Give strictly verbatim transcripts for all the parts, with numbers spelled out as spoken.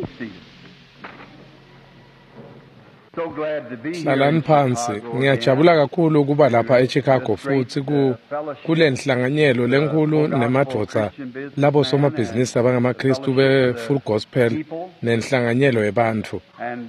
Hlalani phansi. Ngiyajabula kakhulu ukuba lapha eChicago futhi ku kulenhlanganyelo lenkulu nemadoda labo somabhizinisi abangamaKristu be-Full Gospel nenhlanganyelo yabantu.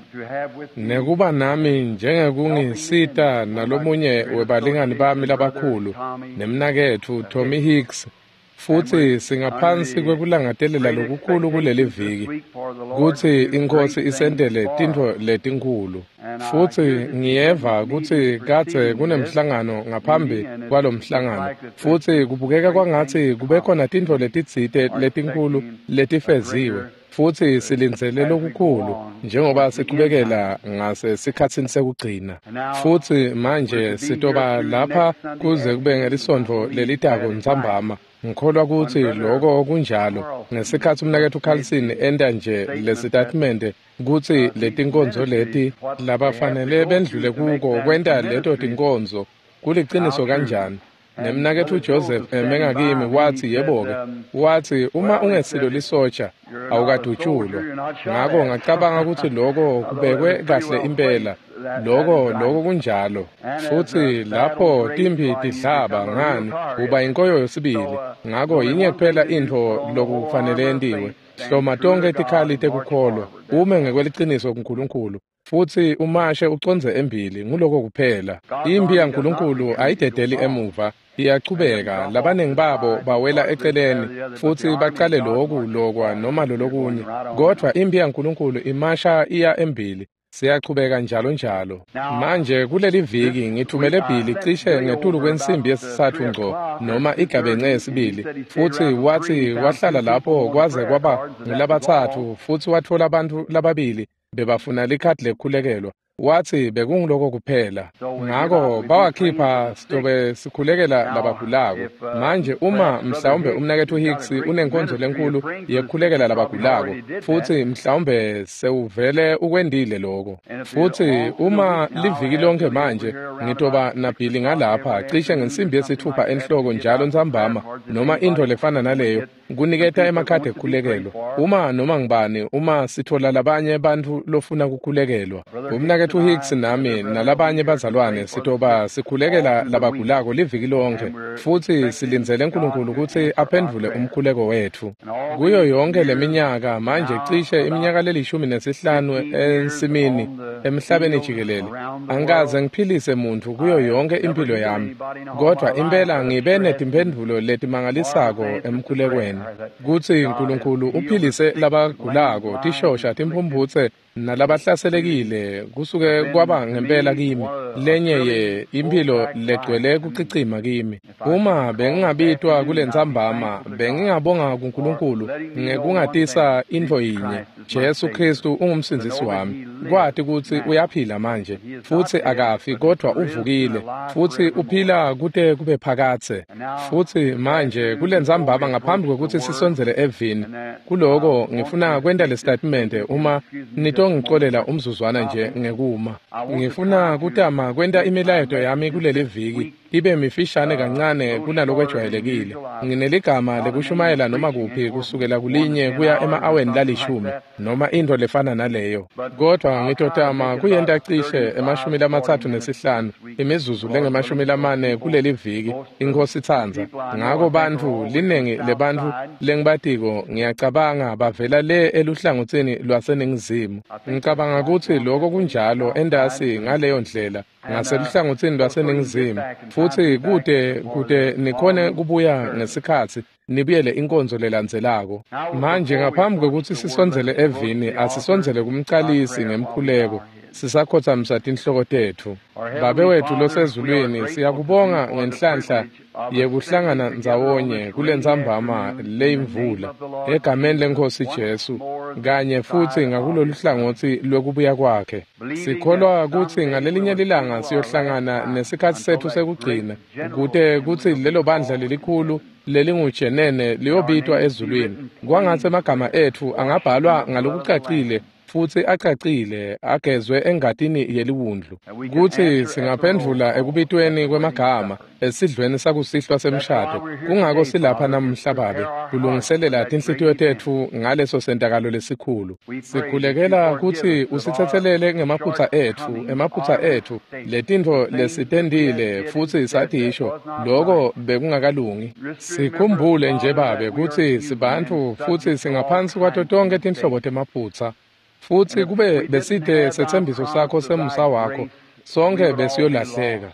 Nekuba nami njengekungisita nalomunye webalingani bami labakhulu nemnakethu Tommy Hicks futhi singaphansi kwekulangatelela lokukhulu kuleli viki kuthi inkosi isendele tintfo letinkulu futhi ngiyeva ukuthi kade kunemhlangano ngaphambi kwalomhlangano futhi kubukeka kwangathi kube khona tintfo letitsite letinkulu letifeziwe futhi silindzele lokukhulu njengoba siqhubekela ngase sikhatsini sekugcina futhi manje sitoba lapha kuze kube ngelisondvo lelitako ntsambama. Ngikholwa ukuthi lokho kunjalo ngesikhathi umnakethu uCarlson enda nje lesitatimende ukuthi letinkonzo leti labafanele bendlule kuko kwenta leto tinkonzo kuliciniso kanjani. Nemnakethu uJoseph emengakimi wathi yebo-ke wathi uma ungesilo lisotsha awukadutshulwa ngakho ngacabanga ukuthi lokho kubekwe kahle impela lokho lokho kunjalo futhi lapho timbi tidlaba ngani uba inkoyo yosibili ngakho yinye kuphela into lokufanele yendiwe hloma tonke tikhali tekukholwa ume ngekweliciniso kuNkulunkulu futhi umashe uconze embili nguloko kuphela. Impi yaNkulunkulu ayidedeli emuva iyachubeka labaningi babo bawela eceleni futhi baqale lokhu lokwa noma lolokunye kodwa impi yaNkulunkulu imasha iya embili siyachubeka njalo njalo. Manje kuleli viki ngithumele Bhili cishe ngetulu kwensimbi yesithathu ngco noma igabence yesibili futhi wathi wahlala lapho kwaze kwaba ngulabathathu futhi wathola abantu lababili bebafuna likhadi lekhulekelwa wathi bekungiloko kuphela ngakho bawakhipha sitobe sikhulekela labagulako. Manje uma mhlawumbe umnakethu Hicks unenkonzo lenkulu yekhulekela labagulako futhi mhlawumbe sewuvele ukwendile lokho futhi uma liviki lonke manje ngitoba naBhili ngalapha cishe ngensimbi yesithupha enhloko njalo ntsambama noma into lefana naleyo kuniketa emakhadi ekhulekelwa uma noma ngibani uma sithola labanye bantu lofuna kukhulekelwa. Umnakethu Hicks nami nalabanye bazalwane sitoba sikhulekela labagulako liviki lonke futhi silindzele uNkulunkulu ukuthi aphendule umkhuleko wethu. Kuyo yonke leminyaka manje cishe iminyaka lelishumi nesihlanu ensimini emhlabeni jikelele angikaze ngiphilise muntu kuyo yonke impilo yami kodwa impela ngibe netimphendvulo letimangalisako emkhulekweni kuthi uNkulunkulu uphilise labagulako tishosha timphumbutse nalabahlaselekile kusuke kwaba ngempela kimi lenye ye impilo legcwele kucicima kimi. Uma bengingabitwa kulentsambama bengingabonga kuNkulunkulu ngekungatisa into yinye Jesu Kristu ungumsindisi wami kwathi ukuthi uyaphila manje futhi akafi kodwa uvukile futhi uphila kude kube phakathe futhi manje kulentsambama ngaphambi kokuthi sisonzele evini kuloko ngifuna kwenda lesitatimende uma nitongixolela umzuzwana nje ngekuma ngifuna kutama kwenda imilayeto yami kuleli viki ibe mifishane kancane kunalokwejwayelekile. Ngineligama lekushumayela noma kuphi kusukela kulinye kuya ema-aweni lalishumi noma into lefana naleyo kodwa ngitotama kuyenta cishe emashumi lamathathu nesihlanu imizuzu lengemashumi lamane kuleli viki inkosi ithanza ngakho bantu linengi lebantu lengibatiko ngiyacabanga bavela le eluhlangotheni lwaseningizimu. Ngicabanga ukuthi lokho kunjalo endasi ngaleyo ndlela ngaseluhlangotheni lwaseningizimu futhi kude kude nikhone kubuya ngesikhathi nibuyele inkonzo lelandzelako. Manje ngaphambi kokuthi sisonzele evini asisonzele kumcalisi ngemkhuleko sisakhothamisa tinhloko tethu. Babe wethu losezulwini siyakubonga ngenhlanhla yekuhlangana ndzawonye kulentsambama leyimvula egameni lenkosi Jesu kanye futhi ngakulolu hlangothi lwekubuya kwakhe. Sikholwa ukuthi ngalelinye lilanga siyohlangana nesikhathi sethu sekugcina kude kuthi lelo bandla lelikhulu lelingujenene liyobitwa ezulwini kwangathi amagama ethu angabhalwa ngalokucacile futhi acacile agezwe engadini yeliwundlu kuthi singaphendvula ekubitweni kwemagama esidlweni sakusihlwa semshado kungako silapha namhla babe kulungiselela tinhlitiyo tethu ngaleso sentakalo lesikhulu sikhulekela ukuthi usithethelele ngemaphutsa ethu emaphutsa ethu letintfo lesitendile futhi satisho lokho bekungakalungi sikhumbule nje babe ukuthi sibantu futhi singaphansi kwato tonke tinhlobo temaphutsa futhi kube beside sethembiso sakho semusa wakho sonke besiyolahleka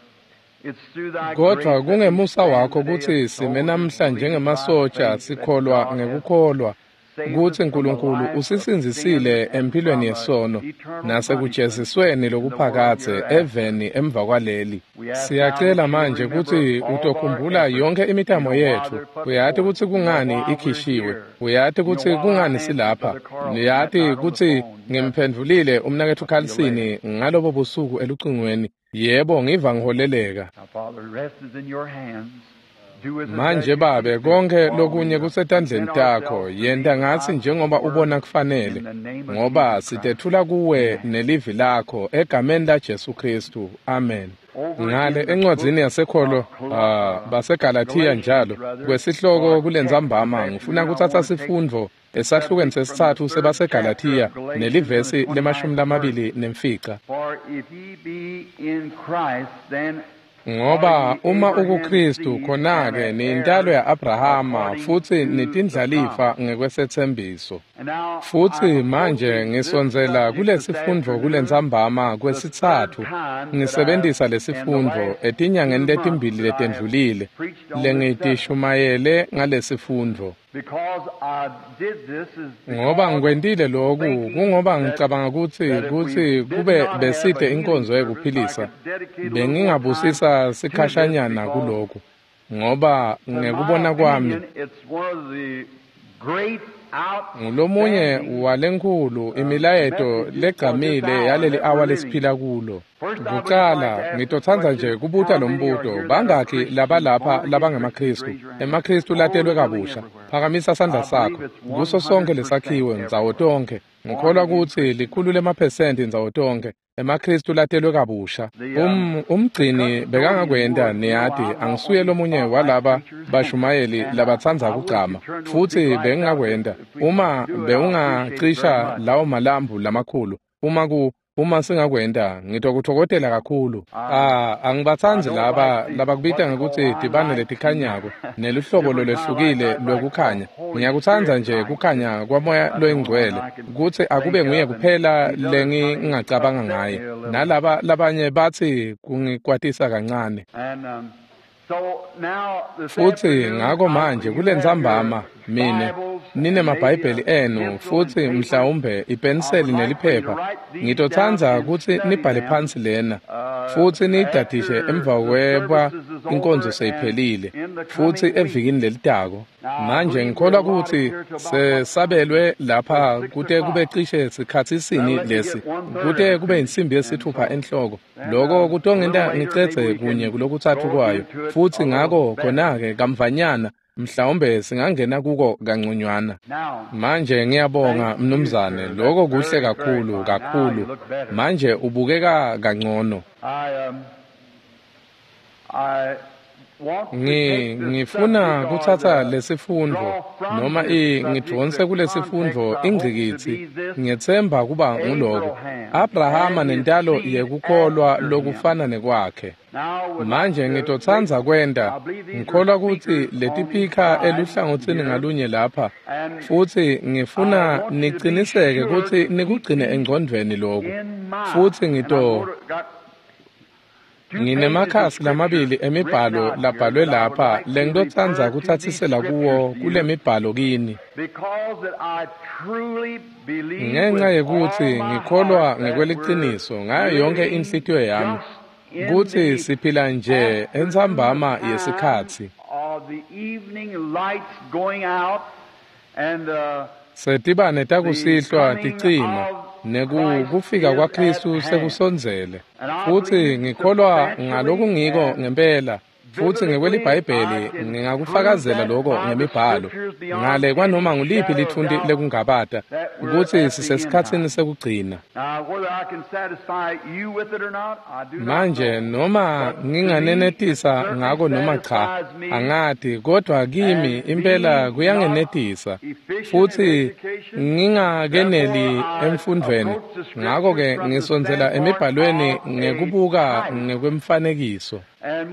kodwa kungemusa wakho ukuthi sime namhla njengemasotsha sikholwa ngekukholwa ukuthi uNkulunkulu usisinzisile empilweni yesono nasekujezisweni lokuphakathe eveni emva kwaleli siyacela manje ukuthi utokhumbula yonke imitamo yethu uyathi ukuthi kungani ikhishiwe uyathi ukuthi kungani silapha uyathi ukuthi ngimphendvulile umnakethu Khalisini ngalobo busuku elucingweni yebo ngiva ngiholeleka manje babe konke lokunye kusetandleni takho yenta ngathi njengoba ubona kufanele ngoba sitethula kuwe nelivi lakho egameni la Jesu Kristu amen ngale encwadzini yasekholo uh, baseGalatia njalo kwesihloko kulenzambama ngifuna ukuthatha sifundo esahlukweni sesithathu sebaseGalatia nelivesi lemashumi lamabili nemfica ngoba uma ukuKristu khona-ke niyintalo ya-Abrahama futhi nitindlalifa ngekwesethembiso futhi manje ngisonzela kulesifundo kulenzambama kwesithathu ngisebenzisa lesifundo etinyangeni letimbili letendlulile lengitishumayele ngalesifundo ngoba ngikwentile lokhu kungoba ngicabanga ukuthi ukuthi kube beside inkonzo yekuphilisa bengingabusisa sikhashanyana kulokhu ngoba ngekubona kwami ngulomunye walenkulu imilayeto legqamile yaleli awa lesiphila kulo kuqala ngitothanza nje kubuta lombuto bangaki laba lapha labangamaKristu emaKristu latelwe kabusha phakamisa sandla sakho kuso sonke lesakhiwe nzawo tonke ngikholwa ukuthi likhulu lemaphesenti nzawo tonke emaKristu latelwe kabusha um umgcini bekangakwenda niyathi angisuye lomunye walaba bashumayeli labatsanza kucama futhi bengakwenda uma beungacisha lawo malambu lamakhulu uma ku uma singakwenda ngitokuthokothela kakhulu ah angibathanzi laba labakubita ngokuthi dibane letikhanyako neluhlobo lolehlukile lokukhanya ngiyakuthanza nje kukhanya kwamoya loyingcwele ukuthi akube nguye kuphela lengingacabanga ngaye nalaba labanye bathi kungikwatisa kancane futhi ngako manje kulenzambama mina nine mabhayibheli enu futhi mhlawumbe ipenseli neliphepha ngitothanza ukuthi nibhale phansi lena futhi niyidadishe emva kweba inkonzo seyiphelile futhi evikini lelitako manje ngikholwa ukuthi sesabelwe lapha kute kube cishe sikhathi sini lesi kute kube insimbi yesithupha enhloko lokho kutongenta ngicethe kunye kulokuthathu kwayo futhi ngako khona-ke kamvanyana mhlawumbe singangena kuko kangconywana manje ngiyabonga mnumzane lokho kuhle kakhulu kakhulu manje ubukeka kangcono ngi ngifuna kuthatha lesifundo noma i ngidonse kulesifundo ingcikithi ngethemba kuba nguloko Abrahama nentalo yekukholwa lokufana nekwakhe manje ngitothanza kwenda ngikholwa ukuthi letiphika eluhlangothini ngalunye lapha futhi ngifuna niqiniseke ukuthi nikugcine engcondweni lokho futhi ngito nginemakhasi lamabili emibhalo labhalwe lapha lengitothanza kuthathisela kuwo kule mibhalo kini ngenxa yekuthi ngikholwa ngekweliciniso ngayo yonke inhlitiyo yami kuthi siphila nje entsambama yesikhathi setibane takusihlwa ticima nekufika kwaKristu sekusonzele futhi ngikholwa ngaloku ngiko ngempela futhi ngekwelibhayibheli ngingakufakazela lokho ngemibhalo ngale kwanoma nguliphi lithundi lekungabata ukuthi sisesikhatsini sekugcina. Manje noma nginganenetisa ngako noma cha angathi, kodwa kimi impela kuyangenetisa futhi ngingakeneli emfundweni, ngako ke ngisonzela emibhalweni ngekubuka ngekwemfanekiso.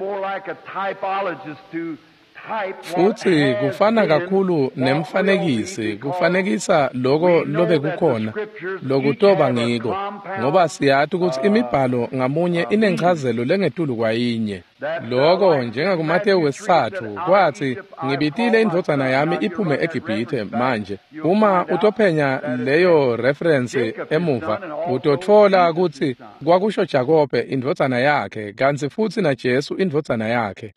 Futhi kufana kakhulu nemfanekisi, kufanekisa lokho lobe kukhona lokutoba ngiko, ngoba siyathi ukuthi imibhalo ngamunye inenchazelo lengetulu kwayinye. Lokho njengakuMathewu wesithathu kwathi ngibitile indvodzana yami iphume eGibhithe. Manje uma utophenya leyo reference emuva utothola ukuthi kwakusho Jakobe indvodzana yakhe kanti futhi na Jesu indvodzana yakhe.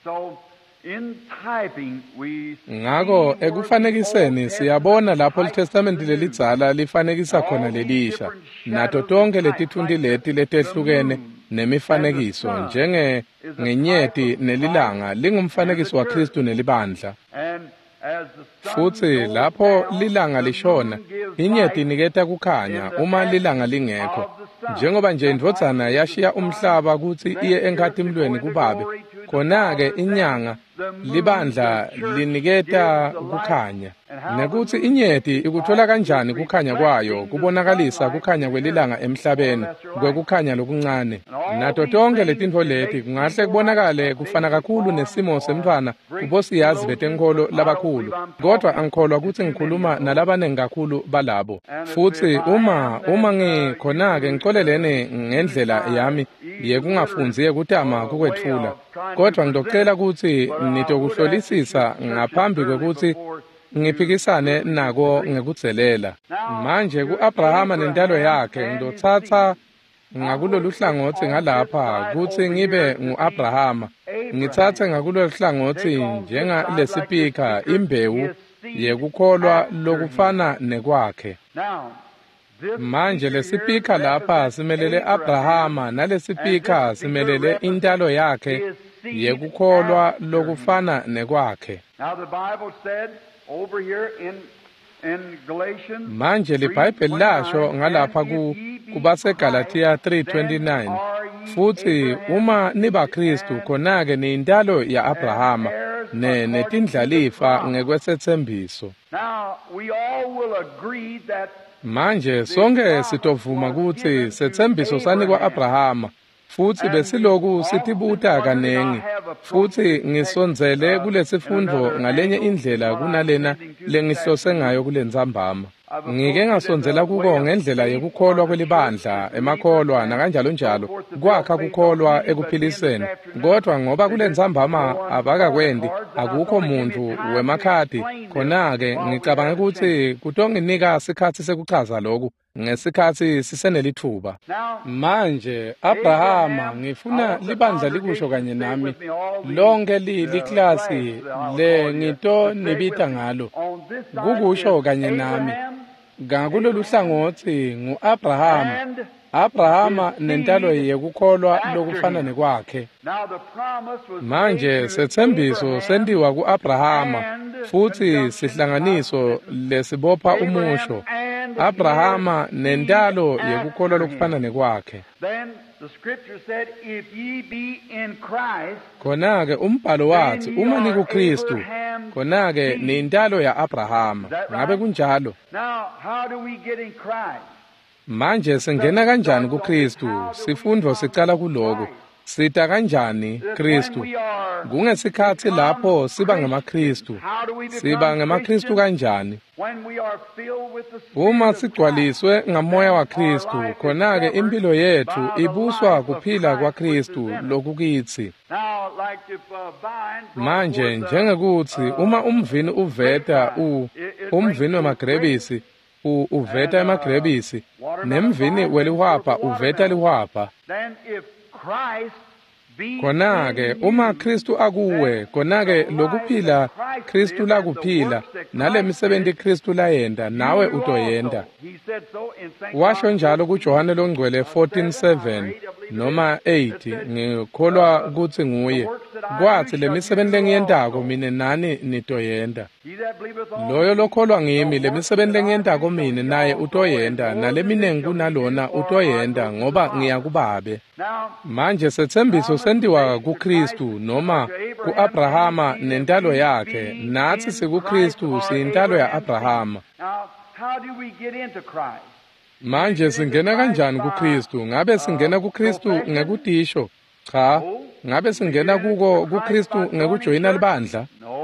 Ngako ekufanekiseni siyabona lapho iTestament lelidzala lifanekisa khona lelisha nato tonke letithundi leti letehlukene nemifanekiso njenge ngenyeti nelilanga lingumfanekiso wa Kristu nelibandla. Futhi lapho lilanga lishona inyeti iniketa kukhanya uma lilanga lingekho, njengoba nje indvodzana yashiya umhlaba ukuthi iye enkathimlweni kubabe, khona-ke inyanga libandla liniketa kukhanya. Nekuthi inyeti ikuthola kanjani kukhanya kwayo kubonakalisa kukhanya kwelilanga emhlabeni kwekukhanya lokuncane. Nato tonke letintfo leti kungahle kubonakale kufana kakhulu nesimo semntfwana kubosiyazi betenkholo labakhulu, kodwa angikholwa ukuthi ngikhuluma nalabanengi kakhulu balabo. Futhi uma uma ngikhona-ke ngicolelene ngendlela yami yekungafunzi yekutama kukwethula, kodwa ngitocela ukuthi nitokuhlolisisa ngaphambi kwekuthi ngiphikisane nako ngekudzelela. Manje ku-Abrahama nentalo yakhe ngidothatha ngakulolu hlangothi ngalapha kuthi ngibe ngu-Abrahama, ngithathe ngakulolu hlangothi njengalesipika imbewu yekukholwa lokufana nekwakhe. Manje lesipika lapha simelele Abrahama nalesipika simelele intalo yakhe yekukholwa lokufana nekwakhe. Manje libhayibheli lasho ngalapha ku kubaseGalatia three twenty-nine, futhi uma niba Kristu khona-ke niyintalo ya Abrahama ne netindlalifa ngekwesethembiso. Manje sonke sitovuma ukuthi sethembiso sanikwa Abrahama, futhi besiloku sitibuta kanengi, futhi ngisonzele kulesifundo ngalenye indlela kunalena lengihlose ngayo kulenzambama. Ngike ngasonzela kuko ngendlela yekukholwa kwelibandla emakholwa nakanjalo njalo kwakha kukholwa ekuphiliseni, kodwa ngoba kulenzambama abakakwendi akukho muntu wemakhadi, khona-ke ngicabanga ukuthi kutonginika sikhathi sekuchaza lokhu ngesikhathi sisenelithuba. Manje Abrahama ngifuna libandla likusho kanye nami lonke liklasi le ngito nibita ngalo kukusho kanje nami ngakulolu hlangothi ngu-Abrahama. Abrahama nentalo yekukholwa lokufana nekwakhe. Manje sethembiso sendiwa ku-Abrahama futhi sihlanganiso lesibopha umusho Abrahama nentalo yekukholwa lokufana nekwakhe. Khona-ke umbhalo wathi uma nikuKristu khona-ke niyintalo ya Abrahama. Ngabe kunjalo? Manje singena kanjani kuKristu? Sifundo sicala kuloko. Sita kanjani Kristu? Kungesikhathi lapho siba ngamaKristu. Siba ngamaKristu kanjani? Uma sigcwaliswe ngamoya waKristu, khona-ke impilo yethu ibuswa kuphila kwaKristu lokukithi. Manje njengekuthi uma umvini uveta u umvini wamagrebisi uveta emagrebisi nemvini welihwapha uveta lihwapha. Khona-ke uma Kristu akuwe, khona-ke lokuphila Kristu lakuphila, nale misebenzi Kristu layenda, nawe utoyenda. Washo njalo kuJohane longcwele fourteen seven noma eight, ngikholwa ukuthi nguye. Kwathi le misebenzi lengiyendako mina nani nitoyenda. Loyo lokholwa ngimi, le misebenzi lengiyendako mina naye utoyenda, nale minengi kunalona utoyenda ngoba ngiya kuBabe. Manje sethembiso sendiwa kuKristu noma kuAbrahama nentalo yakhe, nathi sikuKristu siyintalo yaAbrahama. Manje singena kanjani kuKristu? Ngabe singena kuKristu ngekudisho? Cha. Ngabe singena kuko kuKristu ngekujoyina libandla?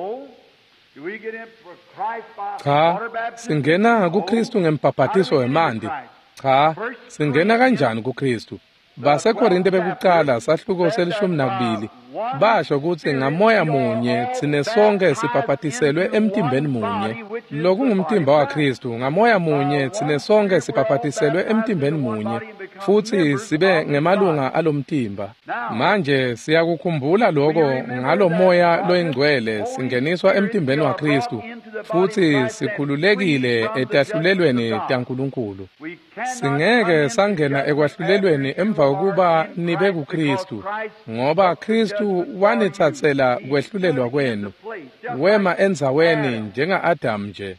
Cha. Singena kuKristu ngembhaphathiso wemanti? Cha. Singena kanjani kuKristu? BaseKorinte bekuqala sahluko selishumi nakubili basho ukuthi ngamoya munye sine sonke sibhaphathiselwe emtimbeni munye. Lokhu ngumtimba waKristu, ngamoya munye sine sonke sibhaphathiselwe emtimbeni munye, futhi sibe ngemalunga alomtimba. Manje siyakukhumbula lokho, ngalomoya loyingcwele singeniswa emtimbeni waKristu, futhi sikhululekile etahlulelweni taNkulunkulu. Singeke sangena ekwahlulelweni emva kokuba nibe kuKristu, ngoba Kristu wanithathela kwehlulelwa kwenu, wema enzaweni njenga-Adam nje.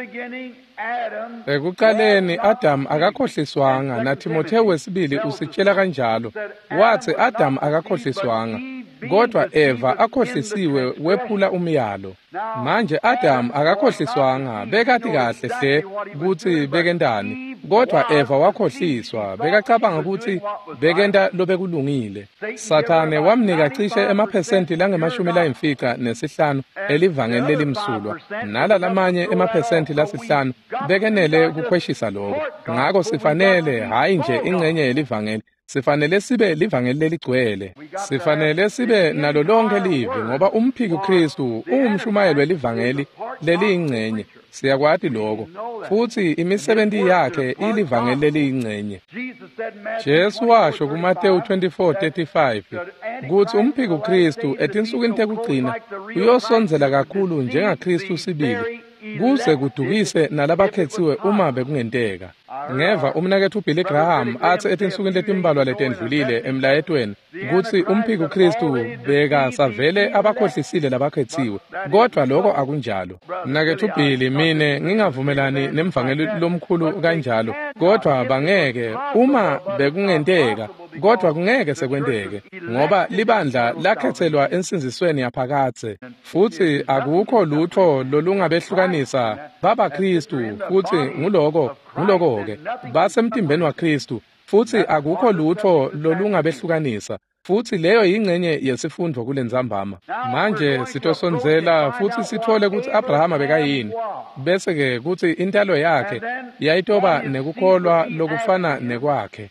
Ekuqaleni Adam akakhohliswanga, na Timotheo wesibili usitshela kanjalo, wathi Adam akakhohliswanga, kodwa Eva akhohlisiwe wephula umyalo. Manje Adam akakhohliswanga, bekati kahle hle ukuthi bekendani, kodwa Eva wakhohliswa, bekacabanga ukuthi bekenda lobekulungile. Sathane wamnika cishe emaphesenti langemashumi layimfica nesihlanu elivangeli lelimsulwa, nala lamanye emaphesenti lasihlanu bekenele kukhweshisa lokho. Ngakho sifanele hayi nje ingcenye yelivangeli, sifanele sibe livangeli leligcwele. Sifanele sibe nalo lonke livi, ngoba umphiki uKristu ungumshumayeli welivangeli leliyingcenye. Siyakwati lokho, futhi imisebenzi yakhe ilivangeli leliyingcenye. Jesu washo kuMateyu twenty-four thirty-five ukuthi umphiki uKristu etinsukwini tekugcina uyosonzela kakhulu njengaKristu sibili, kuze kudukise nalabakhethiwe uma bekungenteka. Ngeva umnakethu uBilly Graham athi etinsukwini letimbalwa letendlulile emlayetweni ukuthi umphiki uKristu beka savele abakhohlisile labakhethiwe, kodwa lokho akunjalo. Mnakethu uBilly, mine ngingavumelani nemvangeli lomkhulu kanjalo, kodwa bangeke uma bekungenteka, kodwa kungeke sekwenteke, ngoba libandla lakhethelwa ensinzisweni yaphakathe, futhi akukho lutho lolungabehlukanisa babaKristu, futhi nguloko nguloko-ke basemtimbeni waKristu, futhi akukho lutho lolungabehlukanisa, futhi leyo yingcenye yesifundo kule nzambama. Manje sitosonzela futhi sithole ukuthi Abrahama bekayini, bese-ke kuthi intalo yakhe yayitoba nekukholwa lokufana nekwakhe.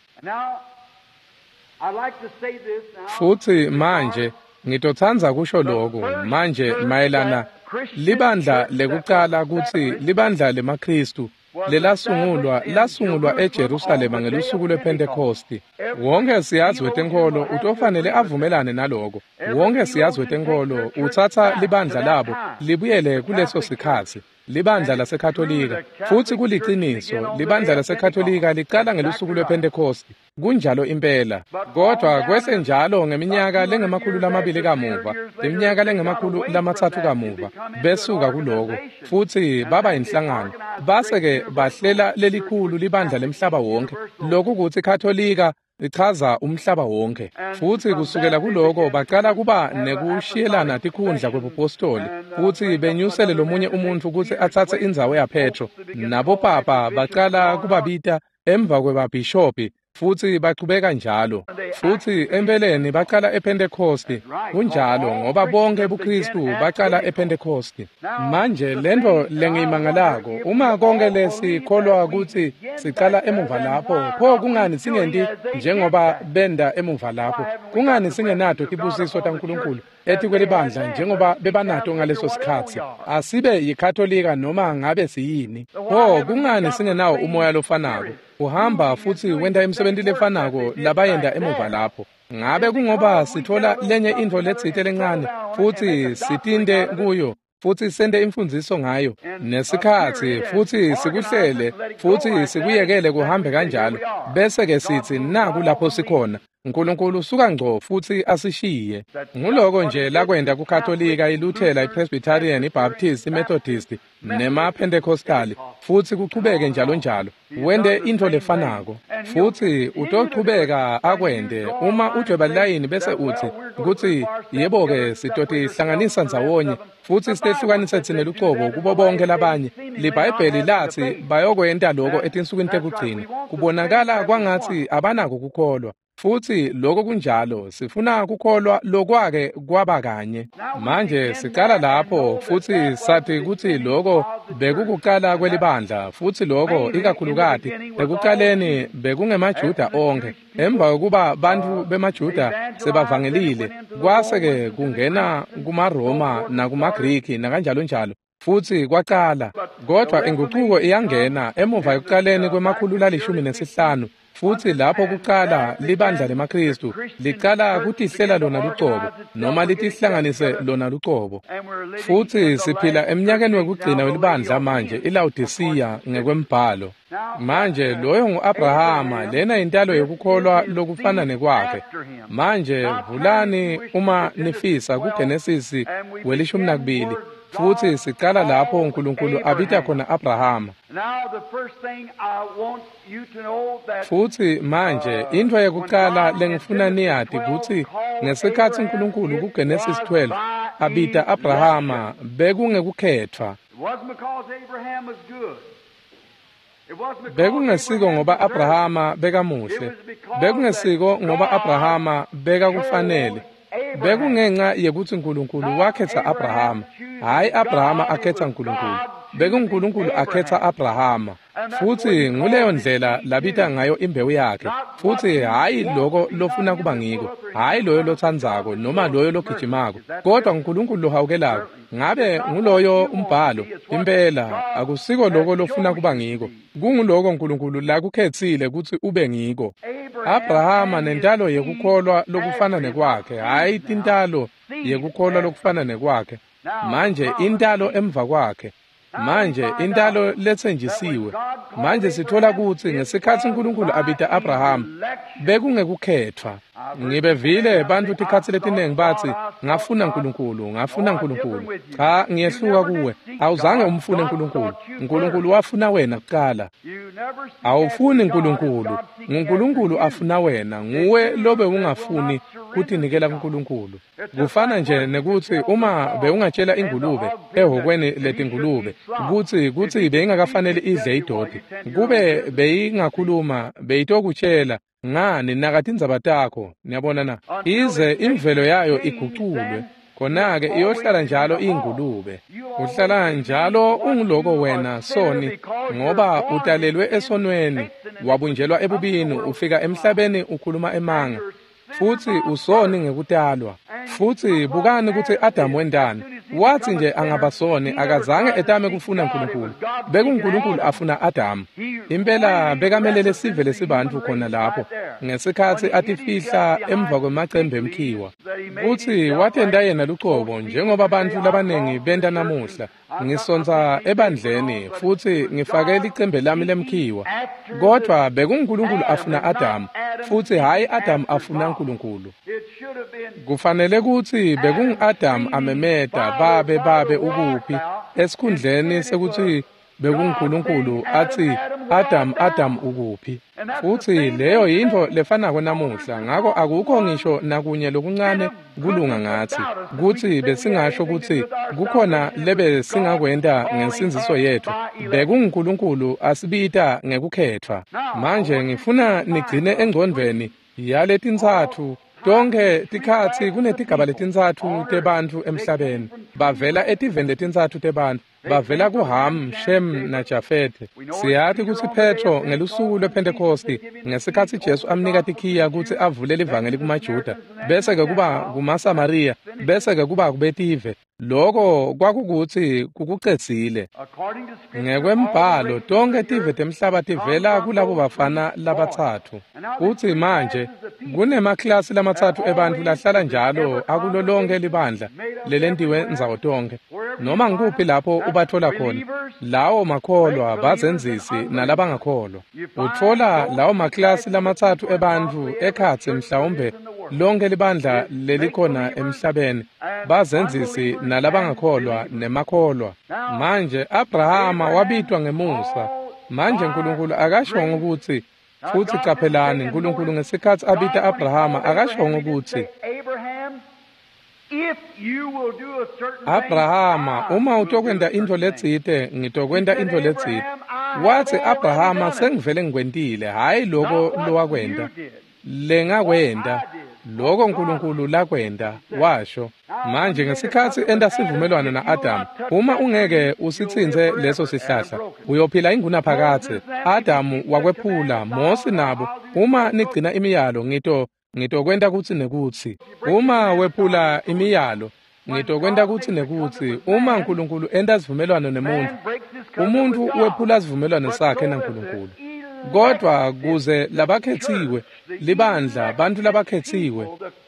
Futhi manje ngitothanza kusho lokho manje mayelana libandla lekuqala ukuthi libandla lemaKristu lelasungulwa lasungulwa eJerusalema ngelusuku lwePentecost. Wonke siyazi wetenkolo utofanele avumelane naloko. Wonke siyazi wetenkolo uthatha libandla labo libuyele kuleso sikhathi, libandla laseKatolika, futhi kuliqiniso libandla laseKatolika liqala ngelusuku lwePentecost. Kunjalo impela, kodwa kwehle njalo ngeminyaka lengemakhulu lamabili kamuva, iminyaka lengemakhulu lamathathu kamuva, besuka kuloko, futhi baba inhlangano, base-ke bahlela lelikhulu libandla lemhlaba wonke, lokhu kuthi Katolika ichaza umhlaba wonke, futhi kusukela kuloko baqala kuba nekushiyelana tikhundla kwebupostoli, futhi benyusele lomunye umuntu ukuthi athathe indzawo yaPetro, nabo papa baqala kubabita emva kwebabhishopi, futhi baqhubeka njalo, futhi empeleni baqala ePentecost. Kunjalo ngoba bonke ubuKristu baqala ePentecost. Manje lento lengiyimangalako, uma konke lesikholwa ukuthi siqala emuva lapho, pho kungani singenti njengoba benda emuva lapho? Kungani singenato tibusiso taNkulunkulu ethi kwelibandla njengoba bebanato ngaleso sikhathi? Asibe yiKatolika noma ngabe siyini. Pho kungani singenawo umoya lofanako? Uhamba futhi wenda imisebenzi lefanako labayenda emuva lapho. ngabe kungoba sithola lenye into letsite lencane futhi sitinde kuyo futhi sende imfundiso ngayo nesikhathi futhi sikuhlele futhi sikuyekele kuhambe kanjalo bese ke sithi naku lapho sikhona uNkulunkulu usuka ngco futhi asishiye nguloko nje lakwenda kuKatolika, iLuthela, iPresbyterian, iBaptist, iMethodist nemaPentecostal futhi kuchubeke njalo njalo wende into lefanako futhi utochubeka akwende uma udweba line bese uthi ukuthi yebo ke sitoti ihlanganisa ndzawonye futhi sitehlukanise thina lucobo kubo bonke labanye. LiBhayibheli lathi bayokwenda lokho etinsukwini tekugcina kubonakala kwangathi abanako kukholwa futhi lokho kunjalo sifuna kukholwa lokwake kwaba kanye. Manje siqala lapho futhi sathi ukuthi lokho bekukuqala kwelibandla futhi lokho ikakhulukati ekuqaleni bekungemaJuda onke. Emva kokuba bantu bemaJuda sebavangelile kwase ke kungena kumaRoma nakumaGriki nakanjalo njalo futhi kwaqala kodwa inguquko iyangena emuva ekuqaleni kwemakhulu lalishumi nesihlanu futhi lapho kuqala libandla lemaKristu liqala kutihlela lona lucobo noma litihlanganise lona lucobo futhi siphila eminyakeni wekugcina welibandla manje iLaodicea ngekwembhalo. Manje loyo nguAbrahama, lena intalo yokukholwa lokufana nekwakhe. Manje vulani uma nifisa kuGenesis welishumi nakubili futhi siqala lapho uNkulunkulu abita khona Abrahama. Futhi manje into yokuqala lengifuna niyazi ukuthi ngesikhathi uNkulunkulu kuGenesis twelve abita Abrahama bekungekukhethwa. Bekungesiko ngoba Abrahama bekamuhle, bekungesiko ngoba Abrahama bekakufanele, bekungenxa yekuthi uNkulunkulu wakhetha Abrahama, hayi Abrahama akhetha uNkulunkulu. BekuNkulunkulu akhetha Abrahama futhi nguleyo ndlela labita ngayo imbewu yakhe futhi hayi lokho lofuna kuba ngiko, hayi loyo lothandzako noma loyo logijimako, kodwa uNkulunkulu lohawukelayo. Ngabe nguloyo umbhalo impela akusiko lokho lofuna kuba ngiko, kunguloko uNkulunkulu la kukhethile ukuthi ube ngiko. Abrahama nentalo yekukholwa lokufana nekwakhe, hayi tintalo yekukholwa lokufana nekwakhe. Manje intalo emva kwakhe, manje intalo lethenjisiwe. Manje sithola ukuthi ngesikhathi uNkulunkulu abita Abrahama bekungekukhethwa. Ngibe vile bantu tikhathi letinengi bathi ngafuna uNkulunkulu, ngafuna uNkulunkulu. Cha, ngiyehluka kuwe, awuzange umfune uNkulunkulu. uNkulunkulu wafuna wena kuqala. Awufuni uNkulunkulu, uNkulunkulu afuna wena, nguwe lobe ungafuni kutinikela kuNkulunkulu. Kufana nje nekuthi uma beungatshela ingulube ehokweni letingulube ukuthi kuthi beyingakafanele idle idodi, kube beyingakhuluma beyitokutshela ngani nakatindzaba takho, niyabona na, ize imvelo yayo iguculwe khona-ke iyohlala njalo ingulube. Uhlala njalo unguloko wena soni ngoba utalelwe esonweni, wabunjelwa ebubini, ufika emhlabeni ukhuluma emanga futhi usoni ngekutalwa. Futhi bukani ukuthi Adamu wendani wathi nje angabasoni akazange etame kufuna uNkulunkulu, bekuNkulunkulu afuna Adamu. Impela bekamelele sive lesibantu khona lapho ngesikhathi atifihla emva kwemacembe emkhiwa. Uthi wathenda yena lucobo njengoba abantu labanengi benda namuhla, ngisonza ebandleni futhi ngifakela icembe lami lemkhiwa. Kodwa bekuNkulunkulu afuna Adamu futhi hayi Adamu afuna uNkulunkulu. Kufanele ukuthi bekungu-Adamu amemeda babe babe ukuphi esikhundleni sekuthi bekuNkulunkulu athi Adamu Adamu ukuphi. Futhi leyo yinto lefanako namuhla, ngakho akukho ngisho nakunye lokuncane kulunga ngathi kuthi besingasho ukuthi kukhona lebe singakwenda ngensinziso yethu, bekuNkulunkulu asibita ngekukhethwa. Manje ngifuna nigcine engcondweni yaletintsathu tonke tikhathi kunetigaba letintsathu tebantu emhlabeni, bavela etiveni letintsathu tebantu, bavela kuHam, Shem naJafete. Siyathi kuthi Petro ngelusuku lwePentecosti ngesikhathi Jesu amnika tikhiya ukuthi avule livangeli kumaJuda, bese ke kuba kumaSamariya, bese ke kuba kubetive. lokho kwakukuthi kukucedzile ngekwembhalo tonke tive temhlaba tivela kulabo bafana labatsathu kuthi manje kunemakilasi lamatsathu ebantfu lahlala njalo akulo lonke libandla lelentiwe nzawo tonke noma ngikuphi lapho ubathola khona lawo makholwa bazenzisi nalabangakholwa uthola lawo makilasi lamatsathu ebantfu ekhatsi mhlawumbe lonke libandla lelikhona emhlabeni bazenzisi nalabangakholwa nemakholwa manje Abrahama wabitwa ngemusa manje uNkulunkulu akashongo ukuthi futhi caphelani uNkulunkulu ngesikhathi abita Abrahama akashongo ukuthi Abrahama uma utokwenda into letsite ngitokwenda into letsite wathi Abrahama sengivele ngikwentile hayi lokho lowakwenda lengakwenda lokho uNkulunkulu lakwenda washo manje ngesikhathi enda sivumelwana naAdam uma ungeke usitsinze leso sihlahla uyophila inguna phakathi Adamu wakwephula Mose nabo uma nigcina imiyalo ngito ngitokwenda kuthi nekuthi uma wephula imiyalo ngitokwenda kuthi nekuthi uma uNkulunkulu enda sivumelwana nemuntu umuntu wephula sivumelwana sakhe naNkulunkulu kodwa kuze labakhethiwe libandla bantu labakhethiwe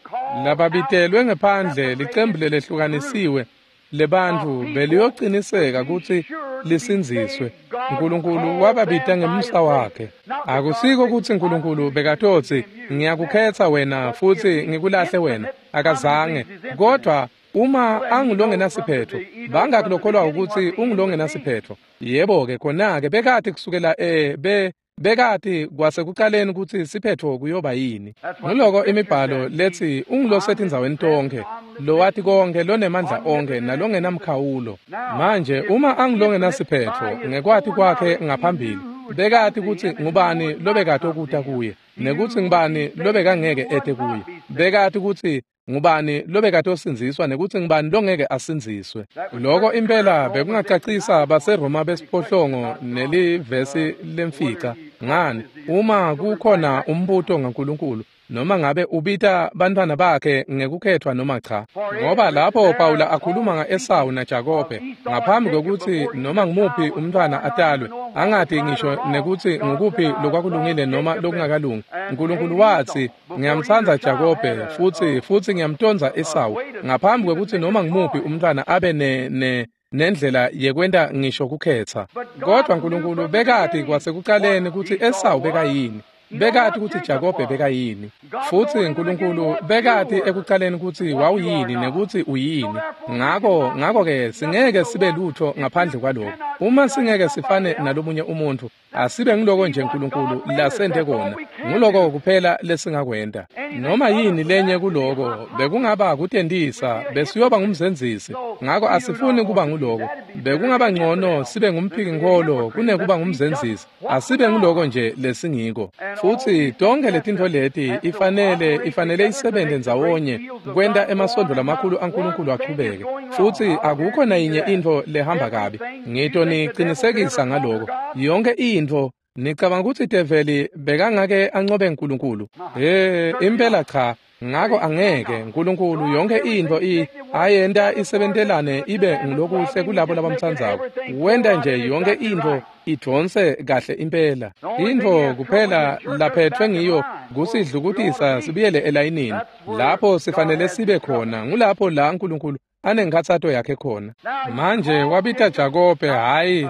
lababitelwe ngephandle licembu lelehlukanisiwe lebantu beliyoqiniseka ukuthi lisinziswe uNkulunkulu wababita ngemusa wakhe akusiko ukuthi uNkulunkulu bekathothi ngiyakukhetha wena futhi ngikulahle wena akazange kodwa uma angilongenasiphetho bangakulokholwa ukuthi ungilongenasiphetho yebo ke khona ke bekade kusukela eh be bekade kwasekuqaleni ukuthi siphetho kuyoba yini ngiloko imibhalo lethi ungilosethe indzaweni tonke lo wathi konke lonemandla onke nalongenamkhawulo manje uma angilongenasiphetho ngekwathi kwakhe ngaphambili bekade ukuthi ngubani lobekade okuta kuye nekuthi ngubani lobekangeke ete kuye bekade ukuthi ngubani lobekade osinziswa nekuthi ngubani longeke asinziswe lokho impela bekungacacisa baseRoma besiphohlongo nelivesi lemfica ngani uma kukhona umbuto ngaNkulunkulu noma ngabe ubita bantwana bakhe ngekukhethwa noma cha ngoba lapho Paula akhuluma ngaEsawu naJakobe ngaphambi kokuthi noma ngimuphi umntwana atalwe angathi ngisho nekuthi ngukuphi lokwakulungile noma lokungakalungi uNkulunkulu wathi ngiyamthanda Jakobe futhi futhi ngiyamtonza Esawu ngaphambi kokuthi noma ngimuphi umntwana abe ne, ne nendlela yekwenda ngisho kukhetha kodwa uNkulunkulu bekade kwasekuqaleni ukuthi Esawu bekayini bekade ukuthi Jakobe bekayini futhi uNkulunkulu bekade ekuqaleni ukuthi wawuyini nekuthi uyini ngakho ngakho ke singeke sibe lutho ngaphandle kwalokho uma singeke sifane nalomunye umuntu asibe ngiloko nje uNkulunkulu lasende kona ngiloko kuphela lesingakwenda noma yini lenye kuloko bekungaba kutendisa besiyoba ngumzenzisi ngakho asifuni kuba nguloko bekungaba ngcono sibe ngumphiki nkolo kunekuba ngumzenzisi asibe ngiloko nje lesingiko futhi tonke letinto leti ifanele ifanele isebenze ndzawonye kwenda emasondo lamakhulu aNkulunkulu aqhubeke futhi akukho nayinye into lehamba kabi ngito niqinisekisa ngaloko yonke into nicabanga ukuthi develi bekangake ancobe uNkulunkulu eh impela cha ngakho angeke uNkulunkulu yonke into i ayenda isebentelane ibe ngilokuhle kulabo labamthandayo wenda nje yonke into idonse kahle impela into kuphela laphethwe ngiyo kusidlukutisa sibiyele elayinini lapho sifanele sibe khona ngulapho la uNkulunkulu anengikhathato yakhe khona manje wabita Jakobe hayi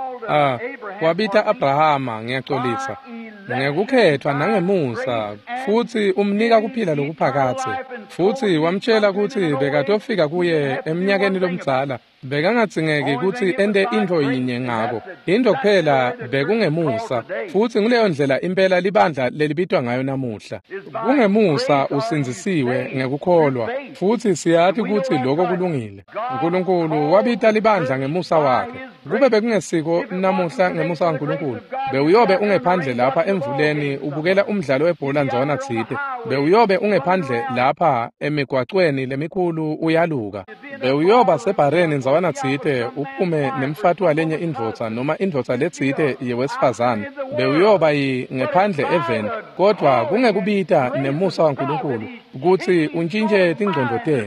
ah wabita Abrahama ngiyaxolisa ngekukhethwa nangemusa futhi umnika kuphila lokuphakathe futhi wamtshela ukuthi bekatofika kuye eminyakeni lomdzala bekangatsingeki ukuthi ende into yinye ngabo into kuphela bekungemusa futhi nguleyo ndlela impela libandla lelibitwa ngayo namuhla kungemusa usinzisiwe ngekukholwa futhi siyathi ukuthi lokho kulungile uNkulunkulu wabita libandla ngemusa wakhe kube bekungesiko namuhla ngemusa kaNkulunkulu bewuyobe ungephandle lapha emvuleni ubukela umdlalo webhola ndzona tsite bewuyobe ungephandle lapha emigwaqweni lemikhulu uyaluka bewuyoba sebhareni ndzona tsite uphume nemfati walenye indvodza noma indvodza letsite yewesifazane bewuyoba yi ngephandle even kodwa kungekubita nemusa kaNkulunkulu ukuthi untshintje tingqondo tenu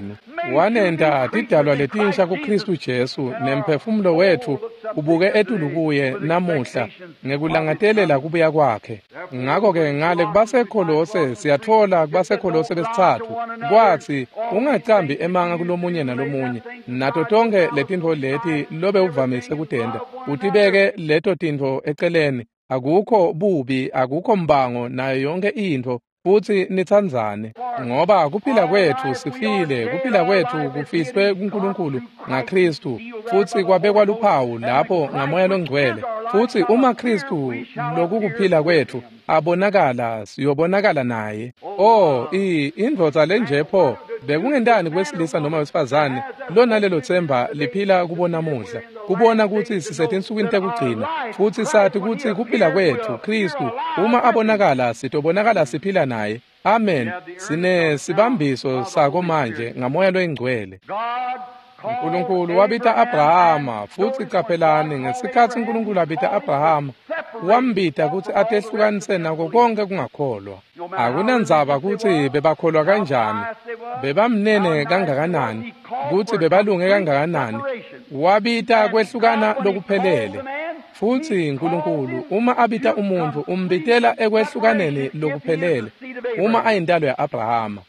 wanenda tidalwa letinsha kuKristu Jesu nemphefumulo wethu ubuke etulu kuye namuhla ngekulangatelela kubuya kwakhe. Ngakho ke ngale kubaseKolose siyathola kubaseKolose besithathu kwathi ungacambi emanga kulomunye nalomunye nato tonke letintfo leti lobe uvamise kutenda utibeke leto tintfo eceleni. Akukho bubi, akukho mbango nayo yonke into, futhi nithandzane ngoba kuphila kwethu sifile, kuphila kwethu kufihlwe kuNkulunkulu ngaKristu, futhi kwabekwa luphawu lapho ngamoya longcwele. Futhi uma Kristu lokukuphila kwethu abonakala, siyobonakala naye. Oh, indvodza lenje pho bekungendani kwesilisa noma wesifazane lona lelo themba liphila kubona muhla, kubona ukuthi sisethe insukwini tekugcina, futhi sathi ukuthi kuphila kwethu Kristu uma abonakala sitobonakala siphila naye. Amen. Sine sibambiso sako manje ngamoya loyingcwele. uNkulunkulu wabita Abrahama, futhi caphelani ngesikhathi uNkulunkulu abita Abrahama wambita ukuthi atehlukanise nako konke kungakholwa. Akunandzaba ukuthi bebakholwa kanjani, bebamnene kangakanani, ukuthi bebalunge kangakanani, wabita kwehlukana lokuphelele. Futhi uNkulunkulu uma abita umuntu umbitela ekwehlukaneni lokuphelele uma ayindalo ya Abrahama.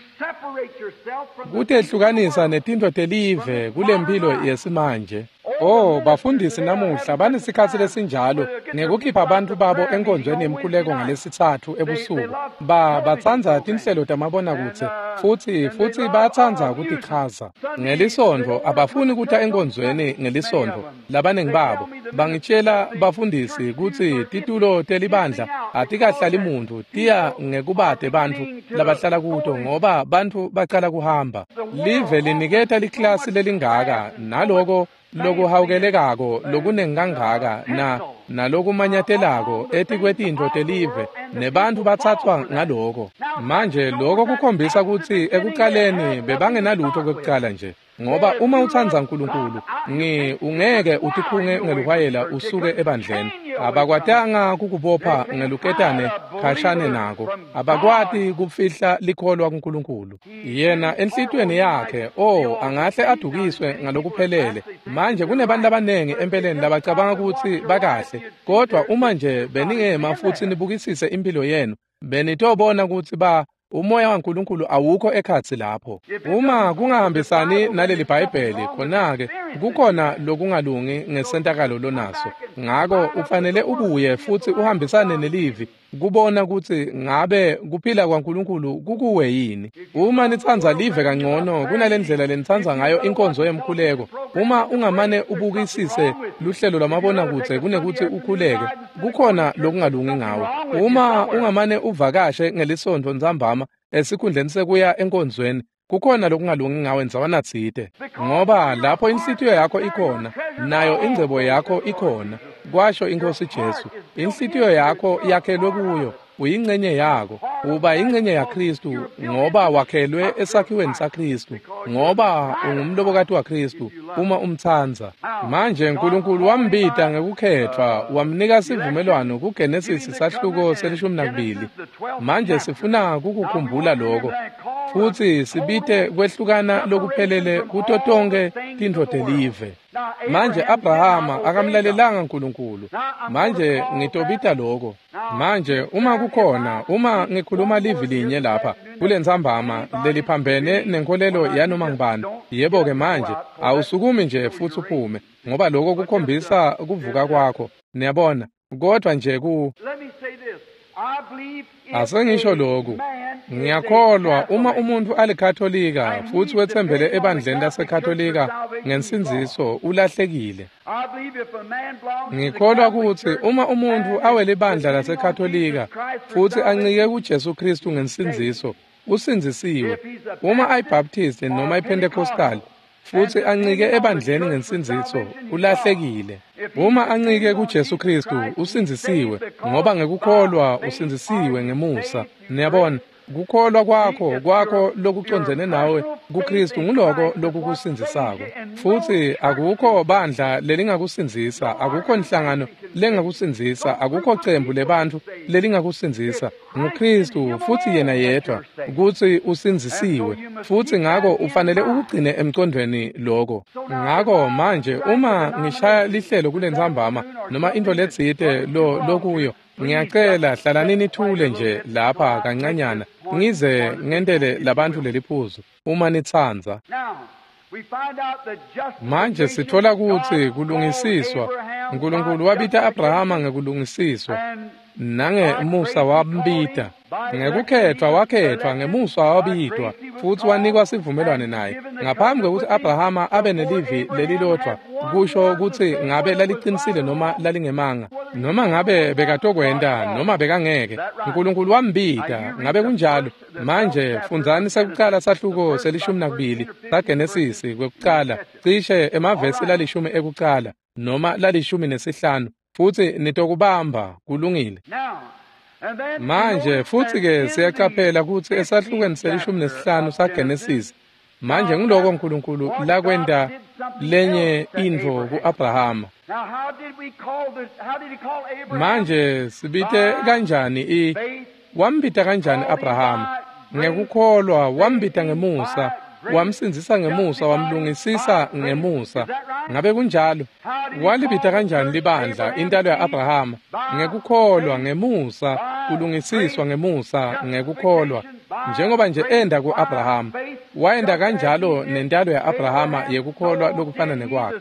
Kutehlukanisa netintfo telive kulempilo yesimanje. Oh, bafundisi namuhla banesikhathi lesinjalo ngekukhipha abantu babo enkonzweni yemkhuleko ngalesithathu ebusuku. Ba batsandza tinhlelo tamabona kutse, futhi futhi batsandza kutichaza. Ngelisondvo abafuni kuta enkonzweni ngelisondvo. Labanengi babo bangitshela bafundisi kuti titulo telibandla atikahlali muntu, tiya ngekubate bantfu labahlala kuto ngoba bantfu bacala kuhamba. Live liniketa liklasi lelingaka naloko lokuhawukelekako lokunengangaka na nalokumanyatelako eti kwetintfo telive nebantfu bathathwa ngaloko. Manje loko kukhombisa ukuthi ekuqaleni bebangenalutho kokuqala nje, ngoba uma uthandza uNkulunkulu ngi ungeke utikhunge ngeluhwayela usuke ebandleni. Abakwatanga kukubopha ngeluketane khashane nako, abakwati kufihla likholwa kuNkulunkulu. Yena enhlitweni yakhe oh angahle adukiswe ngalokuphelele. Manje kunebantu abanengi empeleni labacabanga ukuthi bakahle, kodwa uma nje beningema futhi nibukisise impilo yenu benitobona ukuthi ba umoya waNkulunkulu awukho ekhatsi lapho. Uma kungahambisani naleli Bhayibheli khona-ke kukhona lokungalungi ngesentakalo lonaso. Ngako ufanele ubuye futhi uhambisane nelivi kubona ukuthi ngabe kuphila kwaNkulunkulu kukuwe yini. Uma nithandza live kangcono kunalendlela lenithandza ngayo inkonzo yemkhuleko, uma ungamane ubukisise luhlelo lwamabona kutse kunekuthi ukhuleke, kukhona lokungalungi ngawe. Uma ungamane uvakashe ngelisondvo nzambama esikhundleni sekuya enkonzweni, kukhona lokungalungi ngawe nzawana tsite, ngoba lapho inhlitiyo yakho ikhona nayo ingcebo yakho ikhona. Kwasho iNkosi Jesu, inhlitiyo yakho yakhelwe kuyo, uyingcenye yakho, uba ingcenye yaKristu ngoba wakhelwe esakhiweni saKristu, ngoba ungumlobokati waKristu uma umthandza. Manje uNkulunkulu wambita ngekukhethwa, wamnika sivumelwano kuGenesis sahluko selishumi nakubili. Manje sifuna kukukhumbula lokho, futhi sibite kwehlukana lokuphelele kuto tonke tintfo telive. Manje Abrahama akamlalelanga uNkulunkulu. Manje ngitobita lokho. Manje uma kukhona, uma ngikhuluma livi linye lapha kule nzambama leliphambene nenkolelo yanoma ngibani, yebo ke manje awusukumi nje futhi uphume, ngoba lokho kukhombisa kuvuka kwakho. Niyabona? Kodwa nje ku asengisho lokhu, ngiyakholwa uma umuntu alikatholika futhi wethembele ebandleni lasekatholika ngensinziso ulahlekile. Ngikholwa ukuthi uma umuntu awele ibandla lasekatholika futhi ancike kuJesu Kristu ngensinziso usinzisiwe. Uma ayibaptist noma iPentecostal futhi ancike ebandleni ngensinziso ulahlekile. Uma ancike kuJesu Kristu usinzisiwe, ngoba ngekukholwa usinzisiwe ngemusa. Niyabona? kukholwa kwakho kwakho lokucondzene nawe kuKristu nguloko lokukusindisako futhi akukho bandla lelingakusindisa akukho inhlangano lengakusindisa akukho cembu lebantu lelingakusindisa nguKristu futhi yena yedwa ukuthi usindisiwe futhi ngako ufanele ukugcine emcondweni lokho ngako manje uma ngishaya lihlelo kulenzambama noma into letsite lo lokuyo ngiyacela hlalani nithule nje lapha kancanyana ngize ngendele labantu leliphuzu uma nitsanza manje sithola ukuthi kulungisiswa uNkulunkulu wabita Abrahama ngekulungisiswa nangemusa wambita ngekukhethwa wakhethwa ngemusa wabitwa futhi wanikwa sivumelwano naye ngaphambi kokuthi Abrahama abe nelivi lelilodwa kusho ukuthi ngabe laliqinisile noma lalingemanga noma ngabe bekatokwenda noma bekangeke uNkulunkulu wambita ngabe kunjalo manje funzani sekuqala sahluko selishumi nakubili saGenesis kwekuqala cishe emavesi lalishumi ekuqala noma lalishumi nesihlanu futhi nitokubamba kulungile manje futhi ke siyacaphela ukuthi esahlukweni selishumi nesihlanu saGenesis manje ngiloko uNkulunkulu la kwenda lenye indvo kuAbrahama manje sibite kanjani i wambita kanjani Abrahama ngekukholwa wambita ngemusa wamsinzisa ngemusa wamlungisisa ngemusa ngabe kunjalo walibita kanjani libandla intalo yaAbrahama ngekukholwa ngemusa kulungisiswa ngemusa ngekukholwa njengoba nje enda kuAbrahama waenda kanjalo nentalo yaAbrahama yekukholwa lokufana nekwakhe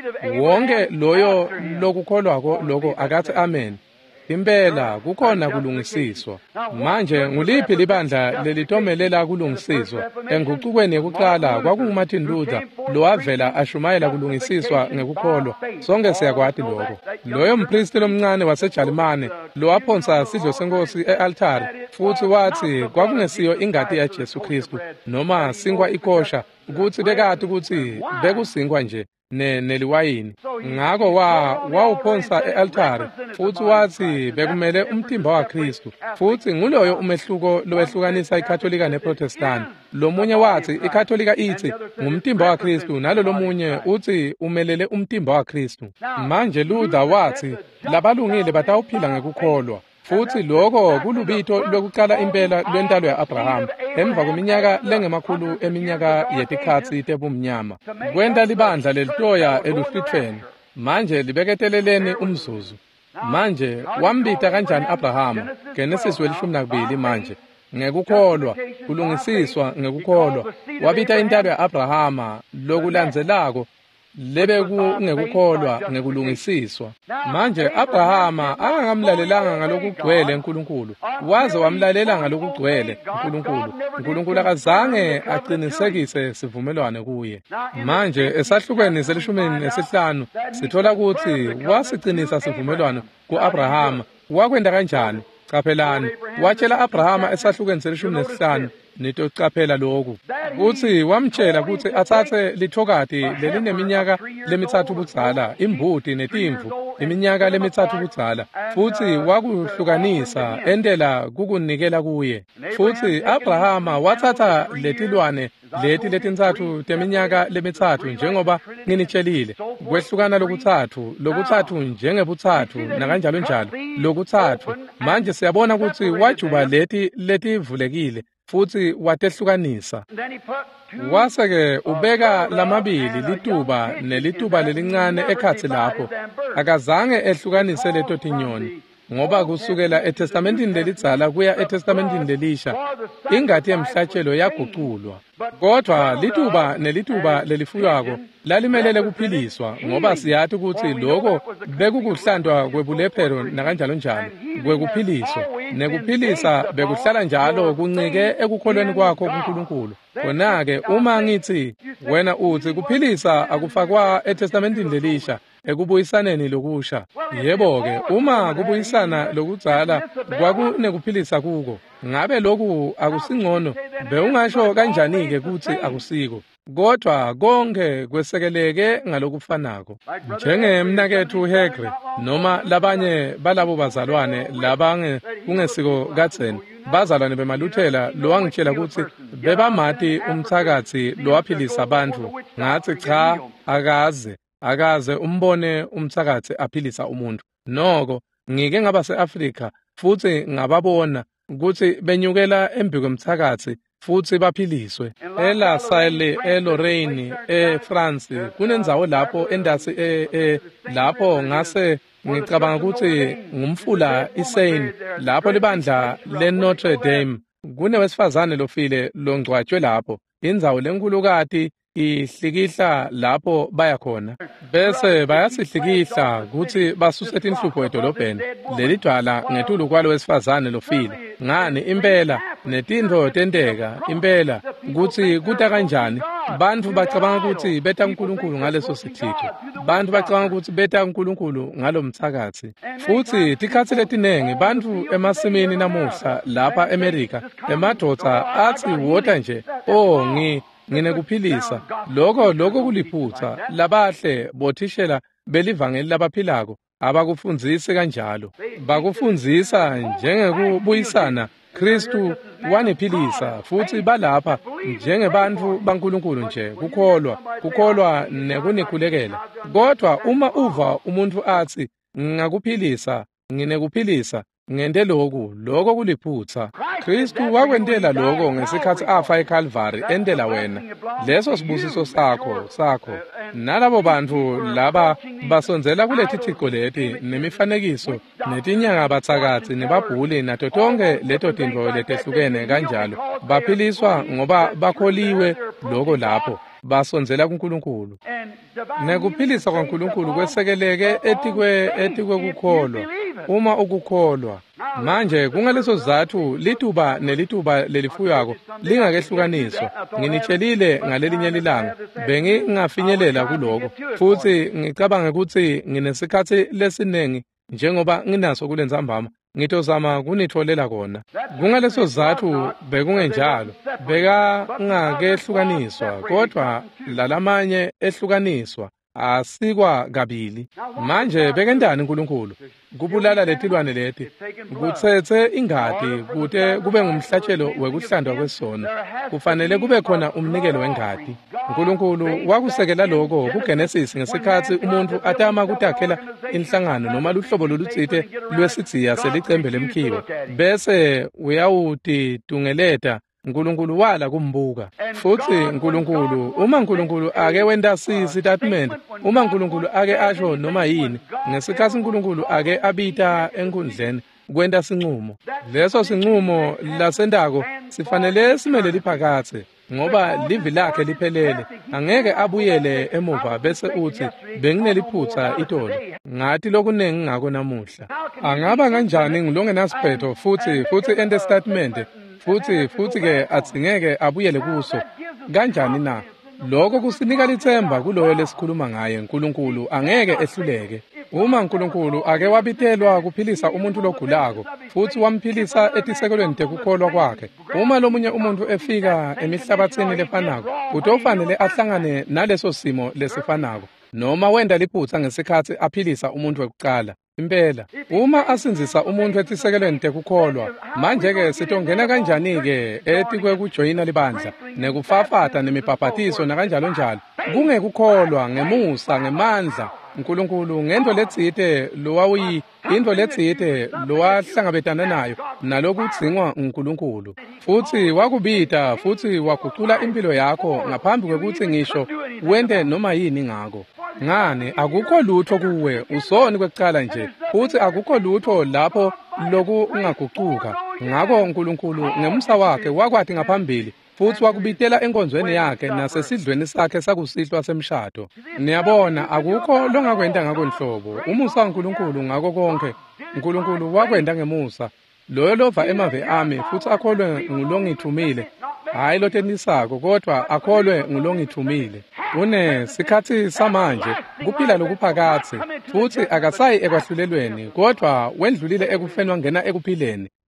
wonke loyo lokukholwako lokho akathi amen impela kukhona kulungisiswa manje nguliphi libandla lelitomelela kulungisiswa engucukweni yokuqala kwakunguMartin Luther lo wavela ashumayela kulungisiswa ngekukholwa sonke siyakwati lokho loyo mpristi lomncane waseJalimane lo waphonsa sidlo senkosi ealtari futhi wathi kwakungesiyo ingadi yaJesu Kristu noma sinkwa ikosha ukuthi bekade ukuthi bekusingwa nje ne neliwayini ngako wa wawuphonsa ealtari futhi wathi bekumele umthimba waKristu futhi nguloyo umehluko lowehlukanisa iKatolika neProtestant lomunye wathi iKatolika ithi ngumthimba waKristu nalo lomunye uthi umelele umthimba waKristu manje Luther wathi labalungile batawuphila ngekukholwa futhi lokho kulubito lokuqala impela lwentalo yaAbrahama emva kweminyaka lengemakhulu eminyaka yetikhatsi tebumnyama kwenta libandla lelitoya eluhlithweni manje libeketeleleni umzuzu manje wambita kanjani Abrahama Genesis welishumi nakubili manje ngekukholwa kulungisiswa ngekukholwa wabita intalo yaAbrahama lokulandzelako lebe kungekukholwa ngekulungisiswa manje Abrahama akangamlalelanga ngalokugcwele uNkulunkulu waze wamlalela ngalokugcwele uNkulunkulu uNkulunkulu akazange aqinisekise sivumelwane kuye manje esahlukweni selishumi nesihlanu sithola ukuthi wasiqinisa sivumelwano kuAbrahama wakwenda kanjani caphelani watshela Abrahama esahlukweni selishumi nesihlanu nitocaphela lokhu uthi wamtshela ukuthi athathe lithokati lelineminyaka lemithathu budzala imbuti netimvu iminyaka lemithathu budzala futhi wakuhlukanisa endela kukunikela kuye futhi Abrahama wathatha letilwane leti letintathu teminyaka lemithathu njengoba nginitshelile kwehlukana lokuthathu lokuthathu njengebuthathu nakanjalo njalo lokuthathu manje siyabona ukuthi wajuba leti letivulekile futhi watehlukanisa waseke ubeka lamabili lituba nelituba lelincane ekhathi lapho akazange ehlukanise leto tinyoni ngoba kusukela eTestamentini lelidzala kuya eTestamentini lelisha ingadi yemhlatshelo yaguculwa kodwa lituba nelituba lelifuyako lalimelele kuphiliswa ngoba siyathi ukuthi lokho bekukuhlandwa kwebulephero nakanjalo njalo kwekuphiliswa nekuphilisa bekuhlala njalo kuncike ekukholweni kwakho kuNkulunkulu khona-ke uma ngithi wena uthi kuphilisa akufakwa eTestamentini lelisha ekubuyisaneni lokusha yebo-ke uma kubuyisana lokudzala kwakunekuphilisa kuko ngabe lokhu akusingcono bewungasho kanjani-ke kuthi akusiko kodwa konke kwesekeleke ngalokufanako njengemnakethu uHegri noma labanye balabo bazalwane labange kungesiko kadzeni bazalwane bemaluthela lo wangitshela ukuthi bebamati umthakathi lo waphilisa abantu. Ngathi cha, akaze akaze umbone umthakathi aphilisa umuntu. Noko ngike ngaba se-Afrika futhi ngababona ukuthi benyukela embi kwemthakathi futhi baphiliswe. Ela Salle, eLorraine, eFrance kunenzawo lapho endasi e, e lapho ngase ngicabanga ukuthi ngumfula iSeine, lapho libandla leNotre Dame. Kunewesifazane lofile longcwatshwe lapho. Indzawo lenkulukati ihlikihla lapho baya khona, bese bayasihlikihla ukuthi basusethe inhlupho edolobheni. Leli dwala ngetulu kwalo wesifazane lofile. Ngani impela netindvo tenteka impela ukuthi kuta kanjani. Bantu bacabanga ukuthi beta uNkulunkulu ngaleso sithixo. Bantu bacabanga ukuthi beta uNkulunkulu ngalomthakathi. Futhi tikhathi letinenge bantu emasimini namuhla lapha eMerika emadoda athi wota nje oh ngi nginekuphilisa. Lokho lokho kuliphutha. Labahle bothishela belivangeli labaphilako abakufundzisi kanjalo. Bakufundzisa njengekubuyisana Kristu waniphilisa futhi balapha njengebantu baNkulunkulu nje kukholwa kukholwa nekunikhulekela. Kodwa uma uva umuntu athi ngakuphilisa nginekuphilisa ngente lokhu lokho kuliphutha. Kristu wakwentela lokho ngesikhathi afa eCalvary entela wena. Leso sibusiso sakho sakho nalabo bantu laba basonzela kulethi thixo leti nemifanekiso netinyanga bathakathi nebabhuli nato tonke leto tindvo letehlukene kanjalo baphiliswa ngoba bakholiwe lokho lapho basonzela kuNkulunkulu. Nekuphilisa kwaNkulunkulu kwesekeleke etikwe etikwe kukholwa. Uma ukukholwa manje kungaleso sizathu lituba nelituba lelifuyako lingakehlukaniswa. Nginitshelile ngalelinye ilanga bengingafinyelela kuloko futhi ngicabanga ukuthi nginesikhathi lesinengi njengoba nginaso kulenzambama ngitozama kunitholela kona. Kungaleso sizathu bekungenjalo beka ngakehlukaniswa kodwa lalamanye ehlukaniswa asikwa kabili. Manje bekendani uNkulunkulu kubulala letilwane leti kutsethe ingadi kute kube ngumhlatshelo wekuhlandwa kwesono. Kufanele kube khona umnikelo wengadi. uNkulunkulu wakusekela lokho kuGenesis ngesikhathi umuntu atama kutakhela inhlangano noma luhlobo lolutsite lwesidziya selicembe lemkhiwa bese uyawuti tungeleta uNkulunkulu wala kumbuka. Futhi uNkulunkulu uma uNkulunkulu ake wenda si statement uma uNkulunkulu ake asho noma yini ngesikhathi uNkulunkulu ake abita enkundleni kwenda sinqumo. Leso sinqumo lasendako sifanele simele liphakathe ngoba livi lakhe liphelele. Angeke abuyele emuva bese uthi bengineliphutha itolo ngathi lokunengi ngako namuhla. Angaba kanjani ngilongenasiphetho futhi futhi ende statement futhi futhi ke atsingeke abuyele kuso kanjani na? Lokho kusinika lithemba kuloyo lesikhuluma ngaye. uNkulunkulu angeke ehluleke. Uma uNkulunkulu ake wabitelwa kuphilisa umuntu logulako futhi wamphilisa etisekelweni tekukholwa kwakhe, uma lomunye umuntu efika emihlabathini lefanako utofanele ahlangane naleso simo lesifanako noma wenda liphutha ngesikhathi aphilisa umuntu wekuqala. Impela uma asinzisa umuntu etisekelweni tekukholwa manje ke sitongena kanjani ke etikwe kujoyina libandla nekufafata nemibhabhatiso nakanjalo njalo kungekukholwa ngemusa ngemandla uNkulunkulu ngento letsite lowawuyi into letsite lowahlangabetana nayo nalokudzingwa uNkulunkulu futhi wakubita futhi wagucula impilo yakho ngaphambi kwekuthi ngisho wende noma yini ngako. Ngani akukho lutho kuwe usoni kwekuqala nje futhi akukho lutho lapho loku ungagucuka ngako. uNkulunkulu ngemsa wakhe wakwathi ngaphambili futhi wakubitela enkonzweni yakhe nasesidlweni sakhe sakusihlwa semshado. Niyabona akukho longakwenda ngako nhlobo umusa uNkulunkulu ngako konke. uNkulunkulu wakwenda ngemusa loyo lova emave ami futhi akholwe ngulongithumile hayi lotenisako kodwa akholwe ngulongithumile. Une sikhathi samanje kuphila lokuphakathi futhi akasayi ekwahlulelweni kodwa wendlulile ekufeni wangena ekuphileni.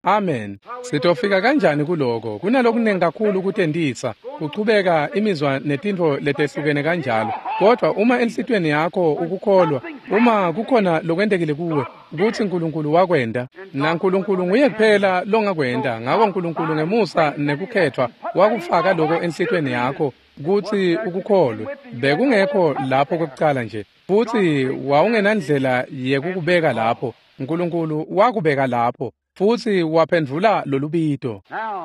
Amen. Sitofika kanjani kuloko? Kunalokuningi kakhulu ukutendisa, kuchubeka imizwa netinto letehlukene kanjalo. Kodwa uma enhlitweni yakho ukukholwa, uma kukhona lokwendekile kuwe, ukuthi uNkulunkulu wakwenda, na uNkulunkulu nguye kuphela longakwenda. Ngakho uNkulunkulu ngemusa nekukhethwa wakufaka lokho enhlitweni yakho ukuthi ukukholwe. Bekungekho lapho kokucala nje, futhi wawungenandlela yekukubeka lapho. uNkulunkulu wakubeka lapho, futhi waphendvula lolubito.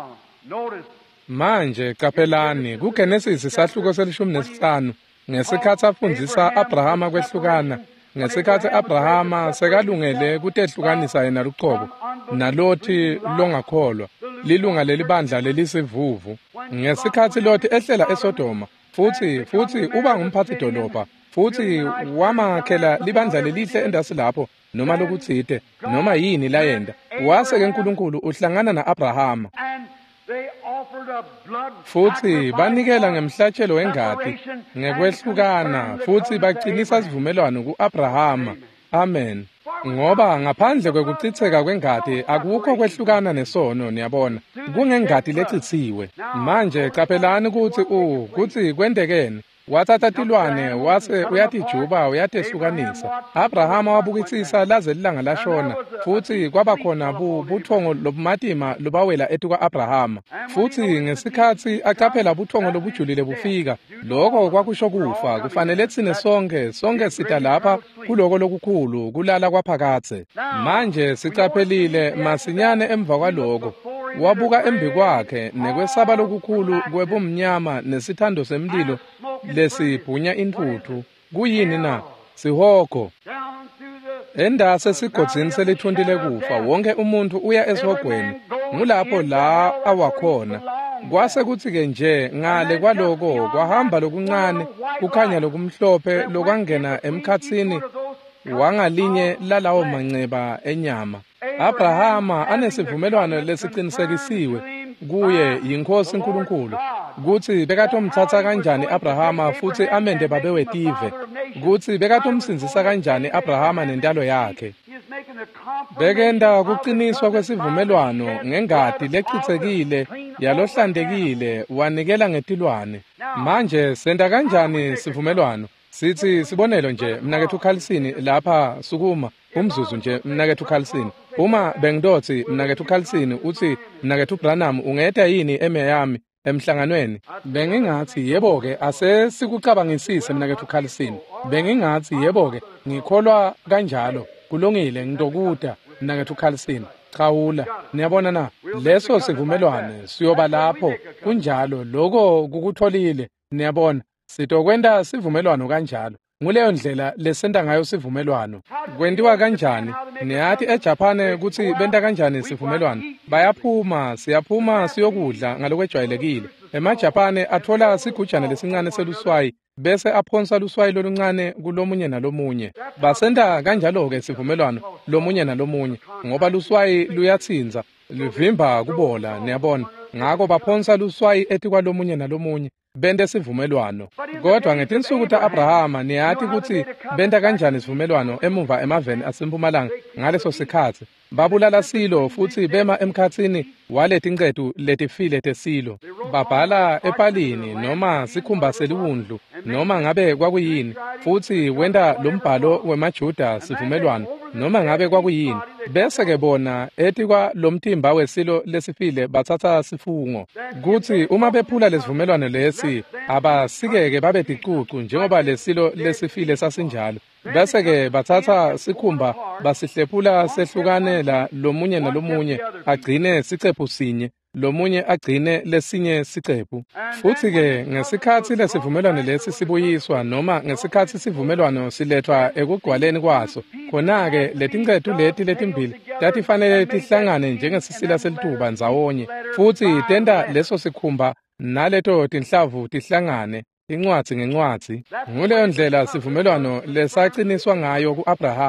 Manje qaphelani kuGenesis isahluko selishumi nesihlanu, ngesikhathi afundzisa Abrahama kwehlukana, ngesikhathi Abrahama sekalungele kutehlukanisa yena luqobo nalothi longakholwa, lilunga lelibandla lelisivuvu, ngesikhathi Loti ehlela eSodoma, futhi futhi uba ngumphathi dolobha, futhi wamakhela libandla lelihle endasi lapho, noma lokutsite, noma yini layenda. Wase-ke uNkulunkulu uhlangana na-Abrahama, futhi banikela ngemhlatshelo wengadi ngekwehlukana, futhi baqinisa isivumelwano ku-Abrahama. Amen. Ngoba ngaphandle kwekuchitheka kwengadi akukho kwehlukana nesono, niyabona, kungengadi lechithiwe. Manje qaphelani ukuthi u kuthi kwendekene, wathatha tilwane wase uyatijuba uyatehlukanisa. Abrahama wabukisisa laze lilanga lashona, futhi kwaba khona buthongo lobumatima lobawela etu kwa-Abrahama. Futhi ngesikhathi aqaphela buthongo lobujulile bufika, lokho kwakusho kufa. Kufanele thine sonke sonke sita lapha kuloko lokukhulu kulala kwaphakathe. Manje sicaphelile masinyane emva kwaloko, wabuka embi kwakhe nekwesaba lokukhulu kwebumnyama nesithando semlilo lesibhunya intuthu. Kuyini na? Sihogo. Endase sigodzini selithuntile kufa, wonke umuntu uya esihogweni. Ngulapho la awakhona. Kwase kuthi-ke nje ngale kwaloko kwahamba lokuncane, kukhanya lokumhlophe lokwangena emkhathini wangalinye lalawo manxeba enyama. Abrahama anesivumelwano lesiqinisekisiwe kuye yinkosi uNkulunkulu, kuthi bekatomthatha kanjani Abrahama futhi amende babewetive, kuthi bekatomsinzisa kanjani Abrahama nentalo yakhe. Bekenda kuqiniswa kwesivumelwano ngengadi lechithekile yalohlandekile wanikela ngetilwane. Manje senda kanjani sivumelwano? Sithi sibonelo nje, mnakethu uKhalisini lapha sukuma umzuzu nje, mnakethu uKhalisini. Uma bengidotsi mnakethu uKhalisini uthi mnakethu uBranham ungeda yini eme yami emhlanganweni, bengingathi yebo-ke ase sikucabangisise mnakethu uKhalisini. Bengingathi yebo-ke ngikholwa kanjalo, kulungile ngidokuda mnakethu uKhalisini. Khawula, niyabona na, leso sivumelwane siyoba lapho kunjalo, lokho kukutholile. Niyabona, sitokwenda sivumelwano kanjalo. Nguleyo ndlela lesenda ngayo sivumelwano. Kwendiwa kanjani? Niyathi eJapan kuthi benta kanjani sivumelwano? Bayaphuma, siyaphuma siyokudla ngalokwejwayelekile. EmaJapan athola sigujana lesincane seluswayi, bese aphonsa luswayi loluncane kulomunye nalomunye. Basenda kanjalo-ke sivumelwano lomunye nalomunye, ngoba luswayi luyatsinza, luvimba kubola, niyabona. Ngakho baphonsa luswayi eti kwalomunye nalomunye, bende sivumelwano. Kodwa ngetinsuku ta-Abrahama niyathi ukuthi benda kanjani sivumelwano emuva emaveni asempumalanga ngaleso sikhathi. Babulala Silo futhi bema emkhathini waletincedu letifile tesilo. Babhala epalini noma sikhumba seliwundlu noma ngabe kwakuyini, futhi wenda lombhalo wemaJuda sivumelwano noma ngabe kwakuyini. Bese ke bona eti kwa lomthimba wesilo lesifile bathatha sifungo kuthi uma bephula lesivumelwano lesi abasikeke babe dicucu njengoba lesilo lesifile sasinjalo. Bese ke bathatha sikhumba basihlephula sehlukanela lomunye nalomunye agcine sicephu sinye, lomunye agcine lesinye sicephu. Futhi ke ngesikhathi lesivumelwano lesi sibuyiswa noma ngesikhathi sivumelwano silethwa ekugcwaleni kwaso, khona ke letincedu leti letimbili tatifanele tihlangane njengesisila selituba ndzawonye, futhi tenda leso sikhumba naleto tinhlavu tihlangane incwadzi ngencwadzi. Nguleyo ndlela sivumelwano lesaqiniswa ngayo ku-Abrahama.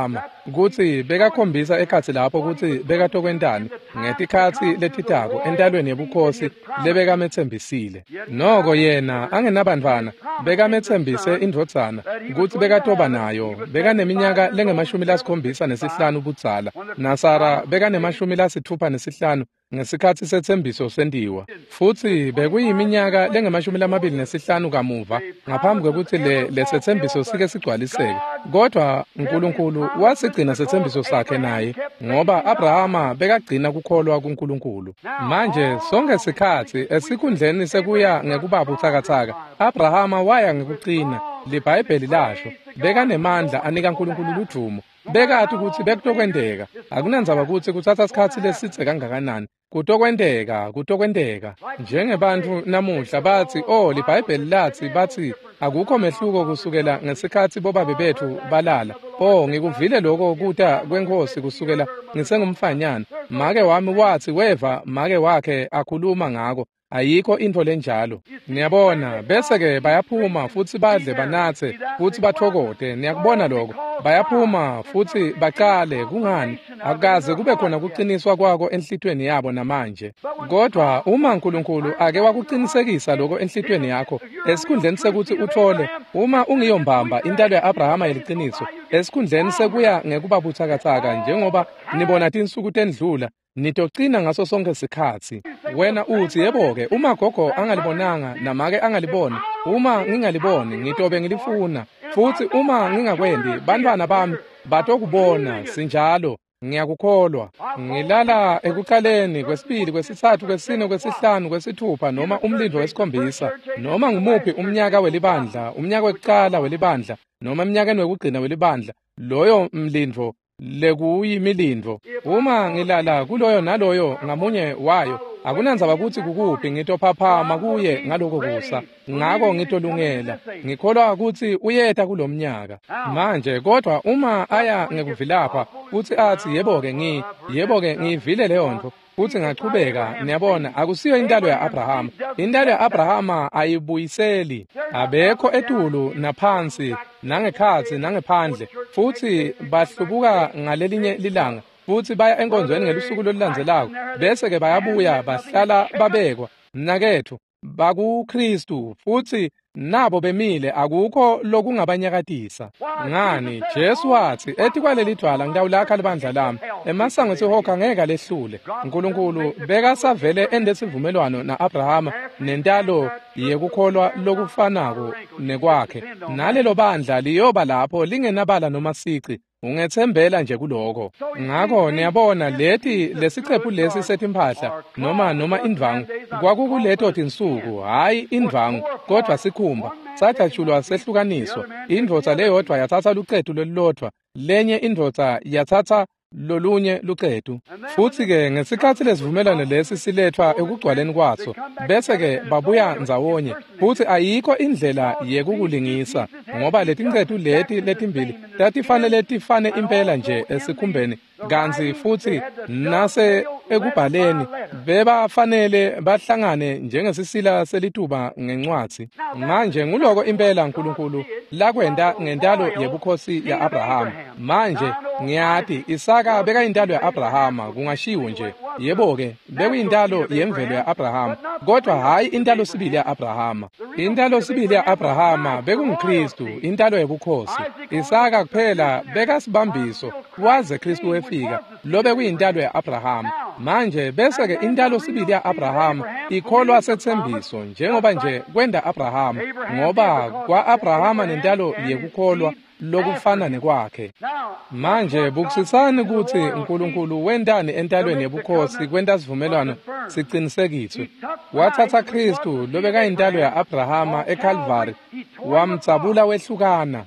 ukuthi bekakhombisa ekhathi lapho ukuthi bekatokwentani ngetikhathi letitako entalweni yebukhosi lebekamethembisile. Noko yena angenabantwana bekamethembise indvodzana ukuthi bekatoba nayo, bekaneminyaka lengemashumi lasikhombisa nesihlanu budzala, naSara bekanemashumi lasithupha nesihlanu ngesikhathi sethembiso sendiwa. Futhi bekuyiminyaka lengemashumi lamabili nesihlanu kamuva ngaphambi kwekuthi le lesethembiso sike sigcwaliseke. Kodwa uNkulunkulu wasigcina sethembiso sakhe naye ngoba Abrahama bekagcina kukholwa kuNkulunkulu. Manje sonke isikhathi esikhundleni sekuya ngekubaba uthakathaka, Abrahama waya ngekuqina. LiBhayibheli lasho bekanemandla anika uNkulunkulu ludumo. Bekathi ukuthi bekutokwendeka, akunandzaba ukuthi kuthatha isikhathi lesitse kangakanani. Kutokwendeka, kutokwendeka. Njengebantu namuhla bathi, oh LiBhayibheli lathi bathi akukho mehluko kusukela ngesikhathi bobabe bethu balala. Oh ngikuvile lokho kuta kwenkosi kusukela ngisengumfanyana. Make wami wathi weva make wakhe akhuluma ngako. Ayikho into lenjalo. Niyabona bese ke bayaphuma futhi badle banathe futhi bathokote. Niyakubona lokho. Bayaphuma futhi baqale kungani akaze kube khona ukuqiniswa kwako enhlitweni yabo namanje. Kodwa uma uNkulunkulu ake wakuqinisekisa lokho enhlitweni yakho esikhundleni sekuthi uthole uma ungiyombamba intalo yaAbrahama yeliqiniso esikhundleni sekuya ngekuba buthakathaka njengoba nibona tinsuku tendlula nitogcina ngaso sonke isikhathi. Wena uthi yebo-ke uma gogo angalibonanga namake angaliboni, uma ngingaliboni ngitobe ngilifuna, futhi uma ngingakwendi bantwana bami batokubona. Sinjalo ngiyakukholwa. Ngilala ekuqaleni, kwesibili, kwesithathu, kwesine, kwesihlanu, kwesithupha noma umlindo wesikhombisa, noma ngumuphi umnyaka welibandla, umnyaka wekuqala welibandla noma eminyakeni wekugcina welibandla, loyo mlindo lekuyimilindo. Uma ngilala kuloyo naloyo ngamunye wayo, akunandzaba ukuthi kukuphi ngitophaphama kuye ngaloko kusa. Ngako ngitolungela, ngikholwa ukuthi uyeta kulomnyaka. Manje kodwa uma aya ngekuvilapha uthi athi yebo-ke ngi yebo-ke ngivile leyo nto futhi ngaqhubeka. Niyabona akusiyo intalo yaAbrahama. Intalo yaAbrahama ayibuyiseli. Abekho etulu naphansi nangekhathi nangephandle futhi bahlubuka ngalelinye lilanga futhi baya enkonzweni ngelusuku lolulandzelako bese ke bayabuya bahlala babekwa mnakethu bakuKristu futhi nabo bemile akukho lokungabanyakatisa. Ngani Jesu wathi ethi kwaleli dwala ngidawulakha libandla lami emasango esihoka ngeke lehlule. uNkulunkulu bekasavele endesivumelwano naAbrahama nentalo yekukholwa lokufanako nekwakhe. Nalelo bandla liyoba lapho lingenabala noma sici, ungethembela nje kuloko. Ngakho niyabona leti lesicephu lesi sethi imphahla noma noma indvangu kwakukuleto tinsuku, hayi indvangu kodwa sikhumba sajatshulwa sehlukaniswa. Indvodza leyodwa yathatha luqethu lolulodwa, lenye indvodza yathatha lolunye luqethu. Futhi ke ngesikhathi lesivumelwano lesi silethwa ekugcwaleni kwaso bese ke babuya ndzawonye. Futhi ayikho indlela yekukulingisa ngoba leti nqethu leti letimbili tatifanele tifane impela nje esikhumbeni, kanzi futhi nase ekubhaleni bebafanele bahlangane njengesisila selituba ngencwadzi. Manje nguloko impela uNkulunkulu lakwenda ngentalo yebukhosi yaAbrahama. Manje ngiyathi Isaka bekayintalo yaAbrahama kungashiwo nje. Yebo-ke bekuyintalo yemvelo yaAbrahama kodwa hayi intalo sibili yaAbrahama. Intalo sibili yaAbrahama bekunguKristu, intalo yebukhosi. Isaka kuphela bekasibambiso waze Kristu wefika lobe kuyintalo yaAbrahama. Manje bese ke intalo sibili yaAbrahama ikholwa sethembiso njengoba nje kwenda Abrahama, ngoba kwaAbrahama nentalo yekukholwa lokufana nekwakhe. Manje bukusisani ukuthi uNkulunkulu wendani entalweni yebukhosi kwenta sivumelwano siqinisekiswe. Wathatha Kristu lobekayintalo yaAbrahama eCalvary wamtsabula wehlukana.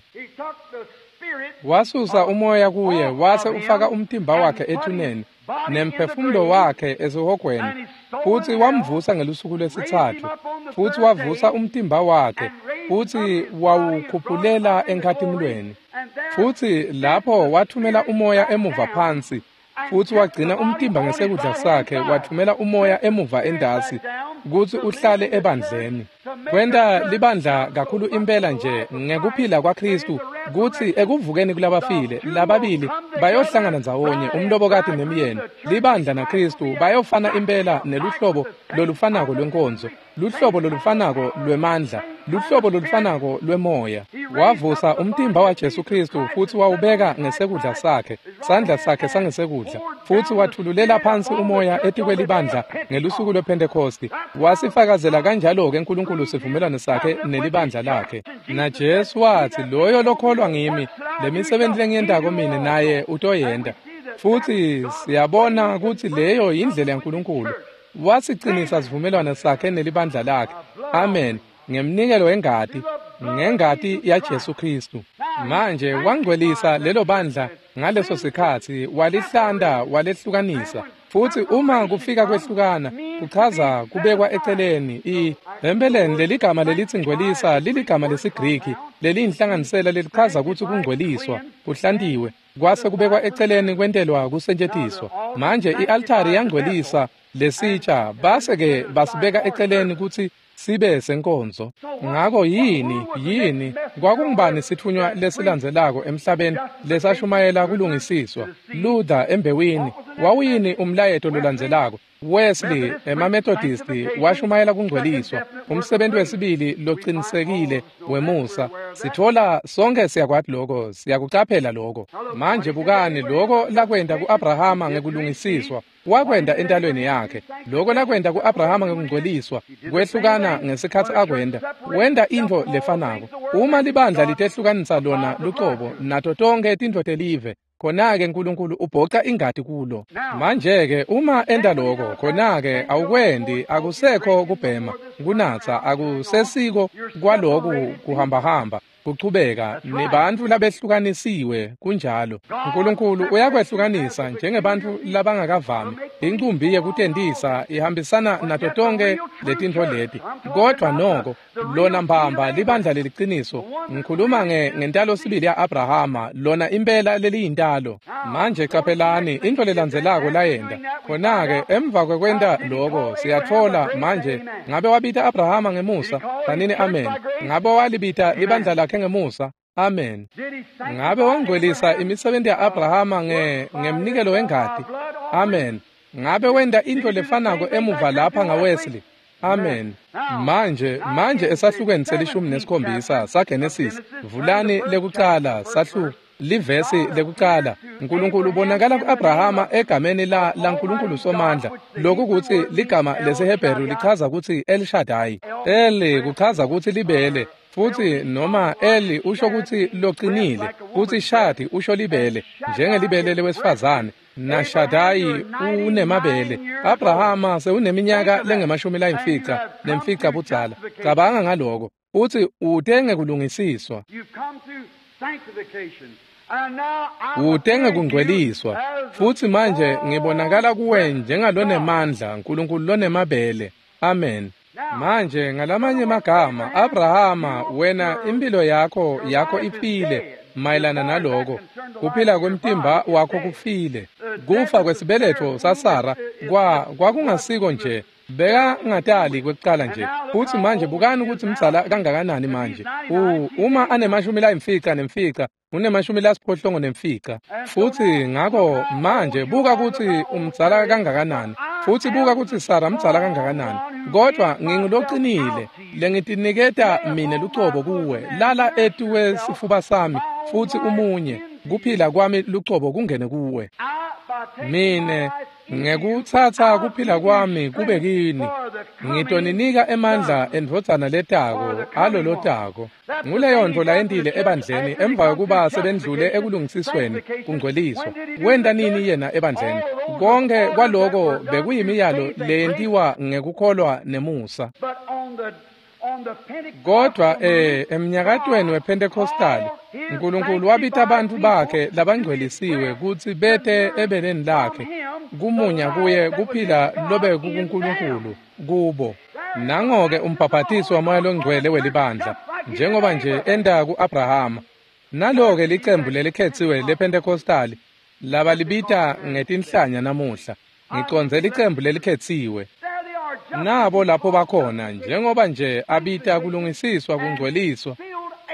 Wasusa umoya kuye wase ufaka umtimba wakhe ethuneni nemphefumulo wakhe esihogweni, futhi wamvusa ngelusuku lwesithathu, futhi wavusa umtimba wakhe futhi wawukhuphulela enkathimulweni. Futhi lapho wathumela umoya emuva phansi, futhi wagcina umtimba ngesekudla sakhe wathumela umoya emuva endasi ukuthi uhlale ebandleni. Kwenta libandla kakhulu impela nje ngekuphila kwaKristu kuthi ekuvukeni kulabafile lababili bayohlangana ndzawonye umlobokati nemyeni libandla naKristu bayofana impela neluhlobo lolufanako lwenkonzo luhlobo lolufanako lwemandla luhlobo lolufanako lwemoya wavusa umtimba waJesu Kristu futhi wawubeka ngesekudla sakhe sandla sakhe sangesekudla futhi wathululela phansi umoya etikweli bandla ngelusuku lwePentecost wasifakazela kanjalo ke uNkulunkulu sivumelane sakhe nelibandla lakhe na Jesu wathi loyo lokholwa ngimi lemisebenzi lengiyendako mina naye utoyenda futhi siyabona ukuthi leyo indlela yaNkulunkulu wasicinisa sivumelane sakhe nelibandla lakhe amen ngemnikelo wengadi ngengadi yaJesu Kristu manje wangcwelisa lelo bandla ngaleso sikhathi walihlanda walehlukanisa futhi uma kufika kwehlukana kuchaza kubekwa eceleni i empeleni leligama lelithi ngcwelisa liligama lesiGriki lelinhlanganisela lelichaza ukuthi kungcweliswa kuhlantiwe kwase kubekwa eceleni kwentelwa kusentshentiswa manje ialtari yangcwelisa lesitsha base ke basibeka eceleni ukuthi sibe senkonzo ngako yini yini kwakungibani sithunywa lesilandzelako emhlabeni lesashumayela kulungisiswa Luther embewini wawuyini umlayeto lolandzelako Wesley emamethodist washumayela kungcweliswa umsebenzi wesibili loqinisekile wemusa sithola sonke siyakwathi lokho siyakucaphela lokho manje bukani lokho lakwenda kuAbrahama ngekulungisiswa wakwenda entalweni yakhe lokho lakwenda kuAbrahama ngekungcweliswa kwehlukana ngesikhathi akwenda wenda into lefanako uma libandla litehlukanisa lona luqobo nato tonke tintfo telive khona-ke uNkulunkulu ubhoca ingadi kulo manje-ke uma enda lokho khona-ke awukwendi akusekho kubhema kunatha akusesiko kwaloku kuhambahamba kuchubeka nebantu labehlukanisiwe kunjalo uNkulunkulu uyakwehlukanisa njengebantu labangakavami incumbi yekutendisa ihambisana nato tonke letintfo leti kodwa noko lona mbamba libandla leliciniso ngikhuluma ngentalo sibili ya-Abrahama lona impela leliyintalo manje capelani into lelandzelako layenda khona-ke emva kwekwenta loko siyatfola manje ngabe wabita Abrahama ngemusa kanini amen ngabe walibita libandla lakhe ngemusa amen ngabe wangcwelisa imisebenzi ya-Abrahama nge ngemnikelo wengadi amen ngabe wenda into lefanako emuva lapha ngaWesley amen manje manje esahlukweni selishumi nesikhombisa saGenesis vulani lekucala sahlu livesi lekucala uNkulunkulu ubonakala kuAbrahama egameni la laNkulunkulu somandla lokhu ukuthi ligama lesiHebheru lichaza ukuthi El Shaddai eli kuchaza ukuthi libele futhi noma eli usho ukuthi loqinile futhi shadi usho libele njengelibele lewesifazane na Shaddai unemabele Abrahama seuneminyaka lengemashumi layimfica nemfica budzala cabanga ngaloko uthi utenge kulungisiswa utenge kungcweliswa futhi manje ngibonakala kuwe njengalonemandla uNkulunkulu lonemabele amen manje ngalamanye magama Abrahama wena impilo yakho yakho ifile mayelana naloko kuphila kwemtimba wakho kufile kufa kwesibeletho saSara kwa kwakungasiko nje beka ngatali kwekuqala nje futhi manje bukani ukuthi mzala kangakanani manje uma anemashumi layimfica nemfica unemashumi lasiphohlongo nemfica futhi ngako manje buka ukuthi umzala kangakanani futhi buka ukuthi Sara mzala kangakanani kodwa ngingiloqinile lengitiniketa mina lucobo kuwe lala etuwe sifuba sami futhi umunye kuphila kwami lucobo kungene kuwe mine ngekuthatha kuphila kwami kube kini ngitoninika emandla endvodzana letako alolotako nguleyo ndvo layendile ebandleni emva kokuba sebendlule ekulungisisweni kungcweliswa wenda nini yena ebandleni konke kwaloko bekuyimiyalo leyentiwa ngekukholwa nemusa kodwa eh emnyakatweni wePentecostal uNkulunkulu wabita abantu bakhe labangcwelisiwe ukuthi bethe ebeleni lakhe kumunya kuye kuphila lobe kuNkulunkulu kubo nangoke umbhaphathiso wamoya longcwele welibandla njengoba nje enda kuAbrahama naloke licembu lelikhethiwe lePentecostal laba libita ngetinhlanya namuhla ngiconze licembu lelikhethiwe nabo lapho bakhona njengoba nje abita kulungisiswa kungcweliswa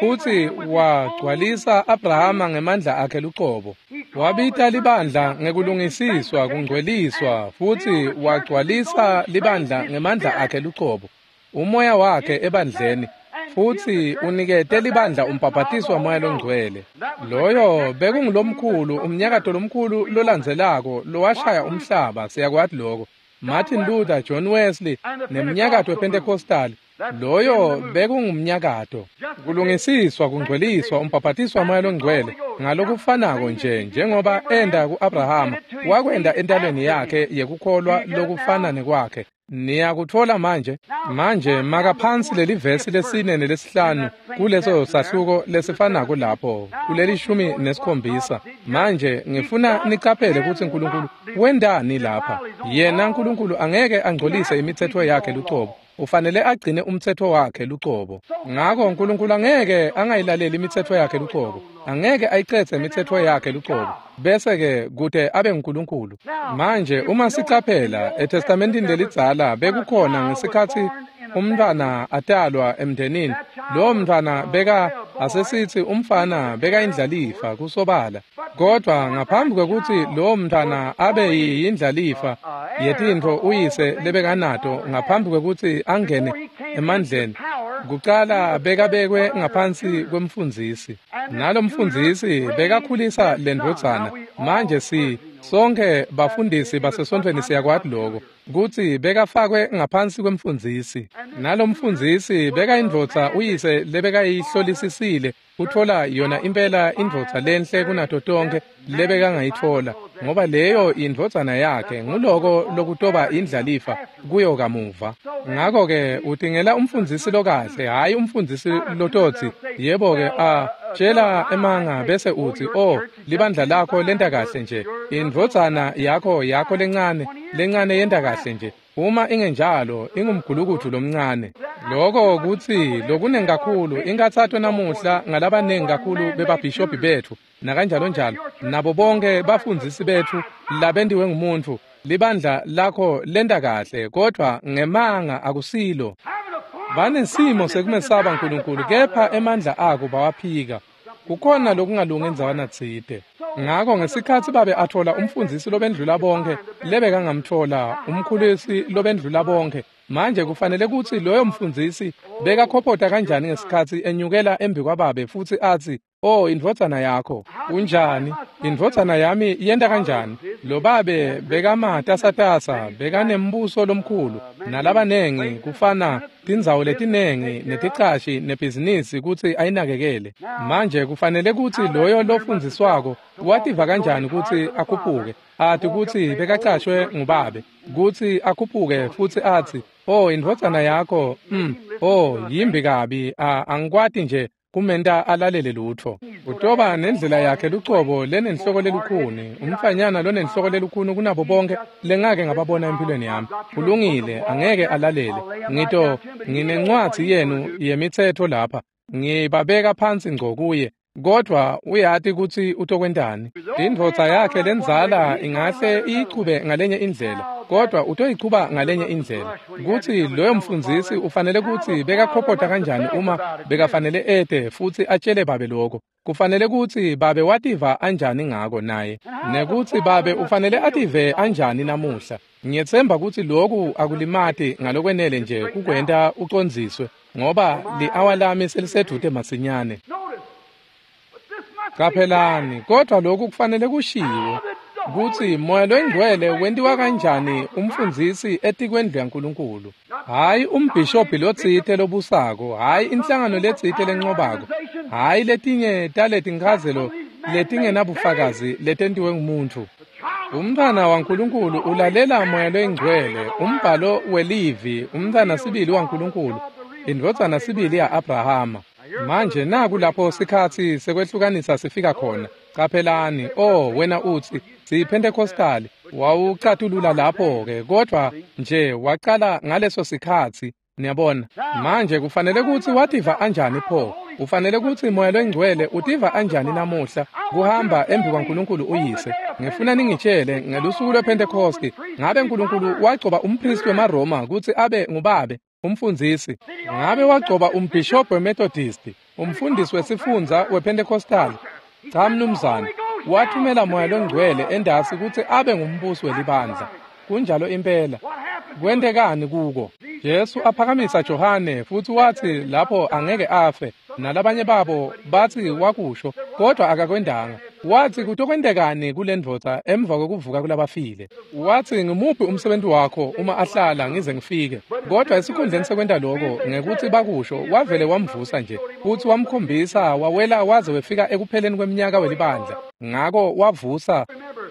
futhi wagcwalisa Abrahama ngemandla akhe luqobo. Wabita libandla ngekulungisiswa kungcweliswa futhi wagcwalisa libandla ngemandla akhe luqobo. Umoya wakhe ebandleni futhi unikete libandla umpaphatiswa moya longcwele. Loyo bekungilomkhulu umnyakato lomkhulu lolandzelako lowashaya umhlaba siyakwathi lokho. Martin Luther, John Wesley nemnyakato wePentecostal. Loyo bekungumnyakato kulungisiswa kungcweliswa umpaphatiswa moya longcwele ngalokufanako nje njengoba enda kuAbrahama wakwenda entalweni yakhe yekukholwa lokufana nekwakhe. Niyakuthola manje manje makaphansi leli vesi lesine nelesihlanu kuleso sahluko lesifanako lapho kuleli shumi nesikhombisa. Manje ngifuna nicaphele ukuthi uNkulunkulu wendani lapha. Yena uNkulunkulu angeke angcolise imithetho yakhe luqobo. Ufanele agcine umthetho wakhe luqobo. Ngakho uNkulunkulu angeke angayilaleli imithetho yakhe luqobo. Angeke ayiqede imithetho yakhe luqobo. Bese ke kude abe uNkulunkulu. Manje uma sicaphela eTestamentini lelidzala bekukhona ngesikhathi umntwana atalwa emndenini. Lo mntwana beka asesithi umfana beka indlalifa kusobala. Kodwa ngaphambi kokuthi lo mntwana abe yindlalifa yetintho uyise lebekanato ngaphambi kokuthi angene emandleni kuqala bekabekwe ngaphansi kwemfundzisi. Nalo mfundzisi bekakhulisa lendvodzana. Manje si sonke bafundisi basesontweni siyakwathi lokho kuthi bekafakwe ngaphansi kwemfundzisi. Nalo mfundzisi beka indvodza uyise lebekayihlolisisile uthola yona impela indvodza lenhle kunato tonke lebeka ngayithola ngoba leyo indvodzana yakhe nguloko lokutoba indlalifa kuyo kamuva. Ngakho ke udingela umfundzisi lokahle hayi umfundzisi lototsi. Yebo ke a tshela emanga bese uthi oh libandla lakho lenta kahle nje indvodzana yakho yakho lencane lencane yenda kahle nje. Uma ingenjalo ingumgulukuthu lomncane. Lokho kuthi lokunengi kakhulu ingathathwe namuhla ngalabanengi kakhulu bebabhishobhi bethu nakanjalo njalo nabo bonke bafundzisi bethu labendiwe ngumuntu. Libandla lakho lenda kahle kodwa ngemanga akusilo. Banesimo sekumesaba uNkulunkulu kepha emandla akho bawaphika. Kukhona lokungalungi enzawana tsite. Ngakho ngesikhathi babe athola umfundzisi lobendlula bonke lebeka ngamthola umkhulisi lobendlula bonke. Manje kufanele ukuthi loyo mfundzisi beka khophota kanjani ngesikhathi enyukela embi kwababe futhi athi oh indvodzana yakho unjani indvodzana yami yenda kanjani. Lo babe beka matasatasa beka nembuso lomkhulu nalabanengi kufana tindzawo letinengi neticashi nebhizinisi kuthi ayinakekele. Manje kufanele ukuthi loyo lofundziswako wativa kanjani ukuthi akhuphuke athi ukuthi bekacashwe ngubabe kuthi akhuphuke futhi athi oh indvodzana yakho mm oh yimbi kabi angikwati nje kumenta alalele lutho. Utoba nendlela yakhe luqobo lenenhloko lelukhuni umfanyana lonenhloko lelukhuni kunabo bonke lengake ngababona empilweni yami. Kulungile angeke alalele. Ngito nginencwadi yenu yemithetho lapha ngibabeka phansi ngco kuye kodwa uyathi ukuthi utokwentani. Indvodza yakhe lenzala ingahle iyichube ngalenye indlela kodwa utoyichuba ngalenye indlela. Kuthi loyo mfundzisi ufanele ukuthi bekakhophota kanjani uma bekafanele ede futhi atshele babe lokho. Kufanele ukuthi babe wativa anjani ngako naye nekuthi babe ufanele ative anjani namuhla. Ngiyethemba ukuthi lokhu akulimati ngalokwenele nje kukwenta ucondziswe ngoba li-hour lami selisedude masinyane. Kaphelani kodwa lokhu kufanele kushiwo kuthi moya longcwele wentiwa kanjani umfundzisi etikwendlu yaNkulunkulu. Hayi umbhishobhi lotsite lobusako hayi inhlangano letsite lenqobako hayi letinye taletinkhazelo letingenabufakazi letentiwe ngumuntu. Umntana waNkulunkulu ulalela moya longcwele umbhalo welivi umntana sibili waNkulunkulu indvodzana sibili ya-Abrahama. Manje naku lapho sikhathi sekwehlukanisa sifika khona. Qaphelani oh wena uthi siyiPentecostal wawucathulula lapho ke kodwa nje waqala ngaleso sikhathi niyabona. Manje kufanele ukuthi wativa anjani pho. Ufanele ukuthi moya longcwele utiva anjani namuhla kuhamba embi kwaNkulunkulu uyise. Ngifuna ningitshele ngelusuku lwePentecost ngabe uNkulunkulu wagcoba umpristi weMaroma ukuthi abe ngubabe umfundisi, ngabe wagcoba umbhishobhi weMethodist, umfundisi wesifundza wePentecostal? Cha mnumzane, wathumela moya longcwele endasi ukuthi abe ngumbusi welibandla. Kunjalo impela. Kwendekani kuko? Yesu aphakamisa Johane futhi wathi lapho angeke afe, nalabanye babo bathi wakusho, kodwa akakwendanga. Wathi kutokwendekani kule ndvodza emva kokuvuka kulabafile? Wathi ngimuphi umsebenzi wakho uma ahlala ngize ngifike? Kodwa esikhundleni sekwenda lokho ngekuthi bakusho, wavele wamvusa nje, futhi wamkhombisa wawela waze wefika ekupheleni kweminyaka welibandla. Ngako wavusa.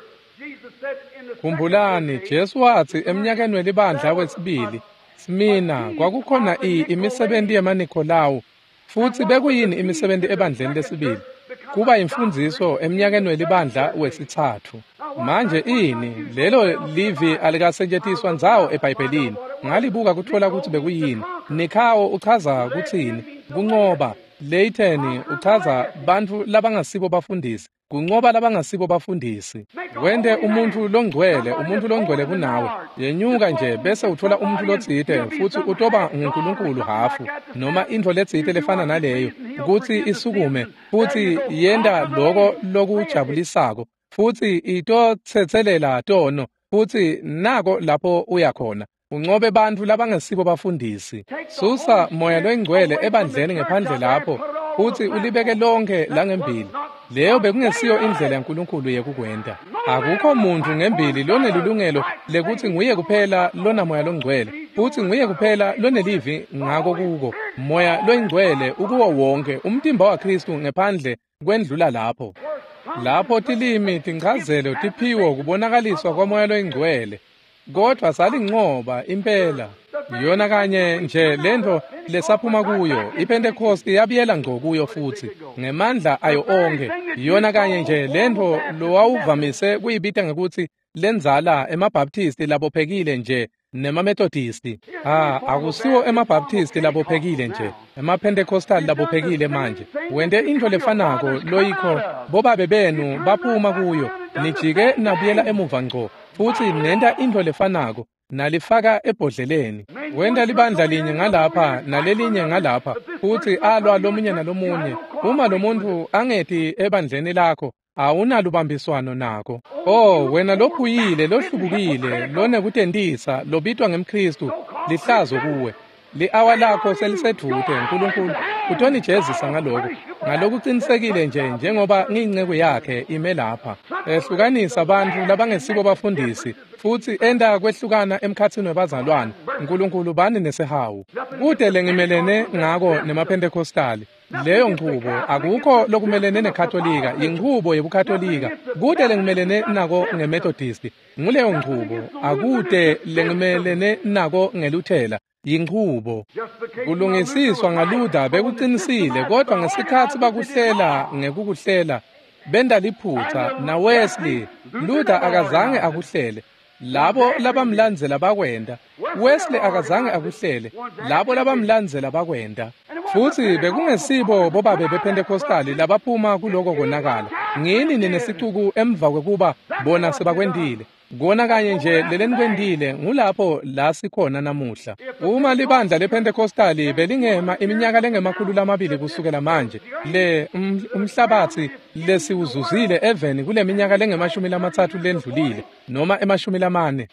Khumbulani, Jesu wathi eminyakeni welibandla wesibili, simina kwakukhona imisebenzi yamaNikolao, futhi bekuyini imisebenzi ebandleni lesibili? Kuba imfundiso eminyakeni welibandla wesithathu. Manje ini lelo livi alikasetshenziswa nzawo eBhayibhelini. Ngalibuka kuthola ukuthi bekuyini. Nikhawo uchaza kuthini? Kunqoba. Layton uchaza bantu labangasibo bafundisi. Kunqoba labangasibo bafundisi. Wende umuntu longcwele, umuntu longcwele kunawe. Yenyuka nje bese uthola umuntu lotsite futhi utoba nguNkulunkulu hafu noma into letsite lefana naleyo ukuthi isukume futhi yenda lokho lokujabulisako futhi itothethelela tono futhi nako lapho uyakhona. Unqobe bantu labangasibo bafundisi. Susa moya lwengcwele ebandleni ngephandle lapho futhi ulibeke lonke langembili. Leyo bekungesiyo indlela yaNkulunkulu yekukwenda. Akukho muntu ngembili lonelulungelo lekuthi nguye kuphela lona moya longcwele futhi nguye kuphela lonelivi ngako kuko. Moya longcwele ukuwo wonke umtimba waKristu ngephandle kwendlula lapho. Lapho tilimi tingazelo tiphiwo kubonakaliswa kwamoya longcwele. Kodwa salinqoba impela. Yona kanye nje lento lesaphuma kuyo iPentecost yabiyela ngqo kuyo futhi ngemandla ayo onke. Yona kanye nje lento lowawuvamise kuyibita ngekuthi lenzala emabaptist labophekile nje nemamethodist. Ah, akusiwo emabaptist labophekile nje, emaPentecostal labophekile manje. Wende into lefanako loyikho bobabe benu baphuma kuyo nijike nabuyela emuva ngqo futhi nenda into lefanako nalifaka ebhodleleni. Wenda libandla linye ngalapha nalelinye ngalapha futhi alwa lomunye nalomunye. Uma lo muntu angethi ebandleni lakho awunalubambiswano nako. Oh, wena lophuyile, lohlubukile, lone kutendisa, lobitwa ngemKristu, lihlazo kuwe. Li-hour lakho selisedvude uNkulunkulu utonijezisa ngalokho. Ngalokuqinisekile nje njengoba ngiyinceku yakhe ime lapha. Ehlukanisa abantu labangesibo bafundisi futhi enda kwehlukana emkhathini webazalwane. uNkulunkulu bani nesehawu. Kude lengimelene ngako nemaPentecostali. Leyo nkqubo akukho lokumelene nekatolika, yinkqubo yebukatolika. Kude lengimelene nako ngeMethodist. Nguleyo nkqubo akude lengimelene nako ngeLuthela. Yinkqubo kulungisiswa ngaLuther bekuqinisile, kodwa ngesikhathi bakuhlela ngekukuhlela benda liphutha na Wesley. Luther akazange akuhlele, labo labamlandzela bakwenda. Wesley akazange akuhlele, labo labamlandzela bakwenda. Futhi bekungesibo bobabe bePentecostal labaphuma kuloko konakala. Ngini nesiciku emva kwekuba bona sebakwendile. Kona kanye nje lelenikwendile ngulapho la sikhona namuhla. Uma libandla lePentecostal belingema iminyaka lengemakhulu lamabili kusukela manje, le umhlabathi lesiwuzuzile even kule minyaka lengemashumi lamathathu lendlulile noma emashumi lamane.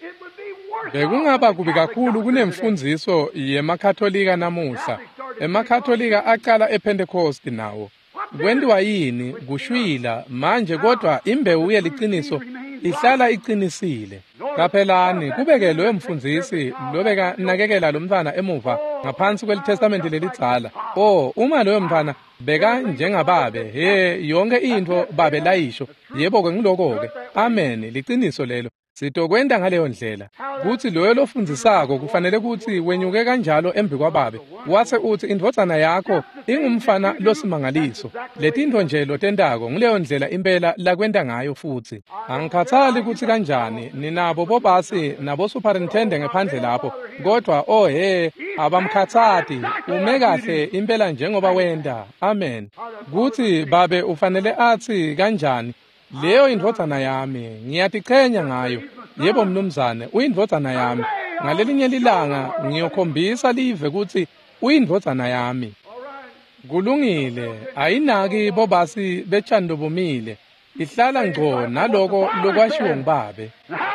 Bekungaba kubi kakhulu kunemfundiso yemakatolika namuhla. Emakatolika aqala ePentecost nawo. Kwendiwa yini kushwila manje, kodwa imbewu yeliqiniso ihlala iqinisile. Kaphelani kubeke lo mfundisi lobeka nakekela lo mntwana emuva ngaphansi kwelitestamenti lelidzala. Oh, uma lo mntwana beka njengababe, he yonke into babe layisho. Yebo ke ngiloko ke. Amen, liqiniso lelo. Sitokwenda ngaleyo ndlela. Kuthi loyo lofundisako kufanele ukuthi wenyuke kanjalo embi kwababe. Wase uthi indvodzana yakho ingumfana losimangaliso. Letinto nje lotendako ngileyo ndlela impela la kwenda ngayo futhi. Angikhathali ukuthi kanjani ninabo bobasi nabo superintendent ngephandle lapho. Kodwa oh he abamkhathati ume kahle impela njengoba wenda. Amen. Kuthi babe ufanele athi kanjani, leyo indvodzana yami ngiyatiqhenya ngayo. Yebo mnumzane, uyindvodzana yami. ngalelinye ilanga ngiyokhombisa live ukuthi uyindvodzana yami. Kulungile, ayinaki bobasi betshando bomile. Ihlala ngco naloko lokwashiwo ngubabe.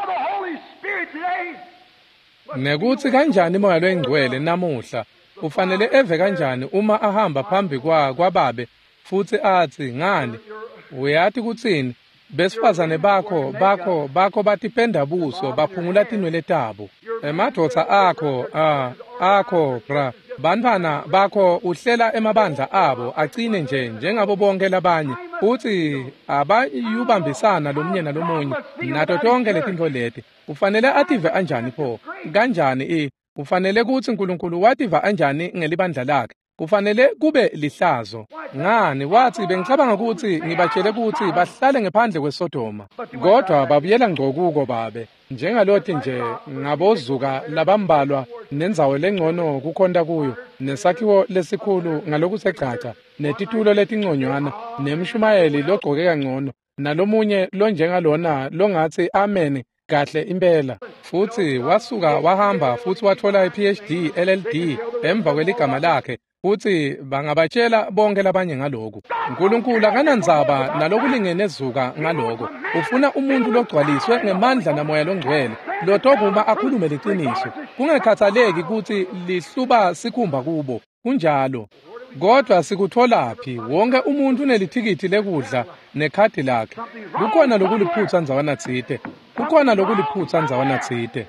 Nekuthi kanjani moya lwengcwele namuhla ufanele eve kanjani uma ahamba phambi kwa kwababe futhi athi ngani uyathi kutsini besifazane bakho bakho bakho batipenda buso baphungula tinwele tabo emadvodza akho ah akho bra bantwana bakho uhlela emabandla abo agcine nje njengabo bonke labanye uthi abayubambisana lomunye nalomunye nato tonke letintfo leti ufanele ative anjani pho kanjani i ufanele ukuthi uNkulunkulu wativa anjani ngelibandla lakhe kufanele kube lihlazo ngani wathi bengicabanga ukuthi ngibatshele ukuthi bahlale ngaphandle kweSodoma kodwa babuyela ngco kuko babe njengalothi nje ngabozuka labambalwa nendzawo lengcono kukhonda kuyo nesakhiwo lesikhulu ngaloku segcaca netitulo letinconywana nemshumayeli logqoke kangcono nalomunye lonjengalona longathi amen kahle impela futhi wasuka wahamba futhi wathola iPhD L L D emva kweligama lakhe futhi bangabatshela bonke labanye ngaloko uNkulunkulu akanandzaba nalokulingene ezuka ngaloko ufuna umuntu logcwaliswe ngemandla namoya longcwele lotokuma akhulume liqiniso kungekhathaleki ukuthi lihluba sikhumba kubo kunjalo kodwa sikutholaphi wonke umuntu unelithikithi lekudla nekhadi lakhe kukhona lokuliphutsa nzawana tsite kukhona lokuliphutsa nzawana tsite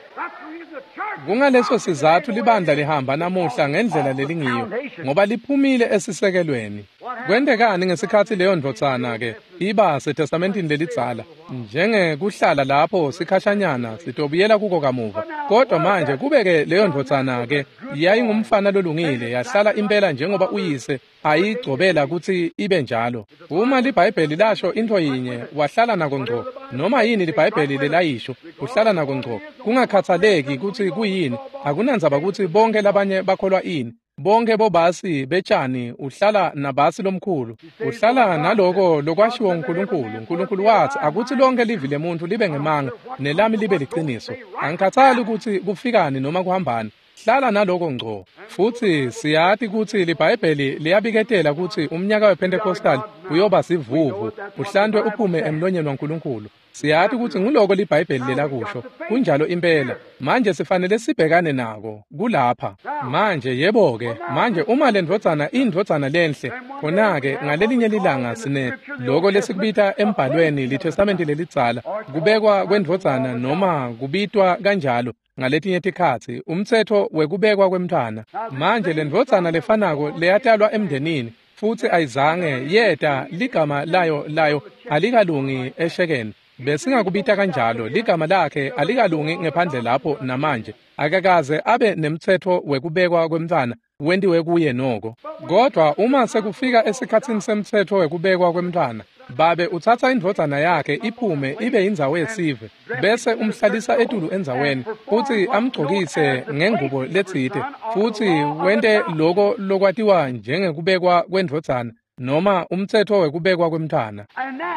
kungaleso sizathu libandla lihamba namuhla ngendlela lelingiyo ngoba liphumile esisekelweni kwendekani ngesikhathi leyo ndvodzana ke iba seTestamentini lelidzala njenge kuhlala lapho sikhashanyana sitobuyela kuko kamuva kodwa manje kubeke leyo ndvodzana ke yayingumfana lolungile yahlala impela njengoba uyise ayigcobela ukuthi ibe njalo uma liBhayibheli lasho into yinye wahlala nako ngco noma yini liBhayibheli lelayisho uhlala nako ngco kungakhathaleki ukuthi kuyini akunandzaba ukuthi bonke labanye bakholwa ini bonke bobasi betshani uhlala nabasi lomkhulu uhlala naloko lokwashiwo uNkulunkulu uNkulunkulu wathi akuthi lonke livi lemuntu libe ngemanga nelami libe liqiniso angikhathali ukuthi kufikani noma kuhambani hlala naloko ngco futhi siyathi ukuthi liBhayibheli liyabiketela ukuthi umnyaka wePentecostal uyoba sivuvu uhlandwe uphume emlonyeni waNkulunkulu siyathi ukuthi nguloko liBhayibheli lelakusho kunjalo impela manje sifanele sibhekane nako kulapha manje yebo ke manje uma lendvodzana indvodzana lenhle khona ke ngalelinye lilanga sine lokho lesikubita embhalweni liTestamenti lelidzala kubekwa kwendvodzana noma kubitwa kanjalo ngaletinye tikhatsi umthetho wekubekwa kwemntwana manje lendvodzana lefanako leyatalwa emndenini futhi ayizange yeta ligama layo layo alikalungi eshekeni besingakubita kanjalo ligama lakhe alikalungi ngephandle lapho namanje akakaze abe nemthetho wekubekwa kwemntwana wendiwe kuye noko kodwa uma sekufika esikhatsini semthetho wekubekwa kwemntwana babe uthatha indvodzana yakhe iphume ibe indzawo yesive bese umhlalisa etulu endzaweni futhi amgcokise ngengubo letsite futhi wente loko lokwatiwa njengekubekwa kwendvodzana noma umthetho wekubekwa kwemntwana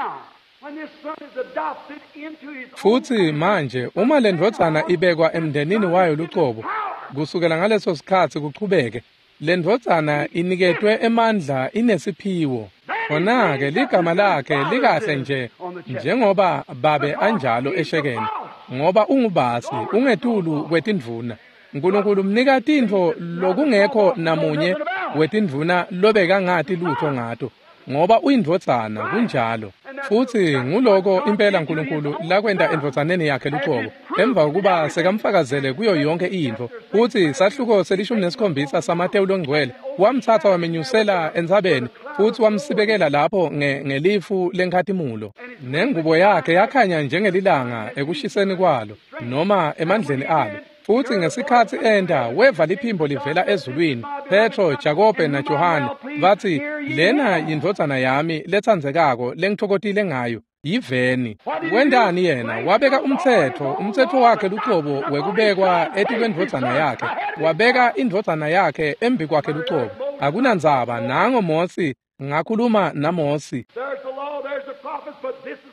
futhi manje uma lendvodzana ibekwa emndenini wayo lucobo kusukela ngaleso sikhathi kuqhubeke lendvodzana iniketwe emandla inesiphiwo khona-ke ligama lakhe likahle nje njengoba babe anjalo eshekeni ngoba ungubasi ungetulu kwetindvuna uNkulunkulu umnika tintfo lokungekho namunye wetindvuna lobeka ngathi lutho ngato ngoba uyindvodzana kunjalo futhi nguloko impela uNkulunkulu lakwenda endvodzaneni yakhe lucobo emva kokuba sekamfakazele kuyo yonke into futhi sahluko selishumi nesikhombisa saMateyu longcwele wamthatha wamenyusela entsabeni futhi wamsibekela lapho ngelifu lenkhathimulo nengubo yakhe yakhanya njengelilanga ekushiseni kwalo noma emandleni alo futhi ngesikhathi enda weva liphimbo livela ezulwini Petro, Jakobe na Johane bathi lena yindvodzana yami lethandzekako lengithokotile ngayo yiveni wendani yena wabeka umthetho umthetho wakhe lucobo wekubekwa eti kwendvodzana yakhe wabeka indvodzana yakhe embi kwakhe lucobo akunandzaba nango Mosi ngakhuluma naMosi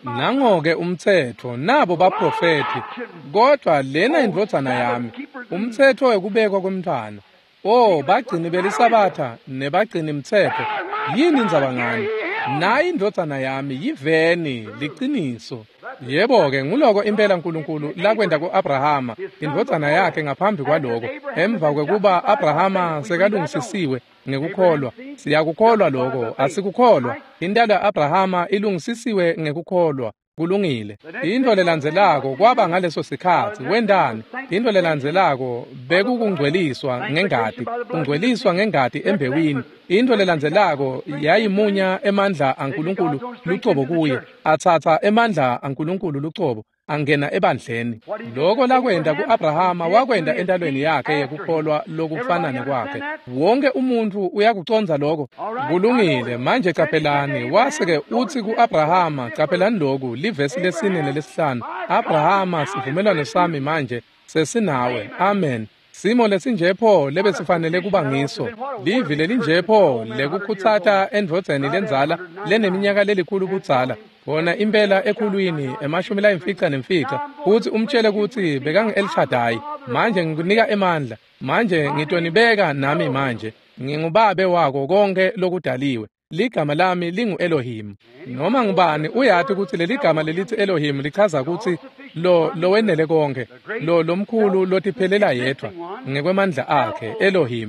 nango-ke umthetho nabo baprofethi, kodwa lena indvodzana yami umthetho wekubekwa kwemntfwana. Oh, bagcini belisabatha nebagcini mthetho, yini indzaba ngani? Nayi indvodzana yami yiveni, liciniso. Yebo-ke nguloko impela uNkulunkulu lakwenda ku-Abrahama indvodzana yakhe ngaphambi kwaloko, emva kwekuba Abrahama sekalungisisiwe ngekukholwa. Siyakukholwa lokho, asikukholwa. Intalo ya-Abrahama ilungisisiwe ngekukholwa, kulungile. Into lelandzelako kwaba ngaleso sikhathi, wendani? Into lelandzelako bekukungcweliswa ngengadi, kungcweliswa ngengadi embewini. Into lelandzelako yayimunya emandla aNkulunkulu lucobo kuye, athatha emandla aNkulunkulu lucobo angena ebandleni. Lokho lakwenda ku-Abrahama wakwenda entalweni yakhe yekukholwa lokufanane kwakhe. Wonke umuntu uyakuconza lokho, kulungile. Manje capelani, waseke uthi ku-Abrahama, capelani lokhu livesi lesine nelesihlanu, Abrahama sivumelwano sami manje sesinawe, amen. Simo lesinjepho lebe sifanele kuba ngiso, livi lelinjepho lekukhutsata endvodzeni lenzala leneminyaka lelikhulu kudzala, khona impela ekhulwini emashumi layimfica nemfica, kuthi umtshele kuthi bekangi-Elshadai, manje ngikunika emandla, manje ngitonibeka nami manje, ngingubabe wako konke lokudaliwe. Ligama lami lingu-Elohim. Noma ngubani uyathi ukuthi leli gama lelithi Elohim lichaza ukuthi lo lowenele konke, lo lomkhulu lotiphelela yedwa ngekwemandla akhe, Elohim.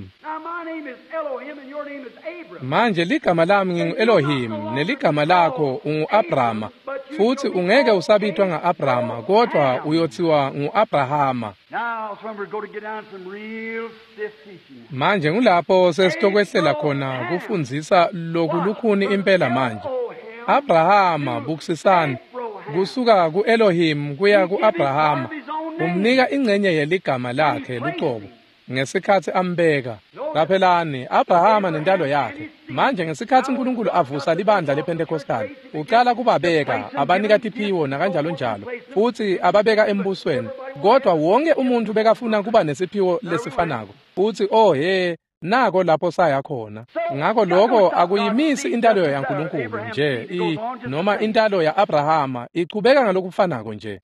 Manje ligama lami ngingu-Elohim neligama lakho ungu-Abrama, futhi ungeke usabitwa nga-Abrama kodwa uyothiwa ngu-Abrahama. Manje ngulapho sesitokwehlela khona kufundzisa lokulukhuni impela manje. Abrahama bukusisana kusuka ku-Elohim kuya ku-Abrahama, umnika ingcenye yeligama lakhe lucobo ngesikhathi ambeka. Laphelani Abrahama nentalo yakhe. Manje ngesikhathi uNkulunkulu avusa libandla lePentekostali, uqala kubabeka abanika tiphiwo nakanjalo njalo, futhi ababeka embusweni. Kodwa wonke umuntu bekafuna kuba nesiphiwo lesifanako. Uthi oh he, nako lapho saya khona. Ngakho lokho akuyimisi intalo yaNkulunkulu nje, i noma intalo ya-Abrahama iqhubeka ngalokufanako nje.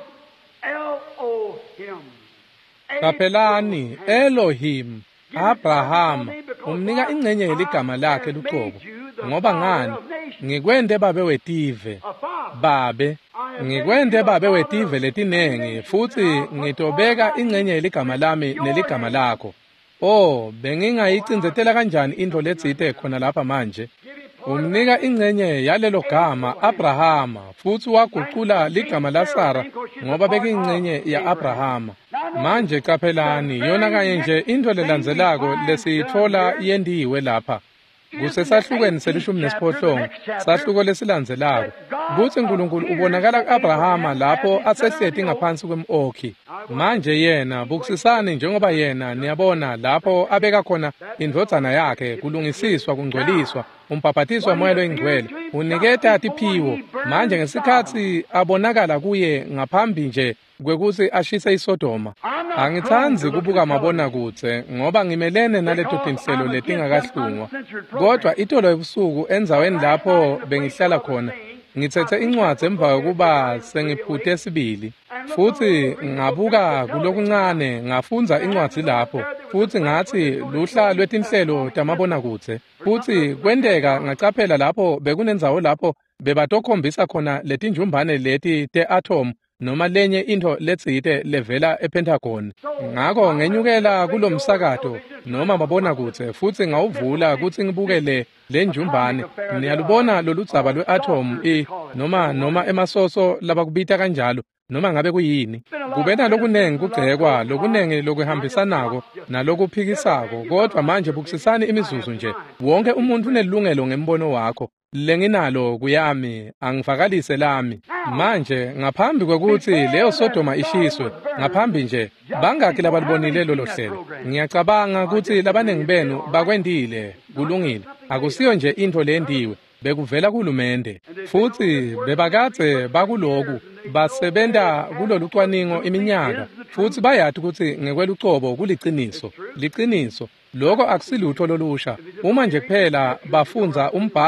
Kapelani Elohim Abraham umnika ingcenye yeligama lakhe lucobo. Ngoba ngani? Ngikwende babe wetive. Babe, ngikwende babe wetive letinengi, futhi ngitobeka ingcenye yeligama lami neligama lakho. Oh, bengingayicindzetela kanjani into letsite khona lapha manje? Umnika ingcenye yalelo gama Abrahama, futhi waguqula ligama la Sara ngoba bekingcenye ya-Abrahama. Manje capelani yona kanye nje into lelandzelako lesithola yendiwe lapha. Kusesahlukweni selishumi nesiphohlongo, sahluko lesilandzelako. Kuthi uNkulunkulu ubonakala ku-Abrahama lapho asehleti ngaphansi kwem-okhi. Manje yena bukusisani njengoba yena niyabona lapho abeka khona indvodzana yakhe kulungisiswa kungcweliswa, umpaphathiswa moya loyingcwele, uniketa tiphiwo. Manje ngesikhathi abonakala kuye ngaphambi nje kwekuthi ashise iSodoma. Angithanzi kubuka mabona kutse ngoba ngimelene naleto tinhlelo letingakahlungwa. Kodwa itolo ebusuku enzaweni lapho bengihlala khona, ngithethe incwadi emva kokuba sengiphuthe sibili, futhi ngabuka kulokuncane ngafunza incwadi lapho, futhi ngathi luhla lwetinhlelo tamabona kutse, futhi kwendeka ngacaphela lapho bekunenzawo lapho bebatokhombisa khona letinjumbane leti te-atom noma lenye into letsite levela ePentagon. Ngakho ngenyukela kulomsakato noma mabona kutse, futhi ngawuvula ukuthi ngibukele lenjumbane. Niyalubona loludzaba lwe-atom i noma noma emasoso labakubita kanjalo, noma ngabe kuyini. Kubena lokunengi kugcekwa, lokunengi lokuhambisanako nalokuphikisako, kodwa manje bukusisani imizuzu nje. Wonke umuntu unelungelo ngembono wakho. Lenginalo kuyami angivakalise lami. Manje ngaphambi kwekuthi leyo Sodoma ishiswe, ngaphambi nje bangaki labalibonile lolo hlelo. Ngiyacabanga ukuthi labanengi benu bakwendile, kulungile. Akusiyo nje into lendiwe, bekuvela kuHulumende. Futhi bebakatse bakuloku basebenta kulolu cwaningo iminyaka, futhi bayathi ukuthi ngekwelucobo kuliciniso. Liciniso lokho akusilutho lolusha. Uma nje kuphela bafunza umbhalo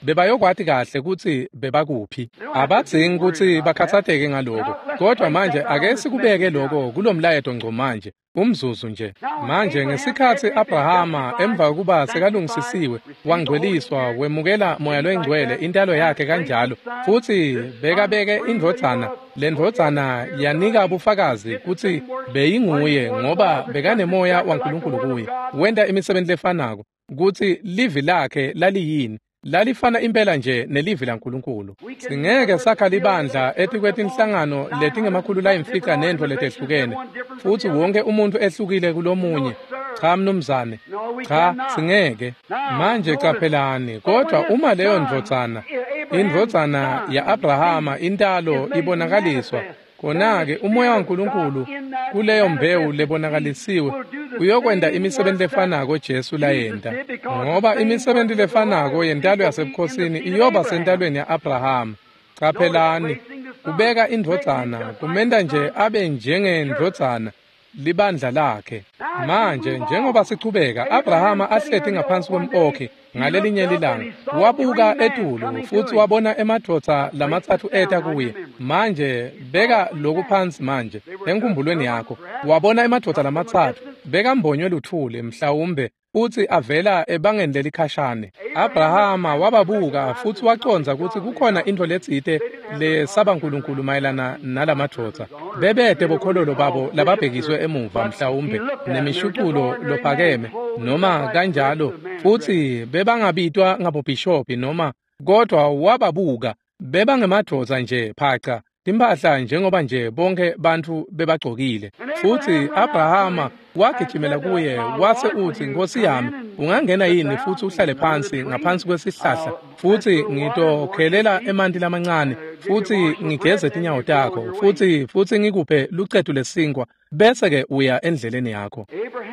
bebayokwati kahle ukuthi bebakuphi. Abadzingi ukuthi bakhathatheke ngaloko, kodwa manje ake sikubeke lokho kulomlayeto ngco manje umzuzu nje. Manje ngesikhathi Abrahama emva kokuba sekalungisisiwe wangcweliswa wemukela moya loyingcwele intalo yakhe kanjalo, futhi bekabeke indvodzana, le ndvodzana yanika ubufakazi ukuthi beyinguye ngoba bekanemoya waNkulunkulu kuye, wenda imisebenzi lefanako ukuthi livi lakhe laliyini, lalifana impela nje nelivi laNkulunkulu. Singeke sakha libandla etikwethi inhlangano letingemakhulu layimfica nento letehlukene, futhi wonke umuntu ehlukile kulomunye. Cha mnumzane, cha singeke. Manje caphelani, kodwa uma leyo ndvodzana, indvodzana ya Abrahama intalo ibonakaliswa, konake umoya waNkulunkulu kuleyo mbewu lebonakalisiwe uyokwenda imisebenzi lefanako Jesu layenda, ngoba imisebenzi lefanako yentalo yasebukhosini iyoba sentalweni ya Abrahama. Caphelani, kubeka indvodzana kumenda nje abe njengendvodzana libandla lakhe. Manje njengoba sichubeka, Abrahama ahleti ngaphansi kwemokhe ngalelinye ilanga, wabuka etulo futhi wabona emadvodza lamathathu eta kuye. Manje beka lokhu phansi manje enkumbulweni yakho, wabona emadvodza lamathathu bekambonywe luthuli mhlawumbe uthi avela ebangeni lelikhashane. Abrahama wababuka futhi waconza ukuthi kukhona into letsite lesaba nkulunkulu mayelana nalamadvodza. Bebede bokhololo babo lababhekiswe emuva mhlawumbe nemishuqulo lophakeme noma kanjalo, futhi bebangabitwa ngabobhishophi noma, kodwa wababuka bebangemadvodza nje phaca timpahla njengoba nje bonke bantu bebagcokile. Futhi Abrahama wagijimela kuye wase uthi, Nkosi yami, ungangena yini futhi uhlale phansi ngaphansi kwesihlahla, futhi ngitokhelela emanti lamancane, futhi ngigeze tinyawo takho, futhi futhi ngikuphe lucedu lesinkwa, bese ke uya endleleni yakho.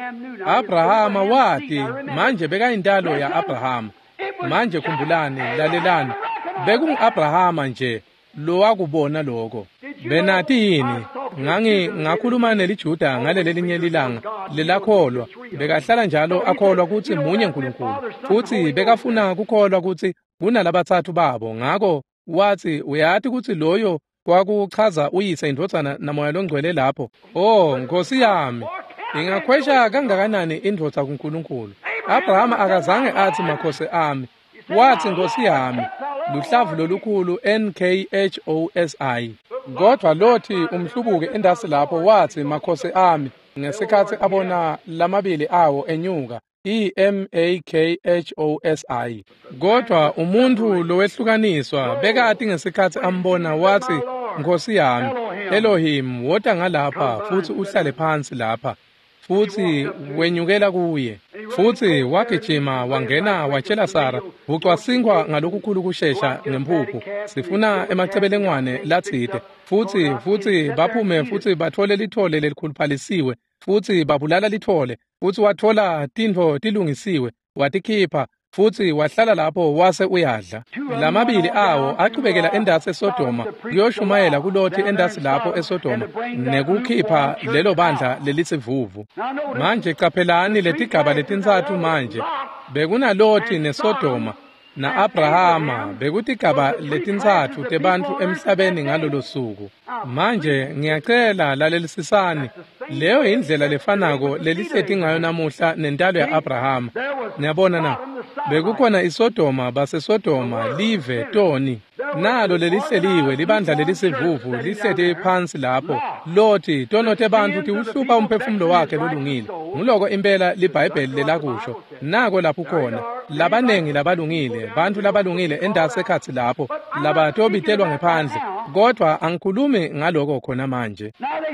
Abrahama wathi manje bekayintalo ya Abrahama. Manje khumbulani, lalelani, bekungu-Abrahama nje lo wakubona lokho. Benathi yini ngangi ngakhuluma neliJuda ngaleli linye lilanga lelakholwa, bekahlala njalo akholwa ukuthi munye uNkulunkulu, futhi bekafuna kukholwa ukuthi kunalabathathu babo. Ngakho wathi uyathi ukuthi loyo kwakuchaza uyise indvodzana namoya longcwele lapho. Oh Nkosi yami, ingakhwesha kangakanani indvodza kuNkulunkulu. Abrahama akazange athi makhosi ami, wathi Nkosi yami, luhlavu lolukhulu N K H O S I. Kodwa lothi umhlubuke endasi lapho wathi makhosi ami ngesikhathi abona lamabili awo enyuka I M A K H O S I. Kodwa umuntu lowehlukaniswa bekati ngesikhathi ambona wathi Nkosi yami Elohim, woda ngalapha futhi uhlale phansi lapha, futhi wenyukela kuye. Futhi wagijima wangena watshela Sara, ucwasingwa ngalokukhulu kushesha ngempuphu, sifuna emacebelengwane latsite. Futhi futhi baphume futhi bathole lithole lelikhuluphalisiwe, futhi babulala lithole, futhi wathola tintfo tilungisiwe watikhipha, futhi wahlala lapho wase uyadla. Lamabili awo aqhubekela endasi eSodoma kuyoshumayela kulothi endasi lapho eSodoma nekukhipha lelo bandla lelisivuvu. Manje caphelani letigaba letintsathu manje, bekunalothi neSodoma na Abrahama, bekutigaba letintsathu tebantfu emhlabeni ngalolo suku. Manje ngiyacela lalelisisani, leyo indlela lefanako lelihleti ngayo namuhla nentalo ya Abrahama. Niyabona na, bekukhona iSodoma, baseSodoma live toni, nalo lelihleliwe libandla lelisivuvu lihlete phansi lapho. Lothi tonote bantu ti uhlupha umphefumulo wakhe lolungile. Nguloko impela liBhayibheli lelakusho. Nako lapho khona labanengi labalungile, bantu labalungile endase ekhathi lapho labatobitelwa ngephandle. Kodwa angikhulumi ngaloko khona manje.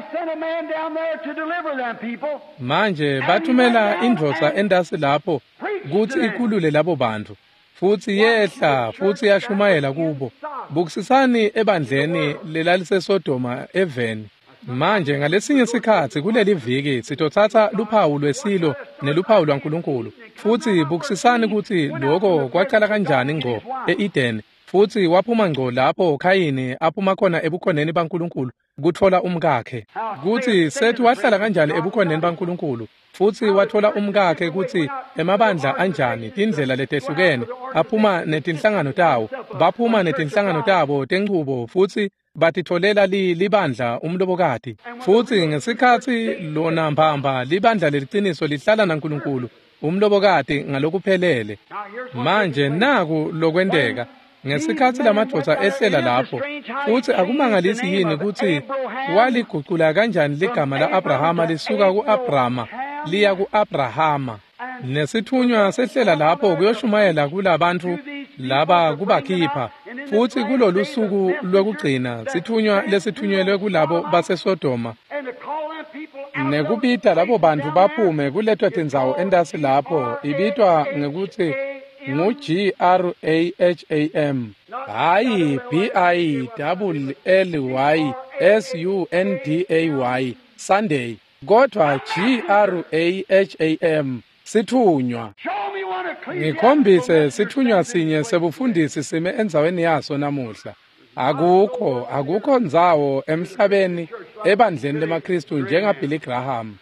Manje bathumela indvodza endasi lapho kuthi ikhulule labo bantu, futhi yehla futhi yashumayela kubo. Bukisisani ebandleni lelaliseSodoma eveni. Manje ngalesinye isikhathi kuleli viki sitothatha luphawu lwesilo neluphawu lwaNkulunkulu, futhi bukisisani ukuthi lokho kwaqala kanjani ngqo e-Eden, futhi waphuma ngqo lapho uKhayini aphuma khona ebukhoneni baNkulunkulu kuthola umkakhe kuthi sethi wahlala kanjani ebukhoneni baNkulunkulu futhi wathola umkakhe kuthi emabandla anjani indlela letehlukene aphuma netinhlangano tawo baphuma netinhlangano tabo tenqubo futhi batitholela libandla umlobokati futhi ngesikhathi lona mbamba libandla leliciniso lihlala naNkulunkulu umlobokati ngalokuphelele manje naku lokwendeka ngesikhathi lamadoda ehlela lapho futhi akumangalisi yini ukuthi waliguqula kanjani ligama la-Abrahama lisuka ku-Abrama liya ku-Abrahama nesithunywa sehlela lapho kuyoshumayela kulabantu laba kubakhipha futhi kulolu suku lokugcina sithunywa lesithunyelwe kulabo baseSodoma nekubita labo bantu baphume kulethwa tindzawo endasi lapho ibitwa ngekuthi ngu-G R A H A M hayi B I L L Y S U N D A Y Sunday kodwa G R A H A M sithunywa ngikhombise sithunywa sinye sebufundisi sime endzaweni yaso namuhla akukho akukho ndzawo emhlabeni ebandleni lemaKristu njengaBilly Graham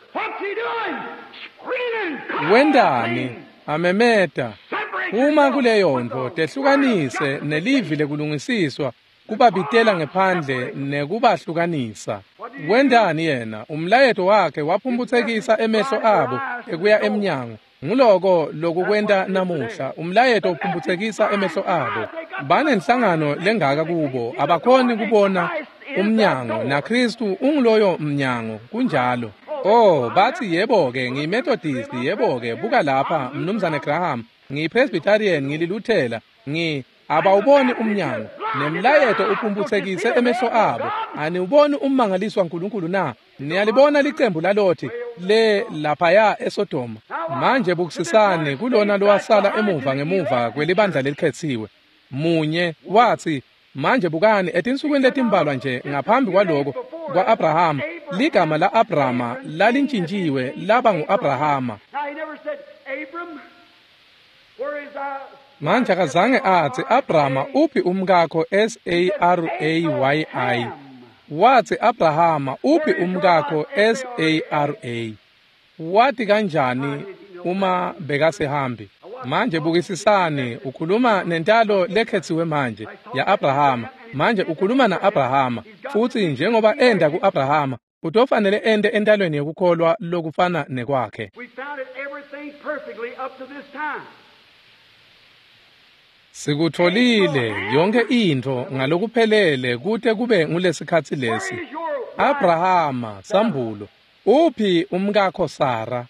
wendani amemeta uma kuleyo ndvo tehlukanise nelivi lekulungisiswa kubabitela ngephandle nekubahlukanisa wendani yena umlayeto wakhe waphumbuthekisa emehlo abo ekuya emnyango nguloko lokukwenda namuhla umlayeto uphumbuthekisa emehlo abo banenhlangano lengaka kubo abakhoni kubona umnyango naKristu unguloyo mnyango kunjalo oh bathi yebo-ke ngiyimethodist yebo-ke buka lapha mnumzane Graham ngiyi-Presbyterian ngililuthela ngi abawuboni umnyango nemlayeto uphumbuthekise emehlo abo aniuboni ummangaliswa uNkulunkulu na niyalibona licembu lalothi le laphaya eSodoma manje bukusisane kulona lowasala emuva ngemuva kwelibandla lelikhethiwe munye wathi manje bukani etinsukwini letimbalwa nje ngaphambi kwaloko kwa-Abrahama ligama la-Abrama lalintshintshiwe laba ngu-Abrahama manje akazange athi Abrama uphi umkakho S A R A Y I wathi Abrahama uphi umkakho S A R A wathi kanjani uma bekasehambi manje bukisisani ukhuluma nentalo lekhethiwe manje ya Abrahama manje ukhuluma na Abrahama futhi njengoba enda ku-Abrahama utofanele ende entalweni yokukholwa lokufana nekwakhe sikutholile yonke into ngalokuphelele kute kube ngulesikhathi lesi Abrahama sambulo uphi umkakho Sara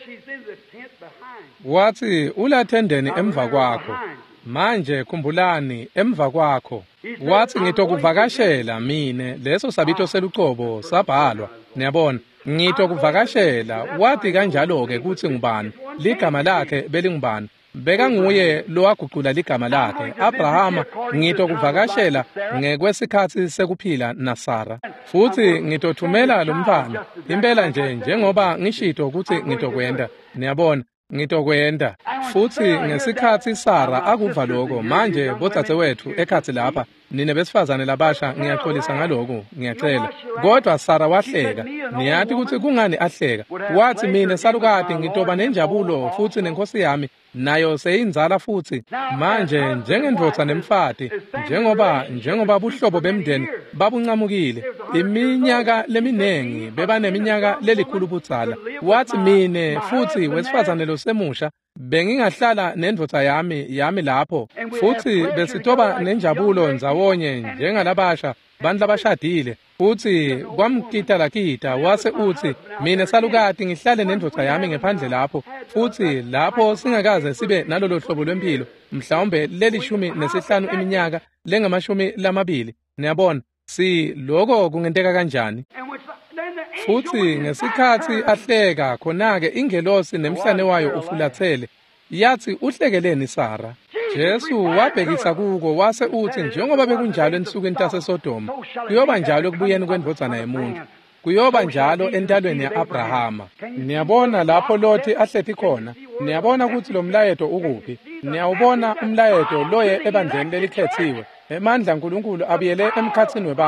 wathi ulathendeni emva kwakho manje khumbulani emva kwakho wathi ngitokuvakashela mine leso sabito selucobo sabhalwa niyabona ngitokuvakashela wathi kanjalo-ke kuthi ngubani ligama lakhe belingubani beka nguye lowaguqula ligama lakhe Abrahama ngitokuvakashela ngekwesikhathi sekuphila naSara futhi ngitothumela lo mfana impela nje njengoba ngishito ukuthi ngitokwenda niyabona ngitokwenda futhi ngesikhathi Sara akuva lokho manje bodzadzewethu ekhathi lapha nine besifazane labasha ngiyaxolisa ngaloko ngiyacela kodwa Sara wahleka niyathi ukuthi kungani ahleka wathi mina salukade ngitoba nenjabulo futhi nenkosi yami nayo seyinzala futhi manje njengendvodza nemfati njengoba njengoba buhlobo bemndeni babuncamukile iminyaka leminengi bebaneminyaka lelikhulu budzala wathi mine futhi wesifazane lo semusha bengingahlala nendvodza yami yami lapho futhi besitoba nenjabulo ndzawonye njengalabasha bantu labashadile futhi kwamkitalakita wase uthi mina salukati ngihlale nendvodza yami ngephandle lapho futhi lapho singakaze sibe nalolo hlobo lwempilo mhlawumbe lelishumi nesihlanu iminyaka lengamashumi lamabili niyabona si lokho kungenteka kanjani futhi ngesikhathi ahleka khona-ke ingelosi nemhlane wayo ufulathele yathi uhlekeleni Sara Jesu wabhekisa kuko wase uthi njengoba bekunjalo ensukwini taseSodoma kuyoba njalo ekubuyeni kwendvodzana yomuntu kuyoba njalo entalweni ya-Abrahama niyabona lapho Lothi ahlethi khona niyabona ukuthi lo mlayeto ukuphi niyawubona umlayeto loye ebandleni lelikhethiwe emandla uNkulunkulu abiyele emkhatsini webantu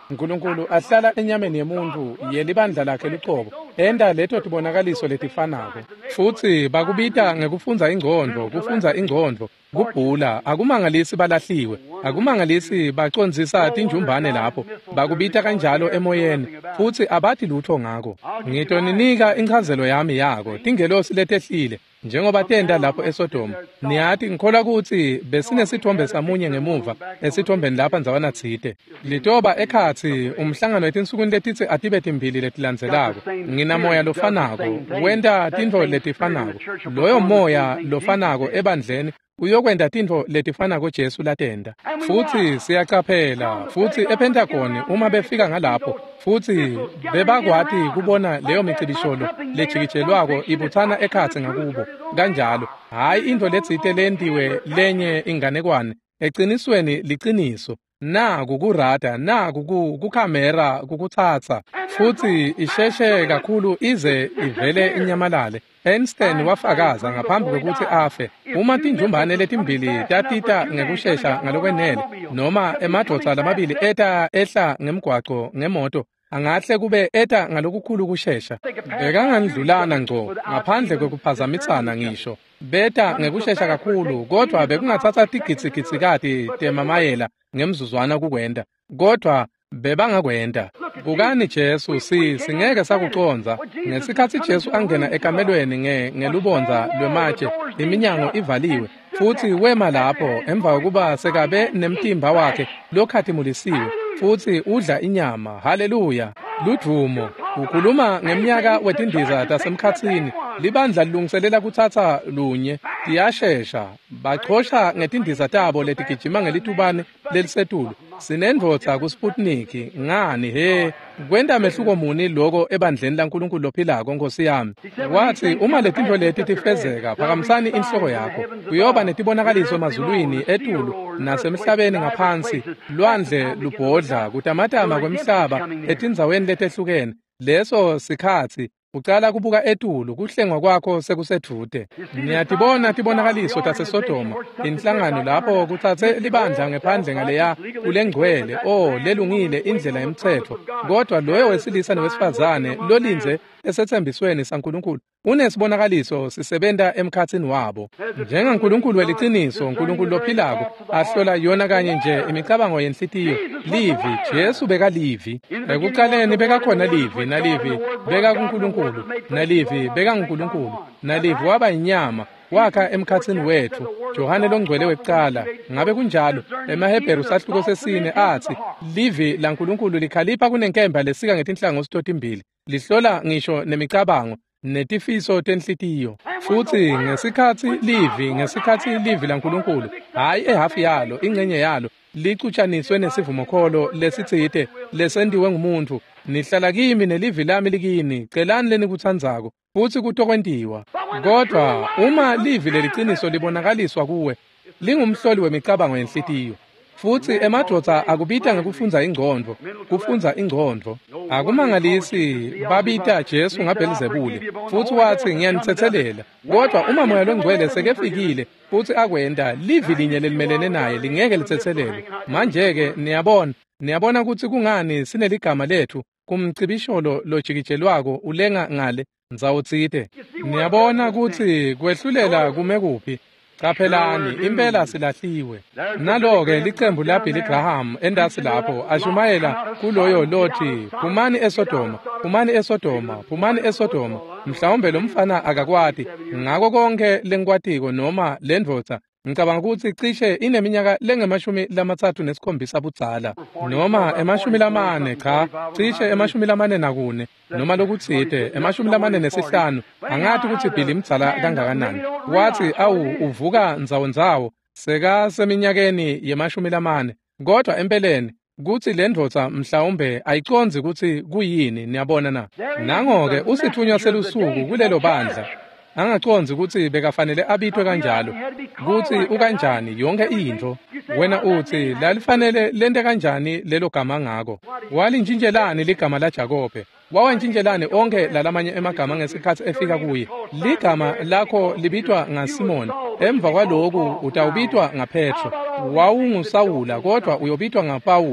uNkulunkulu ahlala enyameni yemuntu yelibandla lakhe liqobo enda leto tibonakaliso letifanako futhi bakubita ngekufunza ingqondo kufunza ingqondo kubhula akumangalisi balahliwe akumangalisi bacondzisa tinjumbane lapho bakubita kanjalo emoyeni futhi abathi lutho ngako ngito ninika inchazelo yami yako tingelosi letehlile njengoba tenda lapho eSodoma niyathi ngikholwa ukuthi besinesithombe samunye ngemuva esithombeni lapha nzawana tsite litoba ekhathi umhlangano wetinsukwini letitsi atibe timbili letilandzelako nginamoya lofanako wenda tintfo letifanako loyo moya lofanako ebandleni uyokwenda tintfo letifanako Jesu latenda futhi siyacaphela futhi ePentagon uma befika ngalapho futhi bebakwati kubona leyo micibisholo lejikitshelwako ibuthana ekhatsi ngakubo kanjalo hayi into letsite lentiwe lenye inganekwane eqinisweni liqiniso naku kurada naku kukhamera kukuthatha futhi isheshe kakhulu ize ivele inyamalale Einstein wafakaza ngaphambi kokuthi afe uma tinjumbane letimbili tatita ngekushesha ngalokwenele noma emadvodza lamabili eta ehla ngemgwaqo ngemoto angahle kube eta ngalokukhulu kushesha bekangandlulana ngco ngaphandle kokuphazamisana ngisho beta ngekushesha kakhulu kodwa bekungathatha tigitsigitsikati temamayela ngemzuzwana kukwenda kodwa bebangakwenda kukani Jesu si singeke sakuconza ngesikhathi Jesu angena ekamelweni nge ngelubonza lwematshe iminyango ivaliwe futhi wema lapho emva kokuba sekabe nemtimba wakhe lokhathimulisiwe futhi udla inyama haleluya ludumo ukhuluma ngeminyaka wetindiza tasemkhatsini libandla lilungiselela kuthatha lunye tiyashesha bachosha ngetindiza tabo letigijima ngelitubane lelisetulu sinendvodza kuSputnik ngani he kwenda mehluko muni lokho ebandleni laNkulunkulu lophilako Nkosi yami wathi uma letintfo leti tifezeka phakamisani inhloko yakho kuyoba netibonakaliso emazulwini etulu nasemhlabeni ngaphansi lwandle lubhodla kutamatama kwemhlaba etindzaweni letehlukene leso sikhathi ucala kubuka etulu kuhlengwa kwakho sekusedude niyatibona tibonakaliso taseSodoma inhlangano lapho kuthathe libandla ngephandle ngaleya kulengcwele oh lelungile indlela yemthetho kodwa loyo wesilisa nowesifazane lolinze esethembisweni saNkulunkulu unesibonakaliso sisebenta emkhatsini wabo njengaNkulunkulu weliqiniso uNkulunkulu lophilako ahlola yona kanye nje imicabango yenhlitiyo livi Jesu beka livi ekuqaleni beka khona livi nalivi beka kuNkulunkulu nalivi beka uNkulunkulu nalivi waba inyama wakha emkhatsini wethu Johane longcwele wekuqala ngabe kunjalo emaHebheru sahluko sesine athi livi laNkulunkulu likhalipha kunenkemba lesika ngetinhlango sitotimbili lihlola ngisho nemicabango netifiso tenhlitiyo futhi ngesikhathi livi ngesikhathi livi laNkulunkulu hayi ehafu yalo ingcenye yalo licutshaniswe nesivumokholo lesitsite lesendiwe ngumuntu nihlala kimi nelivi lami likini celani lenikuthandzako futhi kutokwentiwa kodwa uma livi leliqiniso libonakaliswa kuwe lingumhloli wemicabango yenhlitiyo futhi emadvodza akubita ngekufunza ingqondo kufunza ingqondo akumangalisi babita Jesu ngaBelizebuli futhi wathi ngiyanithethelela kodwa uma moya longcwele sekefikile futhi akwenda livi linye lelimelene naye lingeke lithethelelwe manje ke niyabona niyabona ukuthi kungani sineligama lethu kumcibisholo lojikitshelwako ulenga ngale ndzawutsite niyabona ukuthi kwehlulela kume kuphi Kaphelani impela silahliwe naloke licembu la Billy Graham endasi lapho ashumayela kuloyo lothi phumani eSodoma phumani eSodoma phumani eSodoma mhlawumbe lo mfana akakwati ngako konke lenkwatiko noma lendvodza ngicabanga ukuthi cishe ineminyaka lengemashumi lamathathu nesikhombisa budzala noma emashumi lamane cha cishe emashumi lamane nakune noma lokutsite emashumi lamane nesihlanu angathi ukuthi Billy mdzala kangakanani wathi awu uvuka nzawo nzawo seka seminyakeni yemashumi lamane kodwa empeleni kuthi lendvodza mhlawumbe ayiconzi ukuthi kuyini niyabona na nangoke usithunywa selusuku kulelo bandla angaconzi ukuthi bekafanele abithwe kanjalo kuthi ukanjani yonke into wena uthi lalifanele lente kanjani lelo gama ngako walinjinjelani ligama la Jakobe wawanjinjelani onke lalamanye emagama ngesikhathi efika kuye ligama lakho libitwa ngaSimon emva kwaloku utawubitwa ngaPetro wawungusawula kodwa uyobitwa ngaPawula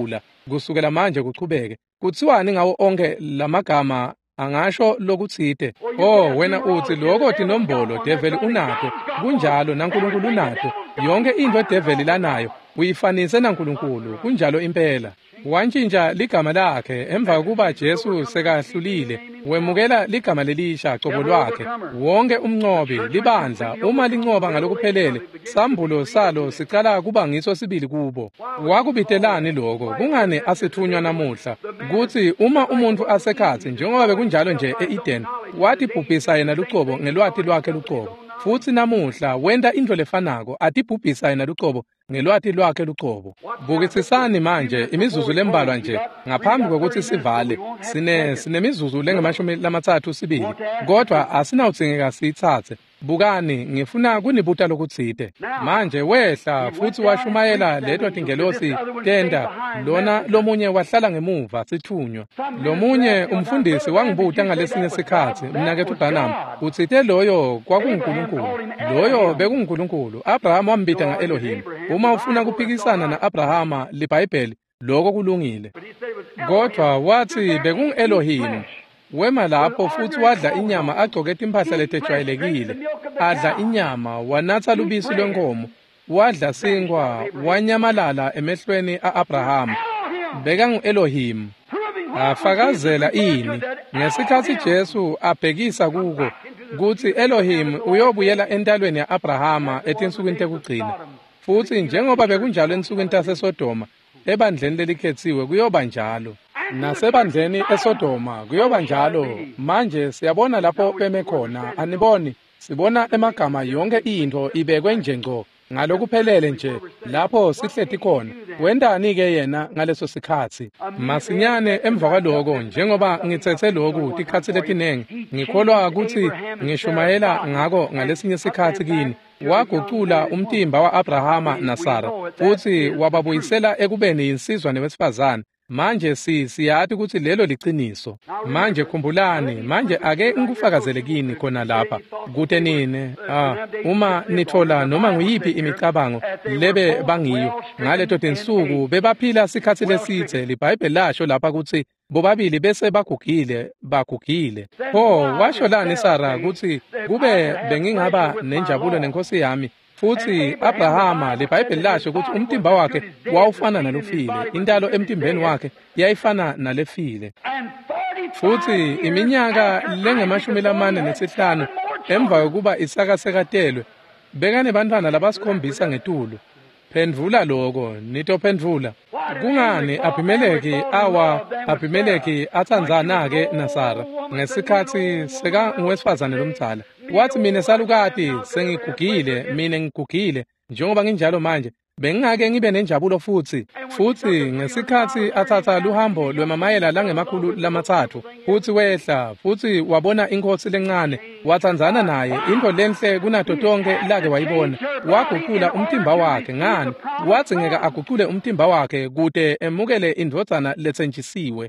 kusukela manje kuchubeke. Kuthiwani ngawo onke lamagama angasho lokuthide? Oh, wena uthi lokho nombolo devil unakho. Kunjalo naNkulunkulu unakho. Yonke into devil lanayo uyifanise naNkulunkulu. Kunjalo impela. Wantshintsha ligama lakhe emva kuba Jesu sekahlulile. Wemukela ligama lelisha qobo lwakhe. Wonke umnqobi libandla uma linqoba ngalokuphelele, sambulo salo sicala kuba ngiso sibili kubo. Wakubitelani lokho? Kungani asithunywa namuhla? Kuthi uma umuntu asekhathi njengoba bekunjalo nje eEden, wathi bhubhisa yena luqobo ngelwathi lwakhe luqobo. Futhi namuhla wenda into lefanako atibhubhisa yena luqobo ngelwathi lwakhe luqobo. Bukisisani manje imizuzu lembalwa nje ngaphambi kokuthi sivale. Sine sinemizuzu lengamashumi lamathathu sibili. Kodwa asinawudzingeka siyithathe. Bukani ngifuna kunibuta lokuthide. Manje wehla futhi washumayela leto tingelosi tenda lona lomunye wahlala ngemuva sithunywa. Lomunye umfundisi wangibuta ngalesinye sikhathi mina ke uBranham uthide loyo kwakunguNkulunkulu. Loyo bekunguNkulunkulu. Abraham wambita ngaElohim. Uma ufuna kuphikisana naAbrahama liBhayibheli lokho kulungile. Kodwa wathi bekungu-Elohim. Wema lapho futhi wadla inyama agcoke impahla letejwayelekile. Adla inyama, wanatha lubisi lwenkomo, wadla sinkwa, wanyamalala emehlweni a-Abraham. Bekangu-Elohim. Afakazela ini ngesikhathi Jesu abhekisa kuko kuthi Elohim uyobuyela entalweni ya-Abrahama etinsukwini tekugcina. Futhi njengoba bekunjalo ensukwini taseSodoma, ebandleni lelikhethiwe kuyoba njalo. Nasebandleni eSodoma kuyoba njalo. Manje siyabona lapho beme khona, aniboni? Sibona emagama yonke into ibekwe nje ngqo ngalokuphelele nje lapho sihleti khona. Wendani ke yena ngaleso sikhathi? Masinyane emva kwaloko njengoba ngithethe lokhu tikhathi letinenge ngikholwa ukuthi ngishumayela ngako ngalesinye sikhathi kini. Wagucula umtimba wa-Abrahama naSara futhi wababuyisela ekubeni insizwa newesifazane. Manje si siyathi ukuthi lelo liqiniso. Manje khumbulani, manje ake ngikufakazele kini khona lapha kude nini ah uma nithola noma nguyiphi imicabango lebe bangiyo ngaleto tinsuku bebaphila sikhathi lesithe. liBhayibheli lasho lapha ukuthi bobabili bese bagugile bagugile. Pho washo lani Sara ukuthi kube bengingaba nenjabulo nenkosi yami? Futhi Abrahama liBhayibheli lasho ukuthi umtimba wakhe wawufana nalofile, intalo emtimbeni wakhe yayifana nalefile. Futhi iminyaka lengamashumi lamane nesihlanu emva kokuba Isaka sekatelwe, bekane bantwana labasikhombisa ngetulu. Phendvula lokho, nitophendvula. Kungani Abimeleki awa Abimeleki athandzana ke naSara ngesikhathi seka ngwesifazane lomdala? Wathi mina salukati sengigugile, mina ngigugile njengoba nginjalo manje bengingake ngibe nenjabulo futhi. Futhi ngesikhathi athatha luhambo lwemamayela langemakhulu lamathathu futhi wehla futhi wabona inkosi lencane, wathandzana naye, into lenhle kunato tonke lake wayibona. Wagucula umtimba wakhe. Ngani? Wathi ngeke agucule umtimba wakhe kude emukele indvodzana lethenjisiwe.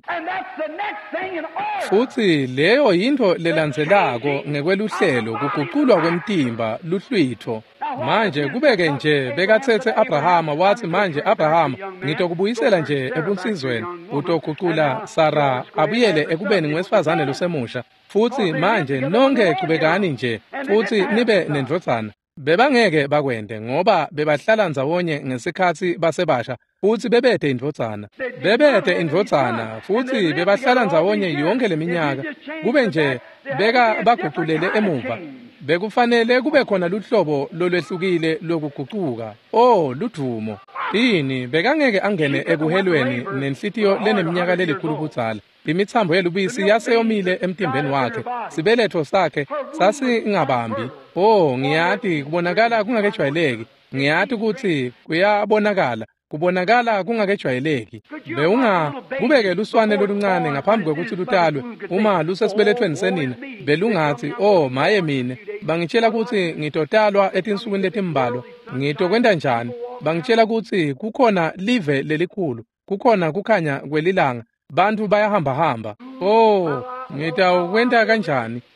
Futhi leyo yinto lelandzelako ngekweluhlelo kuguculwa kwemtimba luhlwitho. Manje kubeke nje bekathethe Abrahama wathi manje Abrahama ngitokubuyisela nje ebunsizweni, utogucula Sara abuyele ekubeni ngwesifazane losemusha. Futhi manje nonke qhubekani nje futhi nibe nendvodzana. Bebangeke bakwende ngoba bebahlala ndzawonye ngesikhathi basebasha futhi bebethe indvodzana. Bebethe indvodzana futhi bebahlala ndzawonye yonke leminyaka. Kube nje beka baguculele emuva. Bekufanele kube khona luhlobo lolwehlukile lokuguquka. Oh, ludumo. Ini bekangeke angene ekuhelweni nenhlitiyo leneminyaka lelikhulu kudzala. Imithambo yelubisi yaseyomile emtimbeni wakhe. Sibeletho sakhe sasingabambi. Oh, ngiyathi kubonakala kungakejwayeleki. Ngiyathi ukuthi kuyabonakala. Kubonakala kungakejwayeleki. Beunga kubeke luswane loluncane ngaphambi kokuthi lutalwe. Uma lusesibelethweni senina belungathi oh maye mina bangitshela ukuthi ngitotalwa etinsukwini letimbalwa. Ngitokwenda njani? Bangitshela ukuthi kukhona live lelikhulu, kukhona kukhanya kwelilanga, bantu bayahamba hamba. Oh, ngitawukwenda kanjani?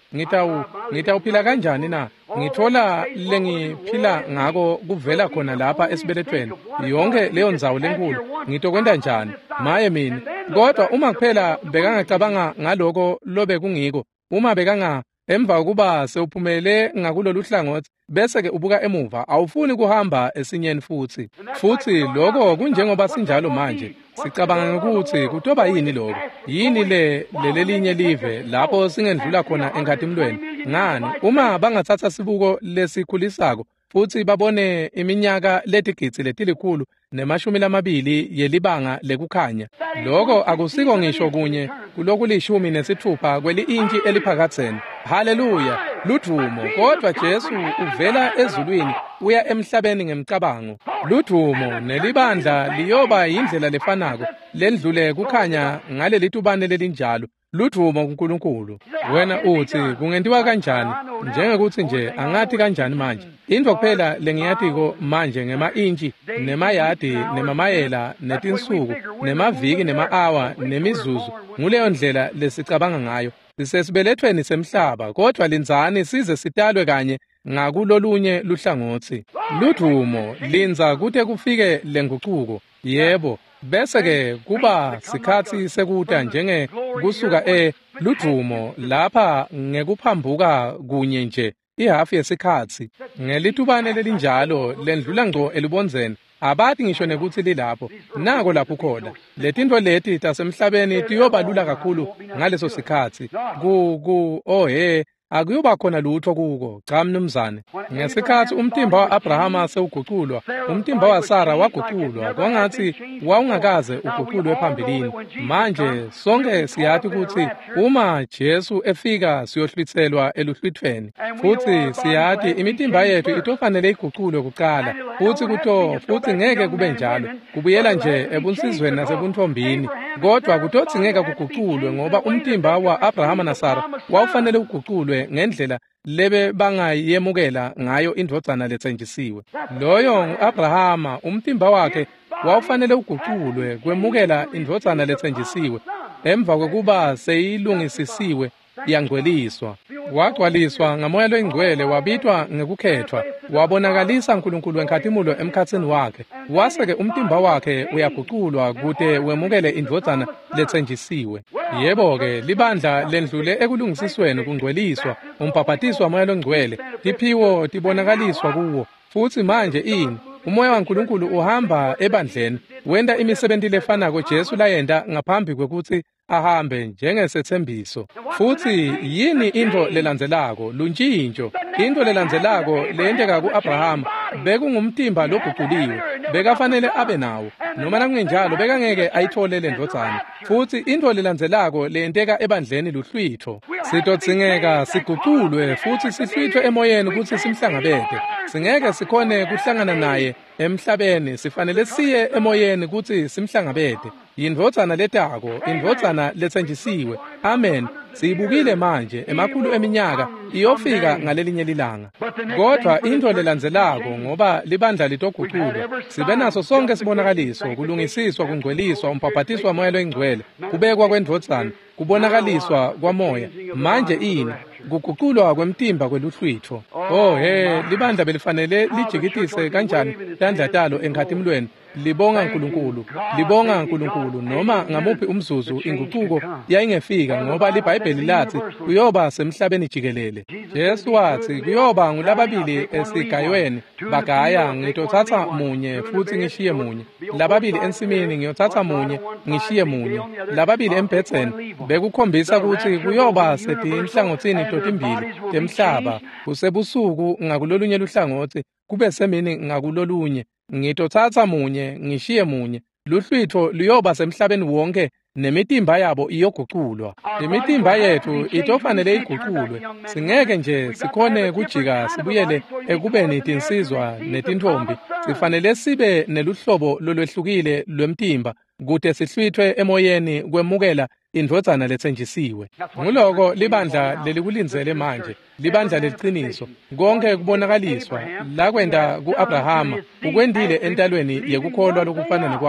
ngitawu ngitawuphila kanjani na? Ngithola lengiphila ngako kuvela khona lapha esibelethweni. Yonke leyo ndzawo lenkulu ngitokwenda njani? Maye mina. Kodwa uma kuphela bekangacabanga ngaloko lobe kungiko, uma bekanga emva kuba sewuphumele ngakulolu hlangothi bese ke ubuka emuva awufuni kuhamba esinyeni futhi futhi lokho kunjengoba sinjalo manje sicabanga ukuthi kutoba yini lokho yini le lelelinye live lapho singendlula khona enkathimlweni ngani uma bangathatha sibuko lesikhulisako futhi babone iminyaka letigitsi letilikhulu nemashumi lamabili yelibanga lekukhanya lokho akusiko ngisho kunye kulokulishumi nesithupha kweli inji eliphakatheni. Haleluya, ludumo. Kodwa Jesu uvela ezulwini uya emhlabeni ngemcabango. Ludumo nelibandla liyoba yindlela lefanako lendlule kukhanya ngale litubane lelinjalo. Ludumo kuNkulunkulu. Wena uthi kungendiwa kanjani? Njengekuthi nje angathi kanjani manje. Into kuphela lengiyatiko manje ngema inji nemayadi nemamayela netinsuku nemaviki nema-hour nemizuzu nguleyo ndlela lesicabanga ngayo. Sisesibelethweni semhlaba kodwa linzani size sitalwe kanye ngakulolunye luhlangothi. Ludumo linza kuthe kufike lenguquko. Yebo, bese ke kuba sikhathi sekuta njenge kusuka e ludumo lapha ngekuphambuka kunye nje ihafu yesikhathi ngelitubane lelinjalo lendlula ngco elibonzeni. Abathi ngisho nekuthi lilapho nako lapho khona letinto leti tasemhlabeni tiyobalula kakhulu ngaleso sikhathi ku ku oh he akuyoba khona lutho kuko. Cha mnumzane, ngesikhathi umtimba wa-Abrahama sewuguqulwa, umtimba wa-Sara waguqulwa, kwangathi wawungakaze uguqulwe phambilini. Manje sonke siyathi ukuthi uma Jesu efika siyohlwithelwa eluhlwithweni, futhi siyathi imitimba yethu itofanele iguqulwe kuqala, futhi kuto futhi ngeke kube njalo kubuyela nje ebunsizweni nasebunthombini, kodwa kutothi ngeke kuguqulwe ngoba umtimba wa-Abrahama na-Sara wawufanele uguqulwe ngendlela lebe bangayemukela ngayo indodana lethenjisiwe. Loyo ngu-Abrahama umtimba wakhe wawufanele uguqulwe kwemukela indodana lethenjisiwe emva kokuba seyilungisisiwe yangcweliswa. Wagcwaliswa ngamoya loyingcwele, wabitwa ngekukhethwa, wabonakalisa uNkulunkulu wenkathimulo emkhathini wakhe. Wase-ke umtimba wakhe uyaguqulwa kude wemukele indodana lethenjisiwe. Yebo-ke libandla lendlule ekulungisisweni kungcweliswa, umbhaphathiso wamoya longcwele, tiphiwo tibonakaliswa kuwo. Futhi manje ini umoya waNkulunkulu uhamba ebandleni, wenda imisebenzi lefanako Jesu layenda ngaphambi kwekuthi ahambe njengesethembiso. Futhi yini into lelandzelako? Luntshintsho. Into lelandzelako leyenteka ku-Abrahama bekungumtimba loguquliwe, bekafanele abe nawo. Noma nakungenjalo bekangeke ayithole le ndodana. Futhi into lelandzelako leyenteka ebandleni luhlwitho. Sitodzingeka siguqulwe futhi sihlwithwe emoyeni ukuthi simhlangabete. Singeke sikhone kuhlangana naye emhlabeni, sifanele siye emoyeni ukuthi simhlangabete. Yindvodana letako, indvodana lethenjisiwe. Amen. Siyibukile manje emakhulu eminyaka iyofika ngalelinye lilanga. Kodwa into lelandzelako ngoba libandla litoguqulwa, sibe naso sonke sibonakaliso, kulungisiswa, kungcweliswa, umbhaphathiso wamoya loyingcwele, kubekwa kwendvodana, kubonakaliswa kwamoya. Manje ini kuguqulwa kwemtimba kweluhlwitho. Oh he, libandla belifanele lijikitise kanjani landlatalo enkathimlweni. Libonga uNkulunkulu, libonga uNkulunkulu noma ngamuphi umzuzu inguquko yayingefika ngoba liBhayibheli lathi kuyoba semhlabeni jikelele. Jesu wathi kuyoba ngulababili esigayweni bagaya, ngitothatha munye futhi ngishiye munye. Lababili ensimini ngiyothatha munye ngishiye munye. Lababili embhedzeni bekukhombisa ukuthi kuyoba sethi inhlangothini totimbili temhlaba, kusebusuku ngakulolunye luhlangothi, kube semini ngakulolunye. Ngitothatha munye ngishiye munye. Luhlwitho liyoba semhlabeni wonke nemitimba yabo iyoguqulwa. Imitimba yethu itofanele iguqulwe. Singeke nje sikhone kujika sibuyele ekubeni tinsizwa netintombi. Sifanele sibe neluhlobo lolwehlukile lwemtimba kude sihlwithwe emoyeni kwemukela indvodana lethenjisiwe. Nguloko libandla lelikulinzele manje, libandla leliqiniso, konke kubonakaliswa lakwenda ku-Abrahama ukwendile entalweni yekukholwa lokufanana kwakhe.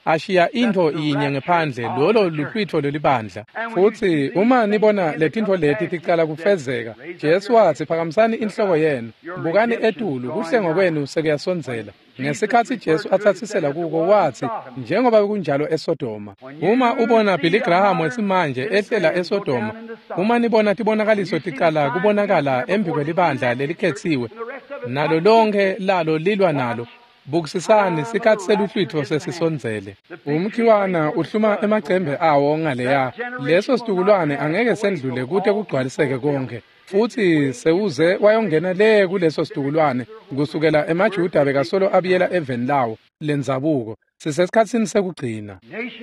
ashiya into inye ngaphandle lolo luhlwitho lolibandla. Futhi uma nibona letintfo leti ticala kufezeka, Jesu wathi phakamisani inhloko yenu, bukani etulu, kuhle ngokwenu sekuyasonzela. Ngesikhathi Jesu athathisela kuko wathi njengoba kunjalo eSodoma. Uma ubona Billy Graham wesimanje ehlela eSodoma, uma nibona tibonakaliso ticala kubonakala embi kwelibandla lelikhethiwe, nalo lonke lalo lilwa nalo, bukisisani sikhathi seluhlwitho sesisonzele. Umkhiwana uhluma emacembe awo ngaleya, leso situkulwane angeke sendlule kude kugcwaliseke konke. Futhi sewuze wayongena le kuleso situkulwane kusukela emaJuda bekasolo abiyela eveni lawo lenzabuko. Sisesikhatsini sekugcina.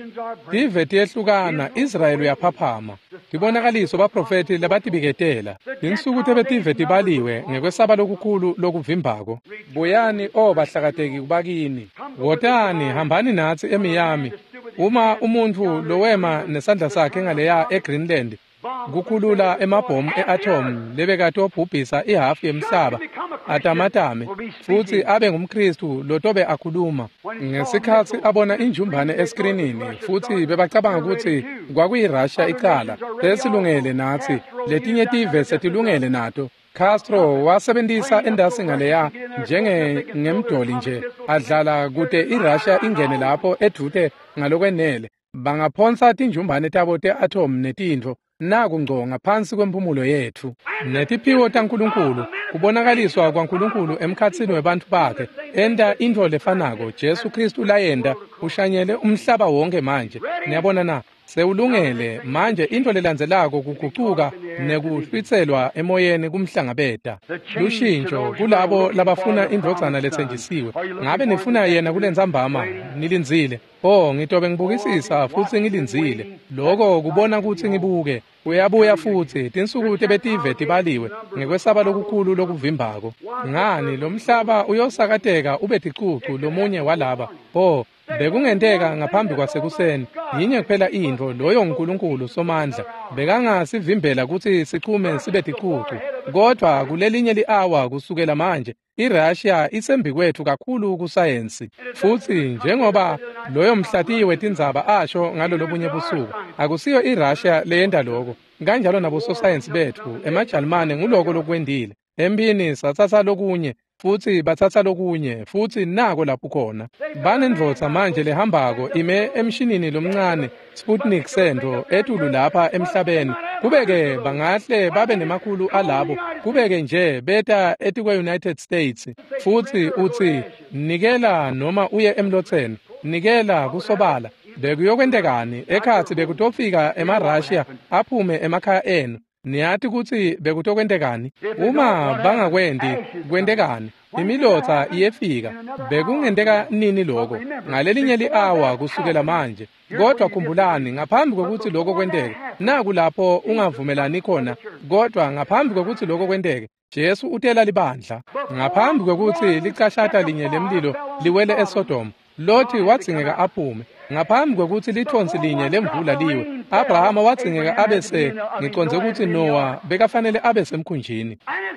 Tive tiyehlukana, Israyeli uyaphaphama. Tibonakaliso baprofeti labatibiketela. Insuku tebetive tibaliwe ngekwesaba lokukhulu lokuvimbako. Buyani obahlakateki kubakini. Wotani hambani nathi emiyami. Uma umuntu lowema nesandla sakhe ngaleya eGreenland kukhulula emabhomu e-atom lebekade obhubhisa ihafu yemhlaba atamatame futhi abe ngumKristu lotobe akhuluma ngesikhathi abona injumbane eskrinini futhi bebacabanga ukuthi kwakuyiRussia icala lesilungele nathi letinye tive setilungele nato. Castro wasebenzisa endasi ngaleya njenge ngemdoli nje adlala kude iRussia ingene lapho edute ngalokwenele bangaphonsa tinjumbane tabo te-atom netintfo naku ngco ngaphansi kwempumulo yethu. Netiphiwo taNkulunkulu kubonakaliswa kwaNkulunkulu emkhatsini webantu bakhe enda into lefanako Jesu Kristu layenda ushanyele umhlaba wonke manje. Niyabona na sewulungele manje into lelandzelako kugucuka nekuhlwitselwa emoyeni kumhlangabeta. Lushintsho kulabo labafuna indvodzana lethenjisiwe. Ngabe nifuna yena kulenzambama nilinzile. Oh ngitobe ngibukisisa futhi ngilinzile. Lokho kubona ukuthi ngibuke uyabuya futhi tinsuku tebetive tibaliwe ngekwesaba lokukhulu lokuvimbako. Ngani lo mhlaba uyosakateka ube ticucu lomunye walaba. Oh bekungenteka ngaphambi kwasekuseni yinye kuphela into loyo uNkulunkulu somandla bekangasivimbela ukuthi sichume sibe ticucu. Kodwa kulelinye liawa kusukela manje iRussia isembi kwethu kakhulu kusayensi. Futhi njengoba loyo mhlati wetindzaba asho ngalo lobunye busuku akusiyo iRussia leyenda lokho. Kanjalo nabo sosayensi bethu emaJalimane nguloko lokwendile. Empini sathatha lokunye futhi bathatha lokunye futhi nako lapho khona. Banendvodza manje lehambako ime emshinini lomncane Sputnik sendo etulu lapha emhlabeni. Kubeke bangahle babe nemakhulu alabo. Kubeke nje beta etikwe United States. Futhi uthi nikela noma uye emlotseni. Nikela kusobala. Bekuyokwentekani ekhathi bekutofika emaRussia aphume emakhaya enu. Niyathi ukuthi bekutokwentekani uma bangakwendi kwentekani imilotha iyefika bekungenteka nini lokho ngalelinye liawa kusukela manje. Kodwa khumbulani ngaphambi kokuthi lokho kwenteke naku lapho ungavumelani khona. Kodwa ngaphambi kokuthi lokho kwenteke Jesu utela libandla ngaphambi kokuthi licashata linye lemlilo liwele eSodoma Loti watsingeka aphume ngaphambi kokuthi lithonsi linye lemvula liwe. Abraham watsingeka abese ngiconze ukuthi Noah bekafanele abe semkhunjini.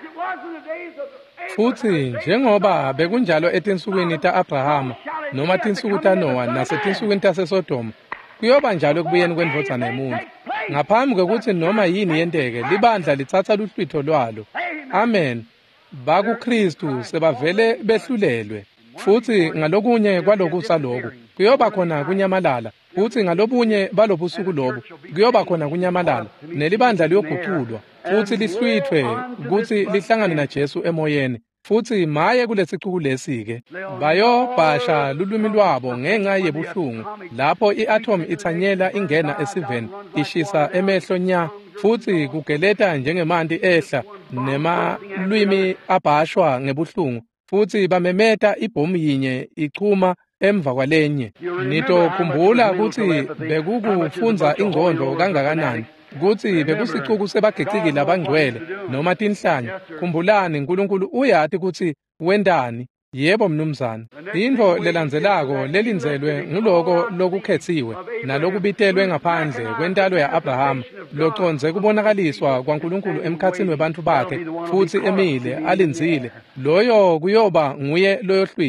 Futhi njengoba bekunjalo etinsukwini ta-Abrahama noma tinsuku ta-Noah nasetinsukwini taseSodoma kuyoba njalo kubuyeni kwendvodzana yomuntu. Ngaphambi kokuthi noma yini yenteke libandla lithatha luhlwitho lwalo. Amen. BakuKristu sebavele behlulelwe. Futhi ngalokunye kwalokusa lokhu kuyoba khona kunyamalala. Futhi ngalobunye balobusuku lobo kuyoba khona kunyamalala nelibandla liyoguqulwa futhi lihlwithwe ukuthi lihlangane naJesu emoyeni. Futhi maye kulesicuku lesi-ke bayobhasha lulwimi lwabo ngenxa yebuhlungu lapho i-atom ithanyela ingena esiveni ishisa emehlo nya futhi kugeleta njengemanti ehla nemalwimi abhashwa ngebuhlungu futhi bamemeta ibhomu yinye ichuma emva kwalenye. Nitokhumbula ukuthi bekukufunza ingqondo kangakanani kuthi bekusicuku sebagecikile abangcwele noma tinhlanya. Khumbulani uNkulunkulu uyathi ukuthi wendani. Yebo mnumzana. Indvo lelandzelako lelinzelwe nguloko lokukhethiwe nalokubitelwe ngaphandle kwentalo ya-Abrahama loconze kubonakaliswa kwaNkulunkulu emkhatsini webantu bakhe futhi emile alinzile. Loyo kuyoba nguye loyohlwithwa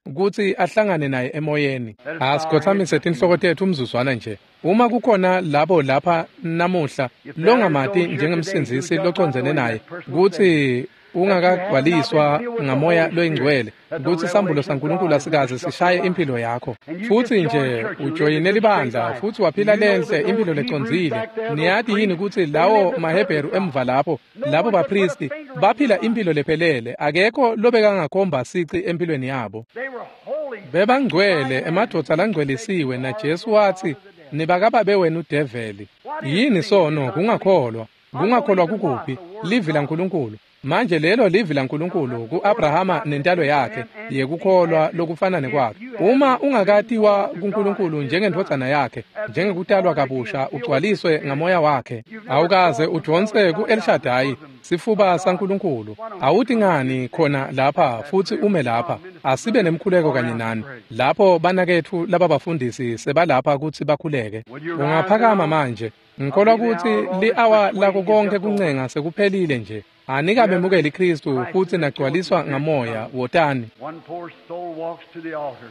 ukuthi ahlangane naye emoyeni. Asikhothamise tinhloko tethu umzuzwana nje. Uma kukhona labo lapha namuhla longamati njengemsindisi locondzene naye ukuthi ungakagcwaliswa ngamoya loyingcwele ukuthi isambulo saNkulunkulu asikaze sishaye impilo yakho futhi nje ujoyine libandla futhi waphila lenhle impilo lecondzile. Niyathi yini ukuthi lawo maHebheru emva lapho labo bapristi baphila impilo lephelele, akekho lobeka ngakhomba sici empilweni yabo? Bebangcwele, emadoda langcwelisiwe, na Jesu wathi nibakababe wena udeveli. Yini sono? Kungakholwa. Kungakholwa kukuphi? Livi laNkulunkulu. Manje lelo livi laNkulunkulu ku-Abrahama nentalo yakhe yekukholwa lokufana nekwakhe. Uma ungakatiwa kuNkulunkulu njengendvodzana yakhe, njengekutalwa kabusha ugcwaliswe ngamoya wakhe, awukaze udonse ku-Elshadayi, sifuba saNkulunkulu, awuthi ngani khona lapha futhi ume lapha, asibe nemkhuleko kanye nani. Lapho banakethu laba bafundisi sebalapha ukuthi bakhuleke. Ungaphakama manje. Ngikholwa ukuthi li-awa lakho konke kuncenga sekuphelile nje. Anikabemukela iKristu futhi nagcwaliswa ngamoya wotani. One poor soul walks to the altar.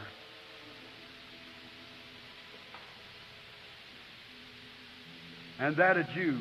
And that a Jew.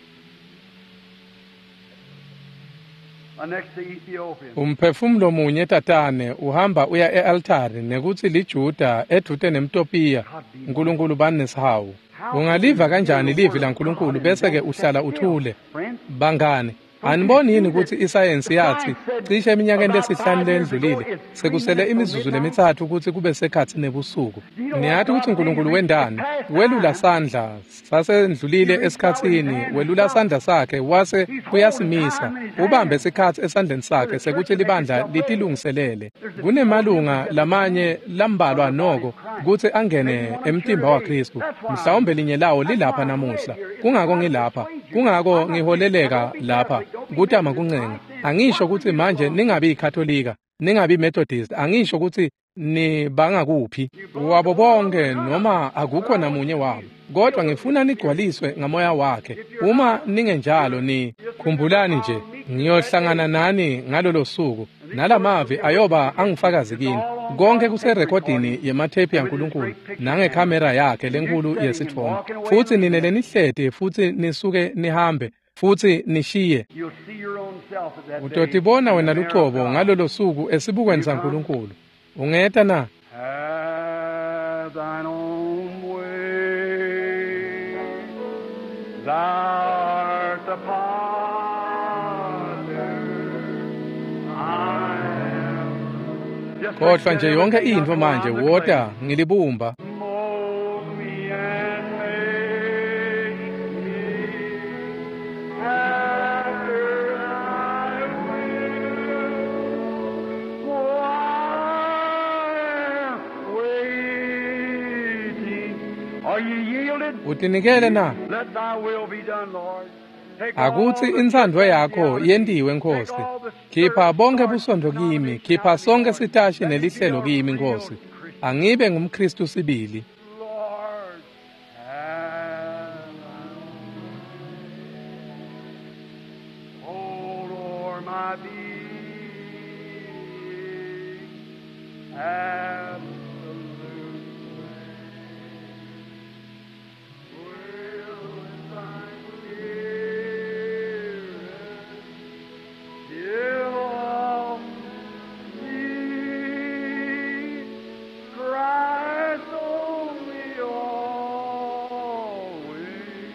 Next to Ethiopian. Umphefumulo munye tatane uhamba uya e-altari nekuthi liJuda edute nemtopiya uNkulunkulu banesihawu. Ungaliva kanjani livi laNkulunkulu bese ke uhlala uthule? Bangane, aniboni yini ukuthi isayensi yathi cishe eminyakeni lesihlanu lendlulile sekusele imizuzu lemithathu ukuthi kube sekhathi nebusuku? Niyathi ukuthi uNkulunkulu wendani welula sandla sasendlulile esikhathini, welula sandla sakhe wase uyasimisa, ubambe isikhathi esandleni sakhe sekuthi libandla litilungiselele. Kunemalunga lamanye lambalwa noko ukuthi angene emtimba waKristu, mhlawumbe linye lawo lilapha namuhla. Kungako ngilapha, kungako ngiholeleka lapha kutama kuncenga. Angisho ukuthi manje ningabi ikatholika, ningabi Methodist, angisho ukuthi ni bangakuphi wabo bonke noma akukho namunye wabo, kodwa ngifuna nigcwaliswe ngamoya wakhe. Uma ningenjalo ni khumbulani nje ngiyohlangana nani ngalolo suku, nalamavi ayoba angifakazi kini. Konke kuserekhodini yemathephi yaNkulunkulu nangekhamera yakhe lenkulu yesithombe. Futhi ninele nihlede futhi nisuke nihambe futhi nishiye. Utotibona wena luqobo ngalolo suku esibukweni saNkulunkulu. Ungeta na? Have thine own way. Thou art the potter. I am. Kodwa nje yonke into manje wota ngilibumba. Mold me and make me after thy will. For I am waiting. Are you yielded? Utinikele na? Let thy will be done, Lord. Akuthi insandvo yakho yendiwe Nkosi. Khipha bonke busondo kimi, khipha sonke sitashi nelihlelo kimi Nkosi. Angibe ngumKristu sibili. Lord, have hold o'er my being, absolute will and thy spirit, till all need Christ only always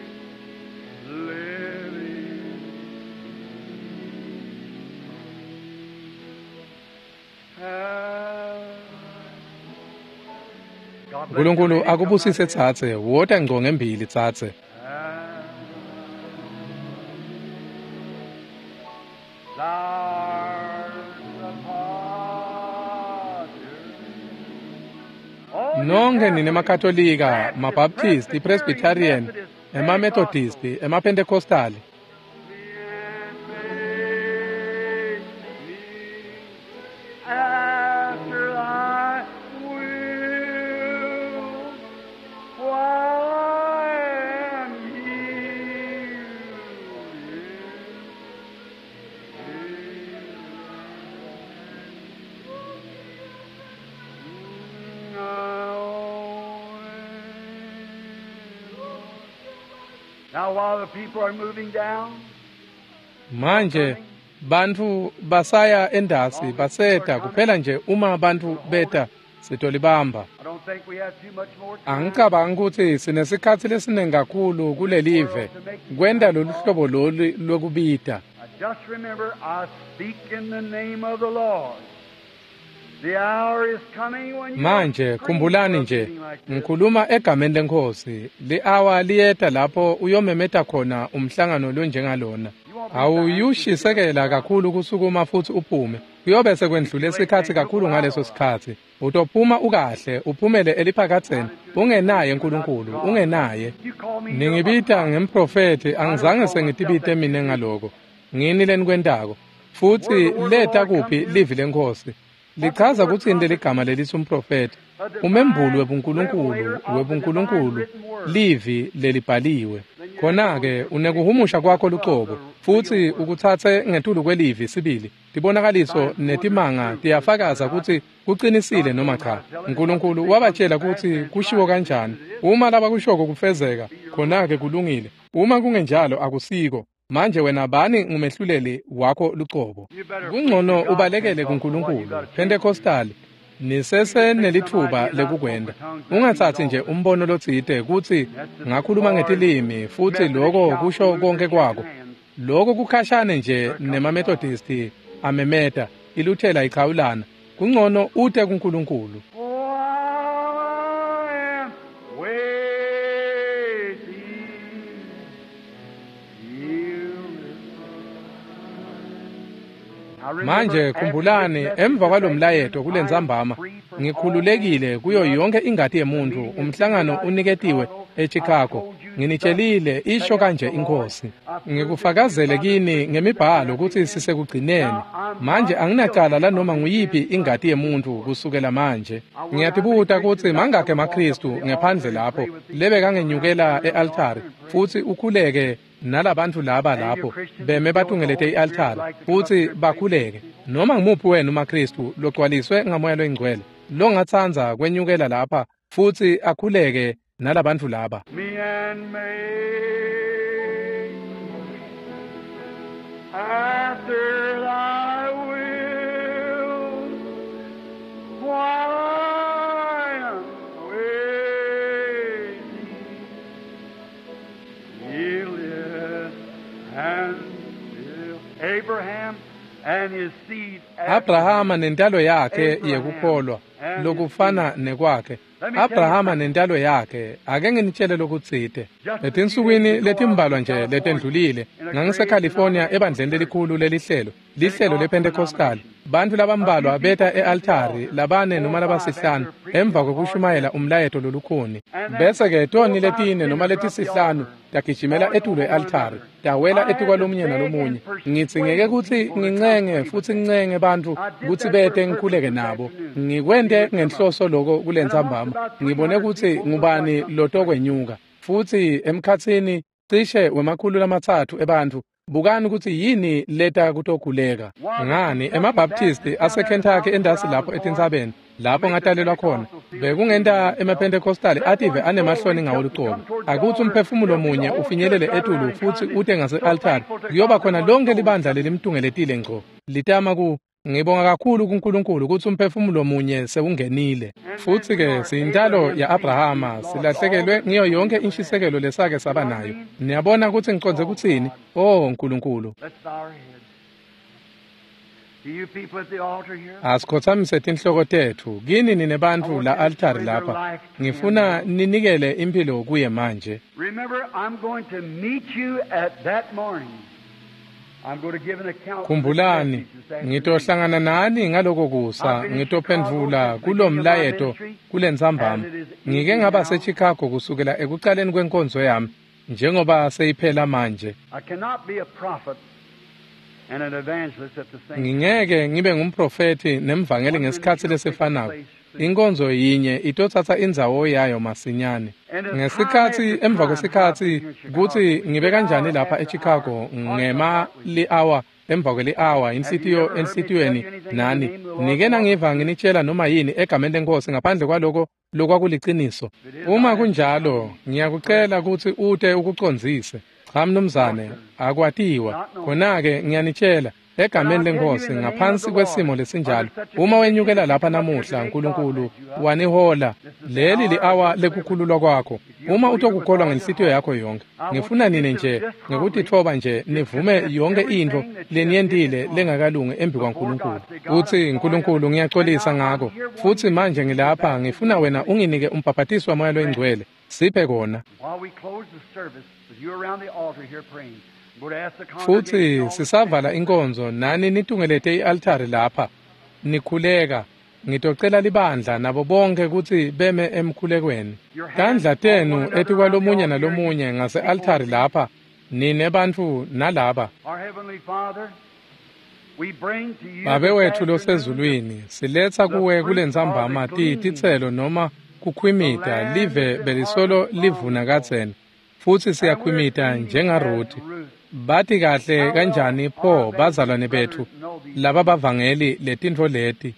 living. uNkulunkulu akubusise Tsatse, wota ngconge embili Tsatse. Nonke nine makatolika, mabaptist, ipresbyterian, ema-methodist, ema-pentecostal. After thy will, while I am yielded. Now while the people are moving down, manje bantu basaya endasi baseta kuphela nje uma abantu beta sitolibamba. I don't think we have too much more time. Angicabanga ukuthi sinesikhathi lesiningi kakhulu kulelive kwenda lolu hlobo lolu lokubita. I just remember I speak in the name of the Lord. The hour is coming when you Manje khumbulani nje ngikhuluma egameni lenkosi li hour liyeta lapho uyomemeta khona umhlangano lo njengalona. Awuyushisekela kakhulu kusukuma futhi uphume. Kuyobe sekwendlule isikhathi kakhulu ngaleso sikhathi. Utophuma ukahle uphumele eliphakatheni ungenaye uNkulunkulu ungenaye. Ningibita ngemprofeti angizange sengitibite mina ngaloko. Ngini leni kwendako. Futhi leta kuphi livi lenkosi. Lichaza ukuthi into ligama lelithi umprofeti. Umembulu webuNkulunkulu webuNkulunkulu livi lelibhaliwe. Khona ke unekuhumusha kwakho luqobo futhi ukuthathe ngetulu kwelivi sibili. Tibonakaliso netimanga tiyafakaza ukuthi kuqinisile noma cha. uNkulunkulu wabatshela ukuthi kushiwo kanjani. Uma laba kushoko kufezeka khona ke kulungile. Uma kungenjalo akusiko. Manje wena bani ngumehluleli wakho luqobo. Kungcono ubalekele kuNkulunkulu. Pentecostal nisese nelithuba lekukwenda. Ungathathi nje umbono lotsite ukuthi ngakhuluma ngetilimi futhi lokho kusho konke kwakho. Lokho kukhashane nje nemamethodist amemeta iluthela iqhawulana. Kungcono ute kuNkulunkulu. Manje khumbulani emva kwalomlayeto kulenzambama ngikhululekile kuyo yonke ingadi yemuntu umhlangano uniketiwe eChicago. Nginitshelile isho kanje inkosi. Ngikufakazele kini ngemibhalo ukuthi sisekugcineni. Manje anginacala la noma nguyiphi ingadi yemuntu kusukela manje. Ngiyatibuta ukuthi mangakhe maKristu ngaphandle lapho lebe kangenyukela ealtari futhi ukhuleke nalabantu laba lapho beme batungelete ialtari futhi bakhuleke. Noma ngimuphi wena umaKristu logcwaliswe ngamoya loyingcwele lo ngathanza kwenyukela lapha futhi akhuleke nalabantu laba. Me and me after thy will while I am waiting he lived and still Abraham and his seed Abrahama nentalo yakhe yekukholwa lokufana nekwakhe. Abrahama nentalo yakhe ake nginitshele lokutsite. Letinsukwini letimbalwa nje letendlulile ngangise California ebandleni lelikhulu lelihlelo lihlelo lePentecostal. Bantu labambalwa beta ealtari labane noma labasihlanu emva kokushumayela umlayeto lolukhuni. Bese ke toni letine noma letisihlanu tagijimela etulo ealtari tawela etikwalomunye nalomunye. Ngithi ngeke ukuthi ngincenge futhi ngincenge bantu ukuthi bete ngikhuleke nabo. Ngikwende ngenhloso lokho kulenzambama. Ngibone ukuthi ngubani lotokwenyuka futhi emkhathini cishe wemakhulu lamathathu ebantu bukani ukuthi yini leta kutokhuleka. Ngani emabaptist aseKentucky endasi lapho etintsabeni lapho ngatalelwa khona bekungenta emaPentecostal ative anemahloni ngawoluqobo. Akuthi umphefumulo munye ufinyelele etulu futhi ute ngase-altar kuyoba khona lonke libandla lelimtungeletile ngqo litama ku. Ngibonga kakhulu kuNkulunkulu ukuthi umphefumulo munye sewungenile. Futhi ke siyintalo ya Abrahama silahlekelwe ngiyo yonke inshisekelo lesake saba nayo. Niyabona ukuthi ngiconze kuthini? Oh Nkulunkulu. Asikhothamise tinhloko tethu. Kini nine bantu la altari lapha. Ngifuna ninikele impilo kuye manje. Remember, I'm going to meet you at that morning. Khumbulani ngitohlangana nani ngaloko kusa ngitophendvula kulomlayeto kulenzambama. Ngike ngaba seChicago kusukela ekuqaleni kwenkonzo yami njengoba seyiphela manje. Ngingeke ngibe ngumprofeti nemvangeli ngesikhathi lesifanayo. Inkonzo yinye itothatha indzawo yayo masinyane. Ngesikhathi emva kwesikhathi kuthi ngibe kanjani lapha eChicago ngema li hour emva kweli hour inhlitiyo enhlitiyweni nani nike nangiva nginitshela noma yini egameni lenkosi ngaphandle kwaloko lokwakuliqiniso. Uma kunjalo ngiyakucela ukuthi ute ukucondzise. Cha mnumzane, akwatiwa. Khona-ke ngiyanitshela egameni lenkosi ngaphansi kwesimo lesinjalo. Uma wenyukela lapha namuhla uNkulunkulu wanihola leli li-hour lekukhululwa kwakho. Uma utokukholwa ngenhlitiyo yakho yonke, ngifuna nini nje ngekuthi thoba nje nivume yonke into leniyentile lengakalungi embi kwaNkulunkulu. Uthi uNkulunkulu ngiyaxolisa ngako. Futhi manje ngilapha ngifuna wena unginike umbhaphathiso womoya loyingcwele. Siphe kona. Futhi sisavala inkonzo nani nitungelete i-altare lapha nikhuleka ngitocela libandla nabo bonke ukuthi beme emkhulekweni. Tandla tenu ethi kwalomunye nalomunye ngase-altare lapha nine bantu nalaba. Babe wethu losezulwini siletha kuwe kule nzambama tiyitithelo noma kukhwimita live belisolo livuna katseni. Futhi siyakhwimita njengaRuthi. Bathi kahle kanjani pho bazalwane bethu laba bavangeli letintfo leti.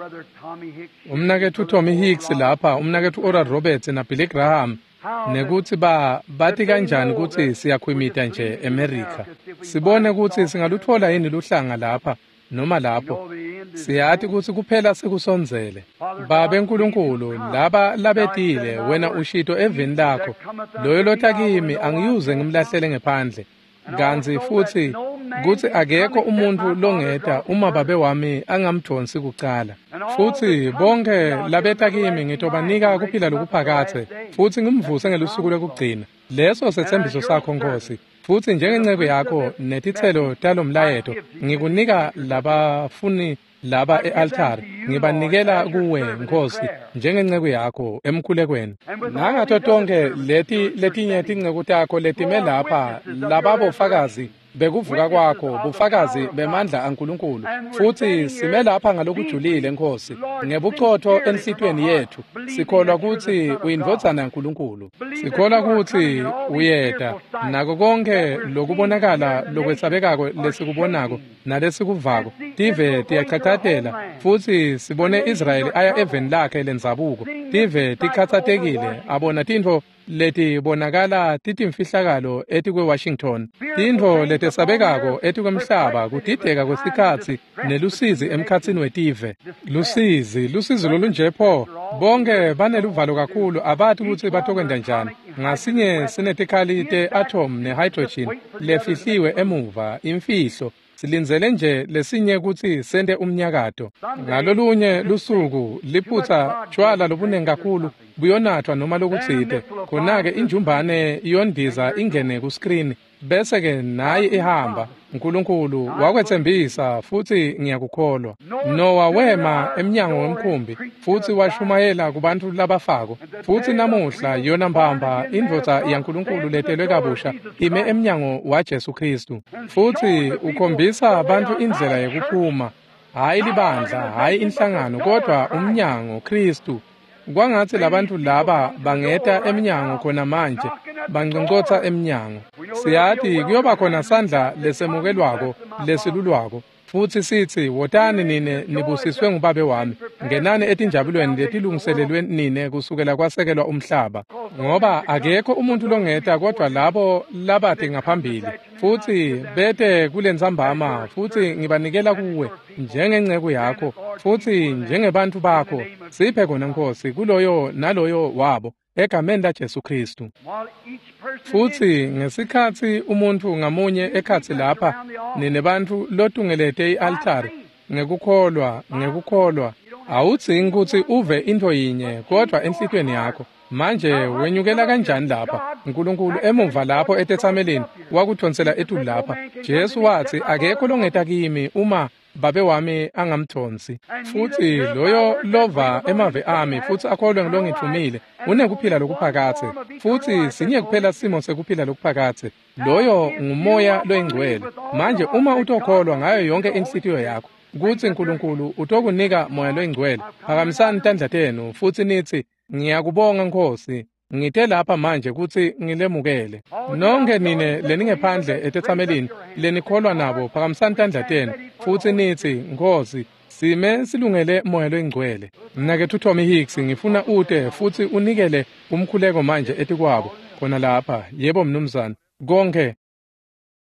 Umnakethu Tommy Hicks lapha, umnakethu Oral Roberts na Billy Graham nekuthi ba bathi kanjani ukuthi siyakhwimita nje eMerica. Sibone ukuthi singaluthola yini luhlanga lapha noma lapho. Siyathi ukuthi kuphela sekusonzele. Babe uNkulunkulu laba labetile wena ushito eveni lakho. Loyo lotakimi angiyuze ngimlahlele ngephandle. Kanzi futhi kuthi akekho umuntu longeta uma babe wami angamthonsi kuqala. Futhi bonke labeta kimi ngitobanika kuphila lokuphakathe. Futhi ngimvuse ngelusuku lokugcina. Leso sethembiso sakho Nkosi. Futhi njengencebo yakho netithelo talomlayeto ngikunika labafuni laba e-altare ngibanikela kuwe Nkosi njengencebo yakho emkhulekweni. Nangatho tonke leti letinye tingceku takho letime lapha lababo fakazi bekuvuka kwakho bufakazi bemandla kaNkulunkulu. Futhi sime lapha ngalokujulile Nkosi ngebuchotho enhlitweni yethu. Sikholwa ukuthi uyindvodzana kaNkulunkulu. Sikholwa ukuthi uyeda nako konke lokubonakala lokwesabekako lesikubonako nalesikuvako. Tive tiyachachatela futhi sibone Israyeli aya eveni lakhe lendzabuko. Tive tikhathatekile abona tintfo leti bonakala titimfihlakalo eti kwe-Washington. Tintfo letesabekako eti kwemhlaba kudideka kwesikhatsi nelusizi emkhatsini wetive. Lusizi, lusizi lolunje pho. Bonke baneluvalo kakhulu abathi ukuthi batokwenda njani. Ngasinye sinetikhali te-atom ne-hydrogen lefihliwe emuva, imfihlo. Silinzele nje lesinye ukuthi sende umnyakato. Ngalolunye lusuku liphutha tshwala lobunengi kakhulu buyonathwa noma lokutsite. Khona-ke injumbane iyondiza ingene ku-screen bese ke nayi ihamba. uNkulunkulu wakwethembisa futhi ngiyakukholwa. Nowa wema emnyango wemkhumbi futhi washumayela kubantu labafako. Futhi namuhla yona mbamba indvodza yaNkulunkulu letelwe kabusha ime emnyango waJesu Kristu. Futhi ukhombisa abantu indlela yokuphuma, hayi libandla, hayi inhlangano, kodwa umnyango Kristu. Kwangathi labantu laba bangeta eminyango khona manje banconcotha eminyango. Siyathi kuyoba khona sandla lesemukelwako lesilulwako. Futhi sithi wotani nine nibusiswe nguBabe wami, ngenani etinjabulweni letilungiselelwe nine kusukela kwasekelwa umhlaba. Ngoba akekho umuntu longeta kodwa labo labade ngaphambili. Futhi bete kule nzambama futhi ngibanikela kuwe njengencebo yakho futhi njengebantu bakho. Siphe kona Nkosi kuloyo naloyo wabo egameni laJesu Kristu. Futhi ngesikhathi umuntu ngamunye ekhathi lapha ninebantu lotungelete i-altare ngekukholwa ngekukholwa awudzingi ukuthi uve into yinye kodwa enhlitweni yakho. Manje wenyukela kanjani lapha? uNkulunkulu emuva lapho etetsameleni wakuthonsela ethu lapha. Jesu wathi akekho longeta kimi uma Babe wami angamthonsi. Futhi loyo lova emave ami futhi akholwe ngilongithumile unekuphila lokuphakathe. Futhi sinye kuphela simo sekuphila lokuphakathe. Loyo ngumoya loyingcwele. Manje uma utokholwa ngayo yonke inhlitiyo yakho kuthi uNkulunkulu utokunika moya loyingcwele, phakamisani tandla tenu futhi nithi ngiyakubonga Nkosi. Ngithe lapha manje ukuthi ngilemukele. Nonke nine leningephandle etetsamelini lenikholwa nabo phakamisani tandla tenu futhi nithi Nkosi sime silungele moya lwengcwele. Mina-ke Tommy Hicks ngifuna ude futhi unikele umkhuleko manje eti kwabo khona lapha. Yebo mnumzane, konke